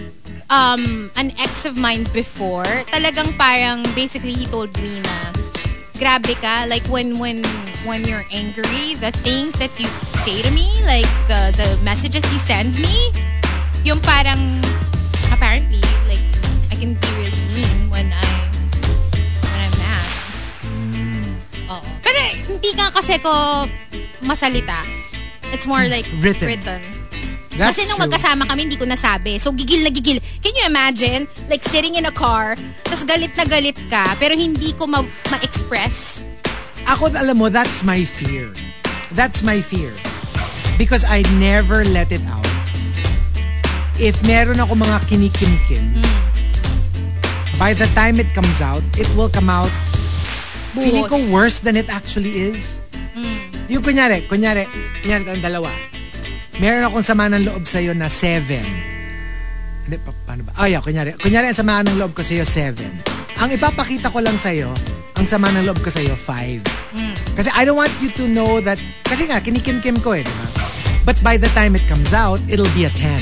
an ex of mine before, talagang parang basically he told me na grabe ka, like when you're angry, the things that you say to me, like the messages you send me, yung parang apparently like I can be really mean when I'm mad. Oo. Pero hindi nga kasi ko masalita. It's more like written. That's kasi nung true. magkasama kami, hindi ko nasabi. So, gigil na gigil. Can you imagine? Like, sitting in a car, tas galit na galit ka, pero hindi ko ma-express. Ako, alam mo, that's my fear. That's my fear. Because I never let it out. If meron ako mga kinikim-kim, by the time it comes out, it will come out feeling ko worse than it actually is. Yung kunyari tayong dalawa. Meron akong sama ng loob sa'yo na 7. Hindi, paano ba? Kunyari ang sama ng loob ko sa'yo 7. Ang ipapakita ko lang sa'yo, ang sama ng loob ko sa'yo 5. Kasi I don't want you to know that, kasi nga, kinikim-kim ko eh, diba? But by the time it comes out, it'll be a 10.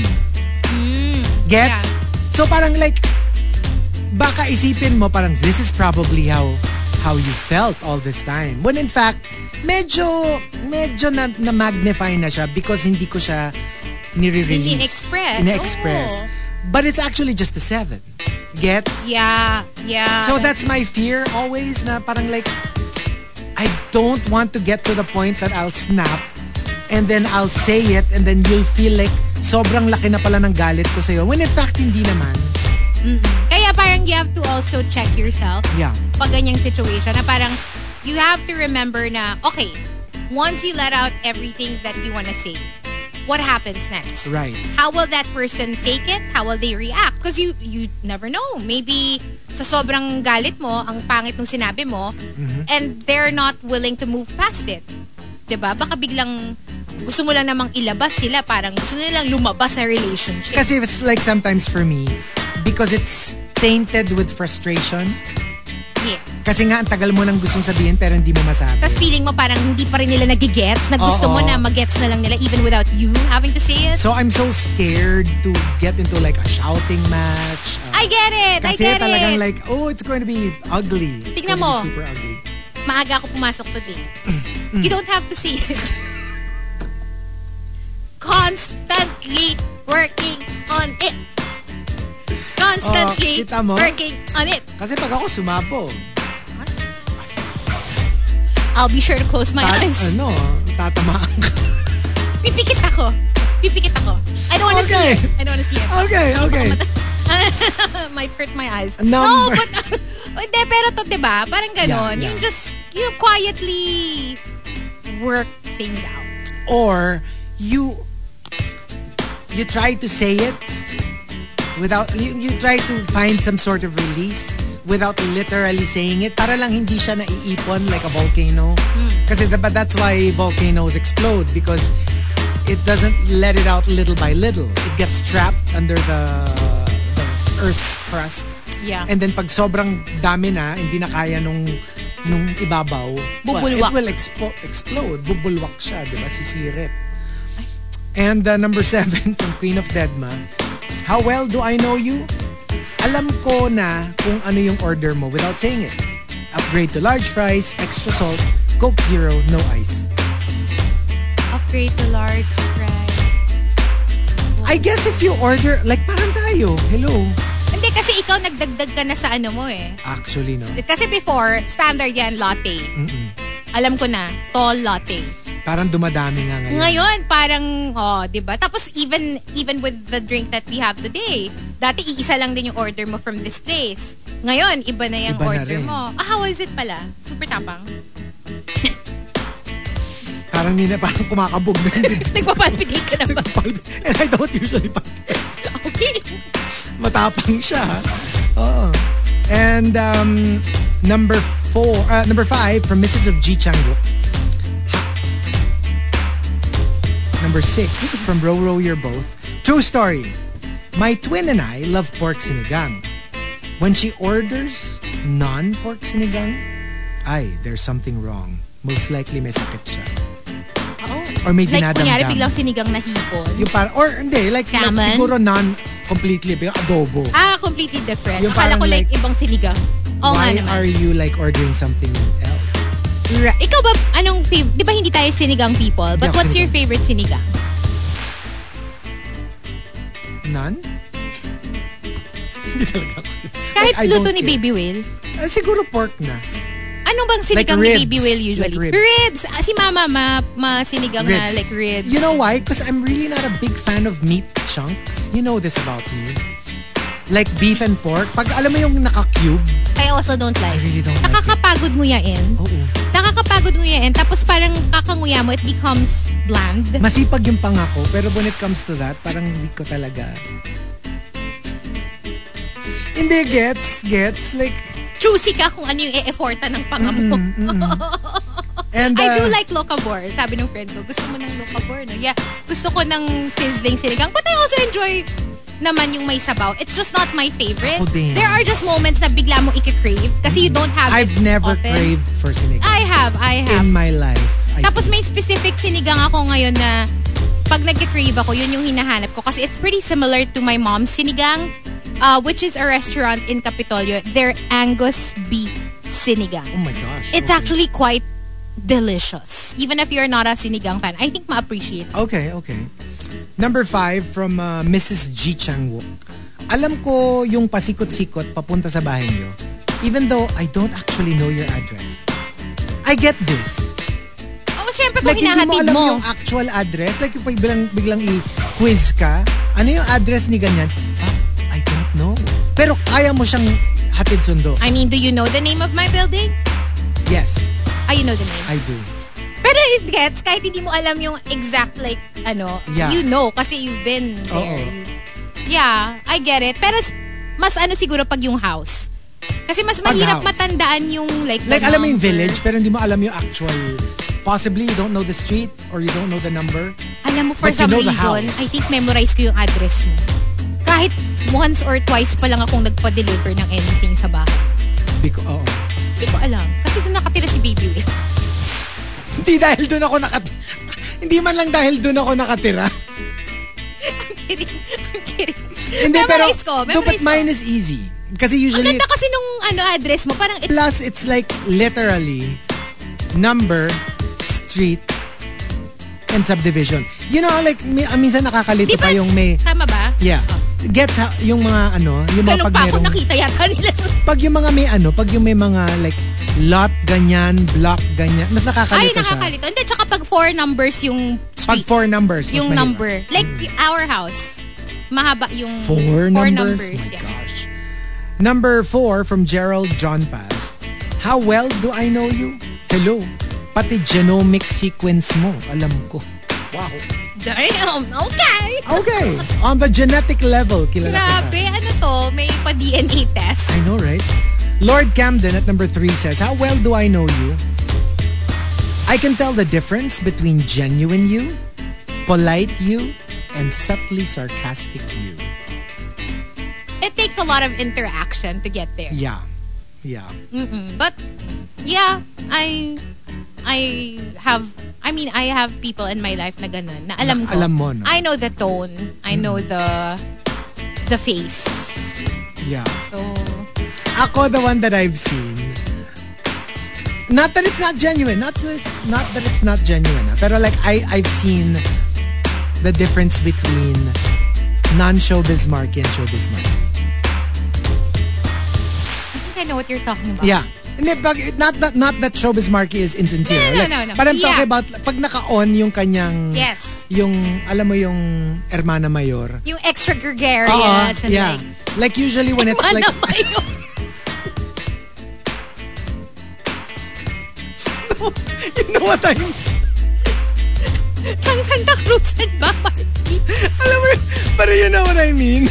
Gets? Yeah. So parang like, baka isipin mo parang this is probably how you felt all this time. When in fact, medyo na magnify na siya because hindi ko siya nire-release. Ine-express. Oh. But it's actually just a 7. Gets? Yeah. So that's my fear always na parang like, I don't want to get to the point that I'll snap and then I'll say it and then you'll feel like sobrang laki na pala ng galit ko sa'yo. When in fact, hindi naman. Kaya parang you have to also check yourself. Yeah. Pag ganyang situation na parang you have to remember na, okay, once you let out everything that you want to say, what happens next? Right. How will that person take it? How will they react? Because you never know. Maybe sa sobrang galit mo, ang pangit ng sinabi mo, and they're not willing to move past it. Diba? Baka biglang gusto mo lang namang ilabas sila. Parang gusto nilang lumabas sa relationship. Kasi it's like sometimes for me, because it's tainted with frustration. Yeah. Kasi nga, ang tagal mo nang gustong sabihin pero hindi mo masabi. Tapos feeling mo parang hindi pa rin nila nagigets na gusto mo na magets na lang nila even without you having to say it. So I'm so scared to get into like a shouting match. I get it! Kasi I get talagang it! like, oh, it's going to be ugly. It's Tingnan going mo. to be super ugly. Maaga ako pumasok today. You don't have to say it. Constantly working on it. Constantly kita mo? working on it. Kasi pag ako sumapo, I'll be sure to close my eyes. tatamaan ka. Pipikit ako. I don't wanna see it. I don't wanna see it. Okay. Might hurt my eyes. Number- No, but hindi, pero to, diba? Parang ganon. Yeah. You quietly work things out. Or you try to say it without you try to find some sort of release without literally saying it para lang hindi siya naiipon like a volcano. Kasi that's why volcanoes explode, because it doesn't let it out little by little. It gets trapped under the Earth's crust. Yeah. And then pag sobrang dami na, hindi na kaya nung ibabaw, Bubulwak. it will explode. Bubulwak siya, di ba? Sisirit. And number 7 from Queen of Deadma, how well do I know you? Alam ko na kung ano yung order mo without saying it. Upgrade to large fries, extra salt, Coke Zero, no ice. Upgrade to large fries. I guess if you order, like parang tayo, hello. Hindi, kasi ikaw nagdagdag ka na sa ano mo eh. Actually, no. Kasi before, standard yan, latte. Alam ko na, tall latte. Parang dumadami nga ngayon. Ngayon, parang, diba? Tapos even with the drink that we have today, dati iisa lang din yung order mo from this place. Ngayon, iba na yung Iba na order rin. mo. How is it pala? Super tapang. Parang parang kumakabog na yun. Nagpapalpitate ka na ba? And I don't usually palpitate. Okay. Matapang siya. Oo. And number 5 from Mrs. of G Changguk. Number 6 from Row You're Both. True story. My twin and I love pork sinigang. When she orders non-pork sinigang, there's something wrong. Most likely may sakit siya. Or may Like, dinadamdam. kunyari, biglang sinigang na hipon. Yung or hindi, like Salmon? siguro non-completely, adobo. Completely different. Yung Akala ko parang like ibang sinigang. Oo nga Why naman. are you like ordering something else? Ikaw ba, anong favorite? Di ba hindi tayo sinigang people? But Hindi ako what's your sinigang. favorite sinigang? None? Hindi talaga ako Kahit I luto don't ni care. Baby Will? Siguro pork na. Anong bang sinigang Like ni ribs. Baby Will usually? Like ribs. Si Mama, sinigang na like ribs. You know why? Because I'm really not a big fan of meat chunks. You know this about me. Like beef and pork. Pag alam mo yung naka-cube, I also don't like. I really don't like it. Nakakapagod nguyain. Oo. Nakakapagod nguyain. Tapos parang kakanguya mo, it becomes bland. Masipag yung pangako, pero when it comes to that, parang hindi ko talaga. Hindi, gets, like, Choosy ka kung ano yung e-effortan ng panga mo. and I do like locavor. Sabi ng friend ko, gusto mo ng locavor, no? Yeah, gusto ko ng sizzling sinigang. But I also enjoy naman yung may sabaw. It's just not my favorite. Ako din. There are just moments na bigla mo i-crave kasi you don't have I've it never often. craved for sinigang I have. in my life. Tapos may specific sinigang ako ngayon na pag nag-crave ako, yun yung hinahanap ko. Kasi it's pretty similar to my mom's sinigang, which is a restaurant in Capitolio. They're Angus beef sinigang. Oh my gosh. It's okay. actually quite delicious. Even if you're not a sinigang fan, I think ma-appreciate. Okay. Number 5 from Mrs. G Changwook. Alam ko yung pasikot-sikot papunta sa bahay niyo, even though I don't actually know your address. I get this. Oh, syempre kung Like, hindi mo hinahatid alam mo. yung actual address. Like, yung biglang i-quiz ka, ano yung address ni ganyan? I don't know. Pero kaya mo siyang hatid sundo. I mean, do you know the name of my building? Yes, You know the name. I do. Pero it gets, kahit hindi mo alam yung exact, like, Yeah. you know, kasi you've been there. Oo. Yeah, I get it. Pero mas siguro pag yung house. Kasi mas Pag mahirap house. matandaan yung like Like, the alam mo yung number. village, pero hindi mo alam yung actual. Possibly, you don't know the street or you don't know the number. Alam mo, for But you some know the reason, house. I think memorize ko yung address mo. Kahit once or twice pa lang akong nagpa-deliver ng anything sa bahay. Oo. Hindi ko alam. Kasi doon nakatira si Baby Will. Hindi dahil doon ako Hindi man lang dahil doon ako nakatira. I'm kidding. Hindi, pero Memorize ko. but mine is easy. Kasi Ang usually, ganda kasi nung address mo. Parang plus it's like literally number, street, and subdivision. You know, like, minsan nakakalito Di ba- pa yung may, tama ba? yeah. Gets yung mga yung mga Ganun pag pa ako merong, nakita yata nila. pag yung mga may pag yung may mga like lot ganyan, block ganyan, mas nakakalito Ay, siya. nakakalito. Hindi, tsaka pag 4 numbers yung Pag street. 4 numbers, mas Yung mahirap. number. Like our house. Mahaba yung 4 numbers? numbers. My Yeah. gosh. Number 4 from Gerald John Paz. How well do I know you? Hello. Pati genomic sequence mo, alam ko. Wow. Damn, okay. Okay. On the genetic level, kilala Grabe, kita. ano to? May pa-DNA test. I know, right? Lord Camden at number 3 says, how well do I know you? I can tell the difference between genuine you, polite you, and subtly sarcastic you. It takes a lot of interaction to get there. Yeah. Yeah. But, yeah, I have people in my life na ganun, na alam ko. Alam mo, no? I know the tone. I know the face. Yeah. So, Ako, the one that I've seen, not that it's not genuine, not that it's not genuine, pero like I've seen the difference between non-showbiz Marky and showbiz Marky. I think I know what you're talking about. Yeah. Hindi, not that showbiz Marky is insincere. No. But I'm talking Yeah. about pag naka-on yung kanyang, Yes. yung, alam mo yung Hermana Mayor. Yung extra gregarious and yeah. Like usually when it's like, you know what I mean? Sang Santa Cruz ba, Marky? Alam mo, pero you know what I mean?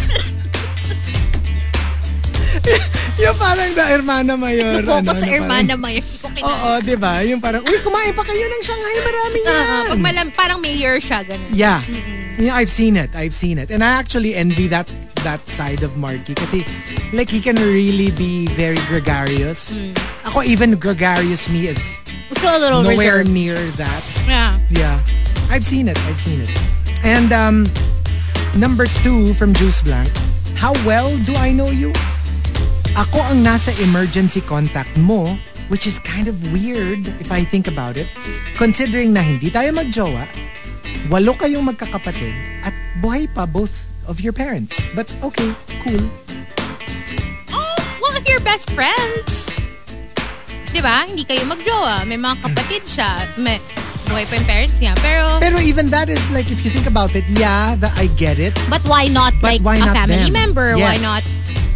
Yung parang the Hermana Mayor. Focus sa parang- Hermana Mayor. Oo, di ba? Yung parang, uy, kumain pa kayo ng Shanghai, marami yan. Pag parang mayor siya, ganun. Yeah. Yeah, I've seen it. And I actually envy that side of Marky kasi like he can really be very gregarious. Ako, even gregarious me is Still a little nowhere reserved. near that. Yeah. Yeah. I've seen it. And number 2 from Juice Blank, how well do I know you? Ako ang nasa emergency contact mo, which is kind of weird if I think about it. Considering na hindi tayo magjowa, 8 kayong magkakapatid, at buhay pa both of your parents. But okay, cool. Oh, well, if you're best friends, di ba? Hindi kayo magjowa. May mga kapatid siya. May buhay pa yung parents niya. Pero even that is like, if you think about it, yeah, I get it. But why not But like why a not family them? member? Yes. Why not?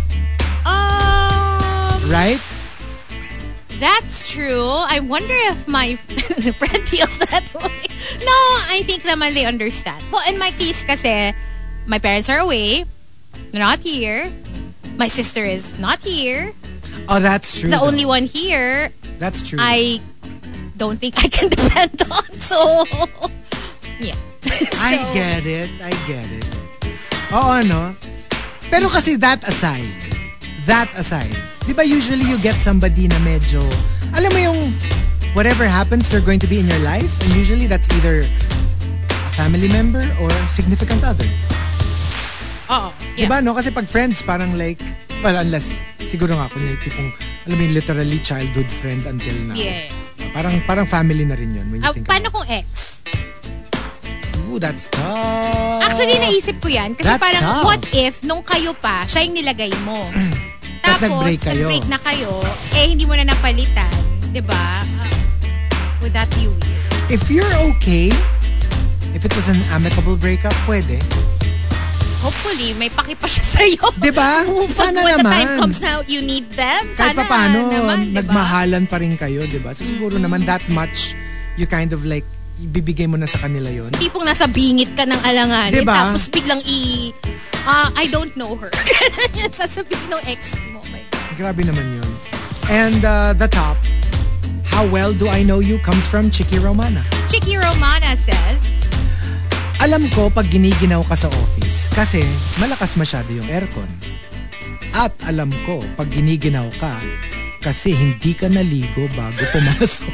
Right? That's true. I wonder if my friend feels that way. No, I think naman they understand. Well, in my case kasi, my parents are away. They're not here. My sister is not here. Oh, that's true. The though. only one here, That's true. I don't think I can depend on. So, yeah. I get it. Oo, no? Pero kasi that aside, di ba usually you get somebody na medyo, alam mo yung whatever happens, they're going to be in your life, and usually that's either a family member or significant other. Oo. Di ba, no? Kasi pag friends, parang like, well, unless, siguro nga kung yung tipong, alam mo yung literally childhood friend until now. Yeah. Parang family na rin yun when you think Paano about kung ex? it. Ooh, that's tough. Actually, naisip ko yan. Kasi That's parang, tough. what if, nung kayo pa, siya yung nilagay mo. Tas nag-break kayo. nag-break na kayo, eh, hindi mo na napalitan. Diba? Would that be weird? If you're okay, if it was an amicable breakup, pwede. Hopefully, may paki pa siya sa'yo. Diba? Sana When the naman. time comes now, you need them. Kahit Sana pa paano, naman, diba? nagmahalan pa rin kayo, diba? So siguro naman that much, you kind of like, ibibigay mo na sa kanila yon. Tipong nasa bingit ka ng alanganin, Diba? tapos biglang I don't know her. Yan sasabihin ng ex mo. Oh my God. Grabe naman yun. And the top, how well do I know you comes from Chicky Romana. Chicky Romana says, Alam ko pag giniginaw ka sa office kasi malakas masyado yung aircon. At alam ko pag giniginaw ka kasi hindi ka naligo bago pumasok.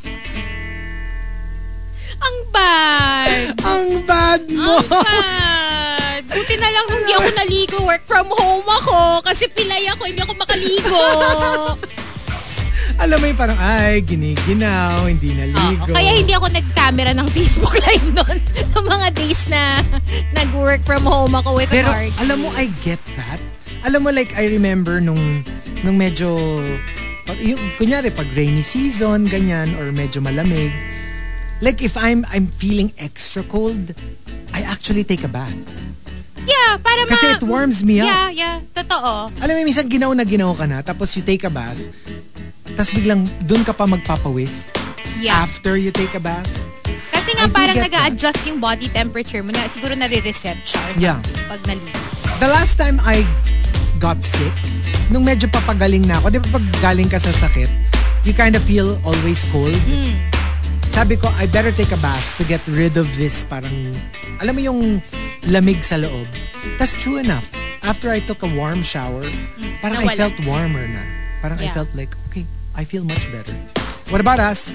ang bad. Ang bad mo! Ang bad. Buti na lang nung hindi ako naligo. Work from home ako. Kasi pilay ako. Hindi ako makaligo. Alam mo yung parang, ay, giniginaw, hindi naligo. Kaya hindi ako nag-camera ng Facebook Live noon. Ng mga days na nag-work from home ako with Pero Marky. alam mo, I get that. Alam mo, like, I remember nung medyo, kunyari, pag rainy season, ganyan, or medyo malamig, like, if I'm feeling extra cold, I actually take a bath. Yeah, para Kasi it warms me up. Yeah. Totoo. Alam mo, minsan ginaw ka na, tapos you take a bath, tapos biglang dun ka pa magpapawis Yeah. after you take a bath. Kasi nga I do parang get nag-a-adjust yung body temperature mo. Siguro nare-reset siya. Yeah. Pag naligo. The last time I got sick, nung medyo papagaling na ako, di ba pag galing ka sa sakit, you kind of feel always cold. Sabi ko, I better take a bath to get rid of this parang, alam mo yung lamig sa loob. That's true enough. After I took a warm shower, parang I Nawala. felt warmer na. Parang I Yeah. felt like, okay, I feel much better. What about us?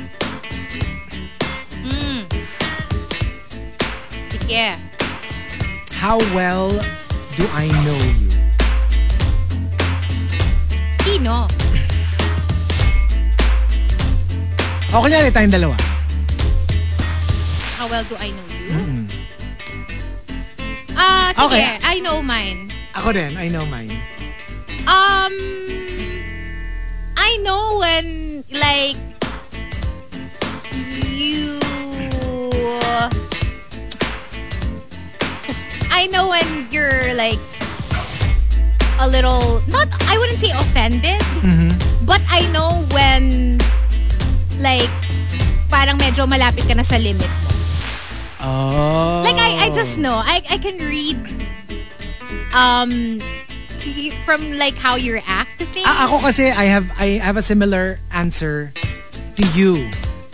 Sige. How well do I know you? Sino? O, kunyari tayong dalawa. How well do I know you? Mm-mm. Sige. Okay. I know mine. Ako din, I know mine. I know when, like, you... I know when you're, like, a little... Not, I wouldn't say offended, but I know when, like, parang medyo malapit ka na sa limit mo. Oh. Like, I just know. I can read from like how you react to things. Ako kasi I have a similar answer to you.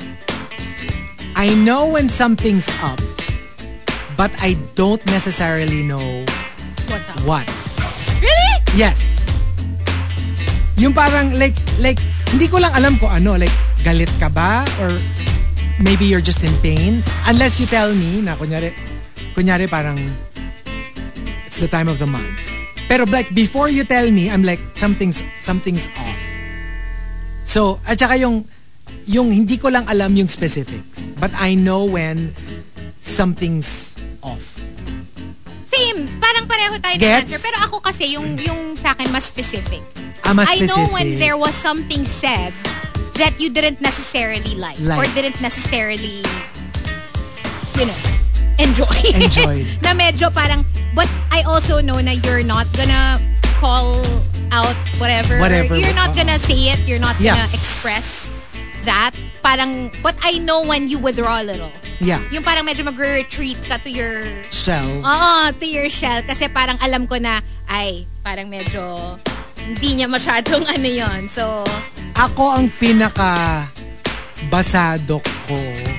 I know when something's up, but I don't necessarily know What's up? what. Really? Yes. Yung parang like hindi ko lang alam ko ano, like galit ka ba or maybe you're just in pain unless you tell me na kunyari parang it's the time of the month. Pero like before you tell me, I'm like something's off. So, at saka yung hindi ko lang alam yung specifics, but I know when something's off. Same. Parang pareho tayo ng Gets? answer. Pero ako kasi yung sa akin mas specific. Mas I know specific. when there was something said that you didn't necessarily like. Or didn't necessarily, you know, enjoyed. Na medyo parang, but I also know na you're not gonna call out whatever. You're not gonna say it. You're not gonna express that. Parang, but I know when you withdraw a little. Yeah. Yung parang medyo mag-retreat ka to your... Shell. to your shell. Kasi parang alam ko na, ay, parang medyo hindi niya masyadong ano yon. So, ako ang pinaka basado ko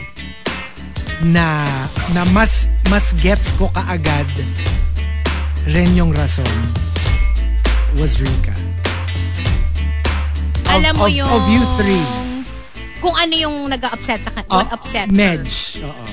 na mas gets ko kaagad rin yung rason was Rika. alam mo yung... Of you three. Kung ano yung nag-upset sa what upset her. Medj. Oo.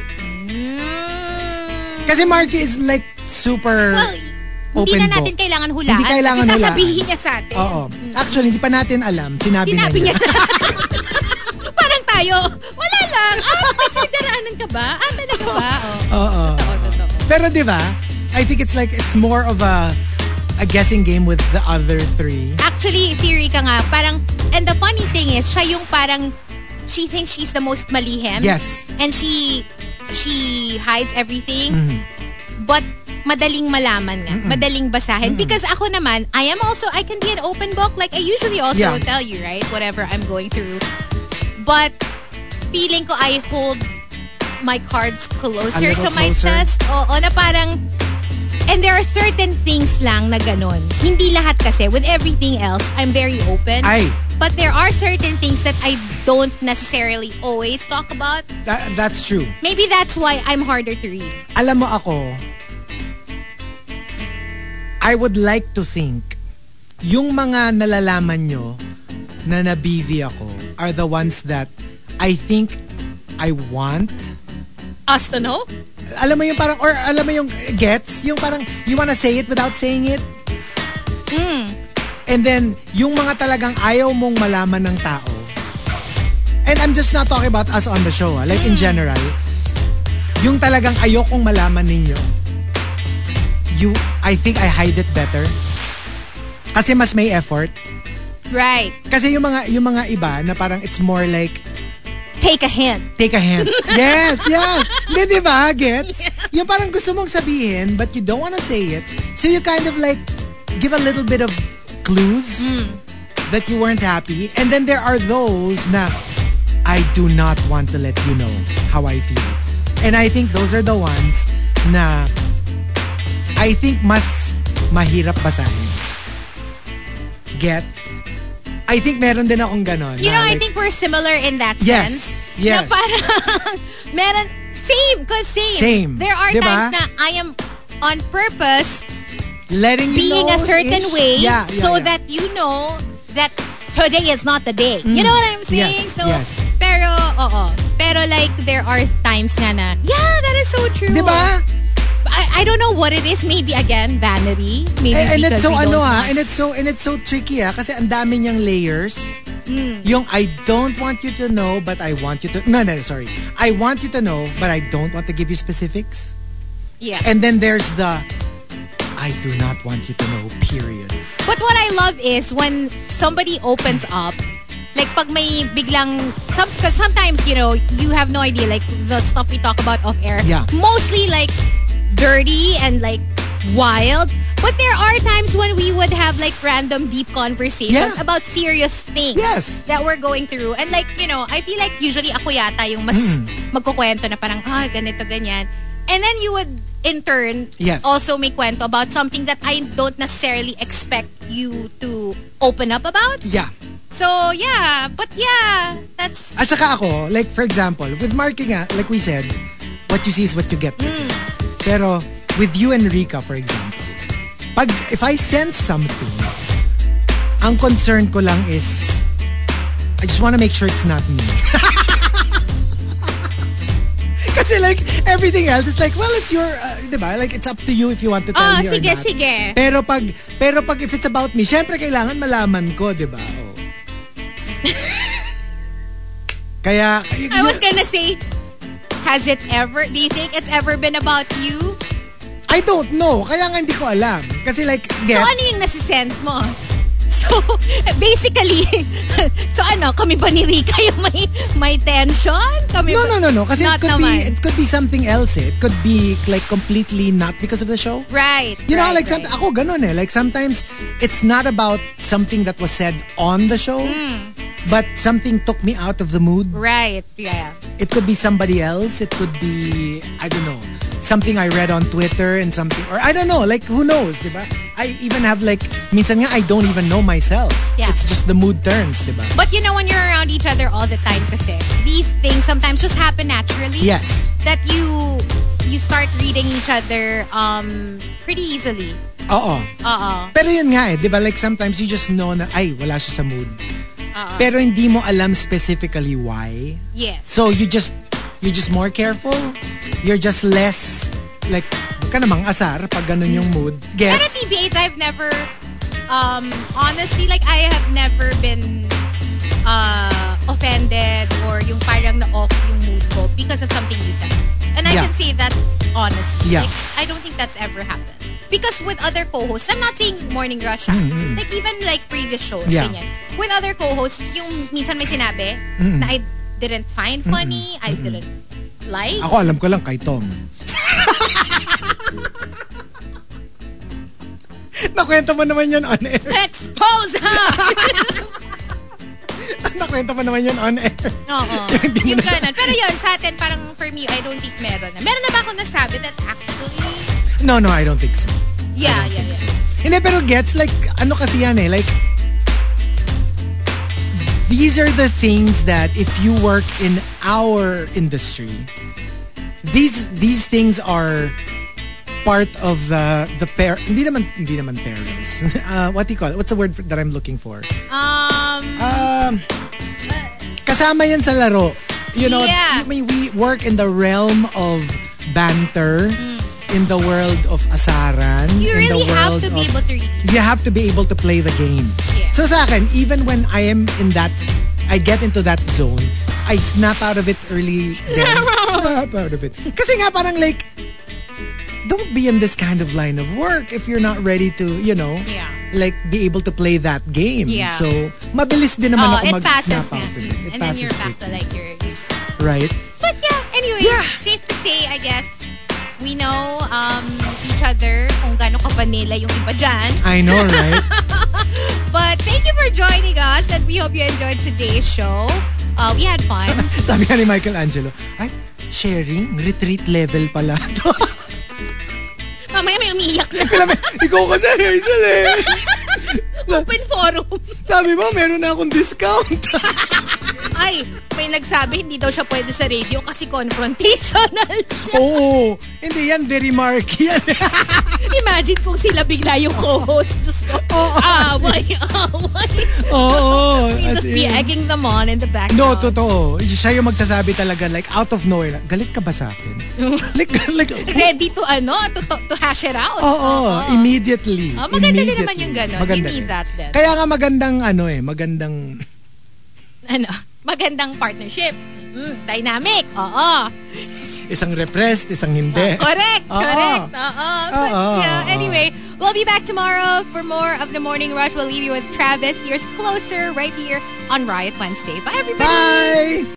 Kasi Marky is like super Well, open hindi na natin book. kailangan hulaan. Hindi kailangan kasi hulaan. sasabihin niya sa atin. Oo. Actually, hindi pa natin alam. Sinabi Sinabi niya. Parang tayo, wala lang. May pinagdaraanan ka ba? Talaga ba? Oo. Totoo. Pero di ba, I think it's more of a guessing game with the other three. Actually, si Rika nga, parang, and the funny thing is, siya yung parang she thinks she's the most malihim. Yes. And she hides everything. But madaling malaman nga. Madaling basahin. Because ako naman, I can be an open book. Like, I usually also tell you, right? Whatever I'm going through. But, feeling ko I hold my cards closer to my chest. Oo, na parang, and there are certain things lang na ganon. Hindi lahat kasi. With everything else, I'm very open. But there are certain things that I don't necessarily always talk about. That's true. Maybe that's why I'm harder to read. Alam mo ako, I would like to think yung mga nalalaman nyo na na-BV ako are the ones that I think I want us to know? Alam mo yung parang, or alam mo yung gets? Yung parang, you wanna say it without saying it? And then, yung mga talagang ayaw mong malaman ng tao. And I'm just not talking about us on the show. Like in general, yung talagang ayokong malaman ninyo, I think I hide it better. Kasi mas may effort. Right. Kasi yung mga iba na parang it's more like, take a hint. Take a hint. Yes. Di ba? Gets? Yes. Yung parang gusto mong sabihin, but you don't wanna say it. So you kind of like, give a little bit of clues that you weren't happy. And then there are those na, I do not want to let you know how I feel. And I think those are the ones na I think mas mahirap basahin. Gets? I think meron din akong ganon. You know, I think we're similar in that sense. Yes. Na parang, meron, same. There are times na I am on purpose letting you being know a certain way so that you know that today is not the day. You know what I'm saying? Yes. Pero like, there are times nga na, that is so true. Diba? I don't know what it is. Maybe again, vanity. Maybe and because it's so we and it's so tricky kasi ang dami niyang layers. Yung I don't want you to know but I want you to sorry. I want you to know but I don't want to give you specifics. Yeah. And then there's the I do not want you to know, period. But what I love is when somebody opens up, like pag may biglang, because sometimes, you know, you have no idea, like the stuff we talk about off air. Yeah. Mostly like dirty and like wild. But there are times when we would have like random deep conversations about serious things that we're going through. And like, you know, I feel like usually ako yata yung mas magkukwento na parang, ganito, ganyan. And then you would, in turn, also make kwento about something that I don't necessarily expect you to open up about. Yeah. So, that's... At saka ako, like for example, with Marky nga, like we said, what you see is what you get. Pero with you and Rika, for example, if I sense something, ang concern ko lang is, I just want to make sure it's not me. Kasi like, everything else, it's like, well, it's your, diba? Like, it's up to you if you want to tell me or not. Sige. Pero pag if it's about me, syempre kailangan malaman ko, diba? Kaya, I was gonna say, do you think it's ever been about you? I don't know. Kaya nga hindi ko alam. Kasi like, So ano yung nasisense mo? So, basically, kami ba ni Rika yung may tension? No. Kasi it could be something else. It could be like completely not because of the show. Right. You know, like ako ganun eh. Like sometimes, it's not about something that was said on the show, but something took me out of the mood. Right, yeah. It could be somebody else. It could be, I don't know, something I read on Twitter and something, or I don't know, like who knows, diba? I even have like, minsan nga I don't even know myself. Yeah. It's just the mood turns, diba? But you know, when you're around each other all the time kasi, these things sometimes just happen naturally. Yes. That you start reading each other pretty easily. Oo. Pero yun nga eh, diba? Like sometimes you just know na, ay, wala siya sa mood. Pero hindi mo alam specifically why. Yes. So you're just more careful. You're just less like, huwag ka namang asar pag ganun yung mood. Gets? Pero TBH, I've never honestly, like I have never been offended or yung parang na-off yung mood ko because of something you said. And I can say that honestly. Yeah. Like, I don't think that's ever happened. Because with other co-hosts, I'm not saying Morning Rush, like even like previous shows, ganyan. With other co-hosts, yung minsan may sinabi na didn't find funny, I didn't like. Ako alam ko lang kay Tom. Nakwento mo naman yun on air. Expose ha! Nakwento mo naman yun on air. Oo. Yung ganun. Pero yun, sa atin, parang for me, I don't think meron na. Meron na ba ako nasabi that actually... No, I don't think so. Yeah. Hindi, pero gets, like, ano kasi yan eh, like, these are the things that if you work in our industry, these things are part of the hindi naman parents. What do you call it? What's the word that I'm looking for? Kasama yan sa laro. You know, yeah. we work in the realm of banter, in the world of asaran. You in really the world have to be able to read. You have to be able to play the game. Yeah. So sa akin, even when I am in that, I get into that zone, I snap out of it early. Snap out of it. Kasi nga parang like, don't be in this kind of line of work if you're not ready to, like be able to play that game. Yeah. So, mabilis din naman ako mag-snap out of it. And then you're back to like your... Right? But yeah, anyway, safe to say, I guess, we know each other kung gaano ka vanilla yung iba dyan. I know, right? But thank you for joining us and we hope you enjoyed today's show. We had fun. Sabi nga ni Michelangelo, ay, sharing, retreat level pala to. Mamaya may umiiyak na. Ikaw kasi, Hazel eh. Open forum. Sabi mo, meron na akong discount. Ay, may nagsabi hindi daw siya pwede sa radio kasi confrontational siya. Oo. Hindi yan, very marky yan. Imagine kung sila bigla yung co-host. Just away. Oo. Just be egging them on in the background. No, totoo. Siya yung magsasabi talaga like out of nowhere. Galit ka ba sa akin? like ready to to hash it out. Oo. Immediately. Maganda din naman yung gano'n. You need that then. Kaya nga magandang magandang partnership. Dynamic. Oo. Isang repressed, isang hindi. Correct. Oo. Yeah, anyway, we'll be back tomorrow for more of The Morning Rush. We'll leave you with Travis. Years Closer right here on Riot Wednesday. Bye, everybody. Bye.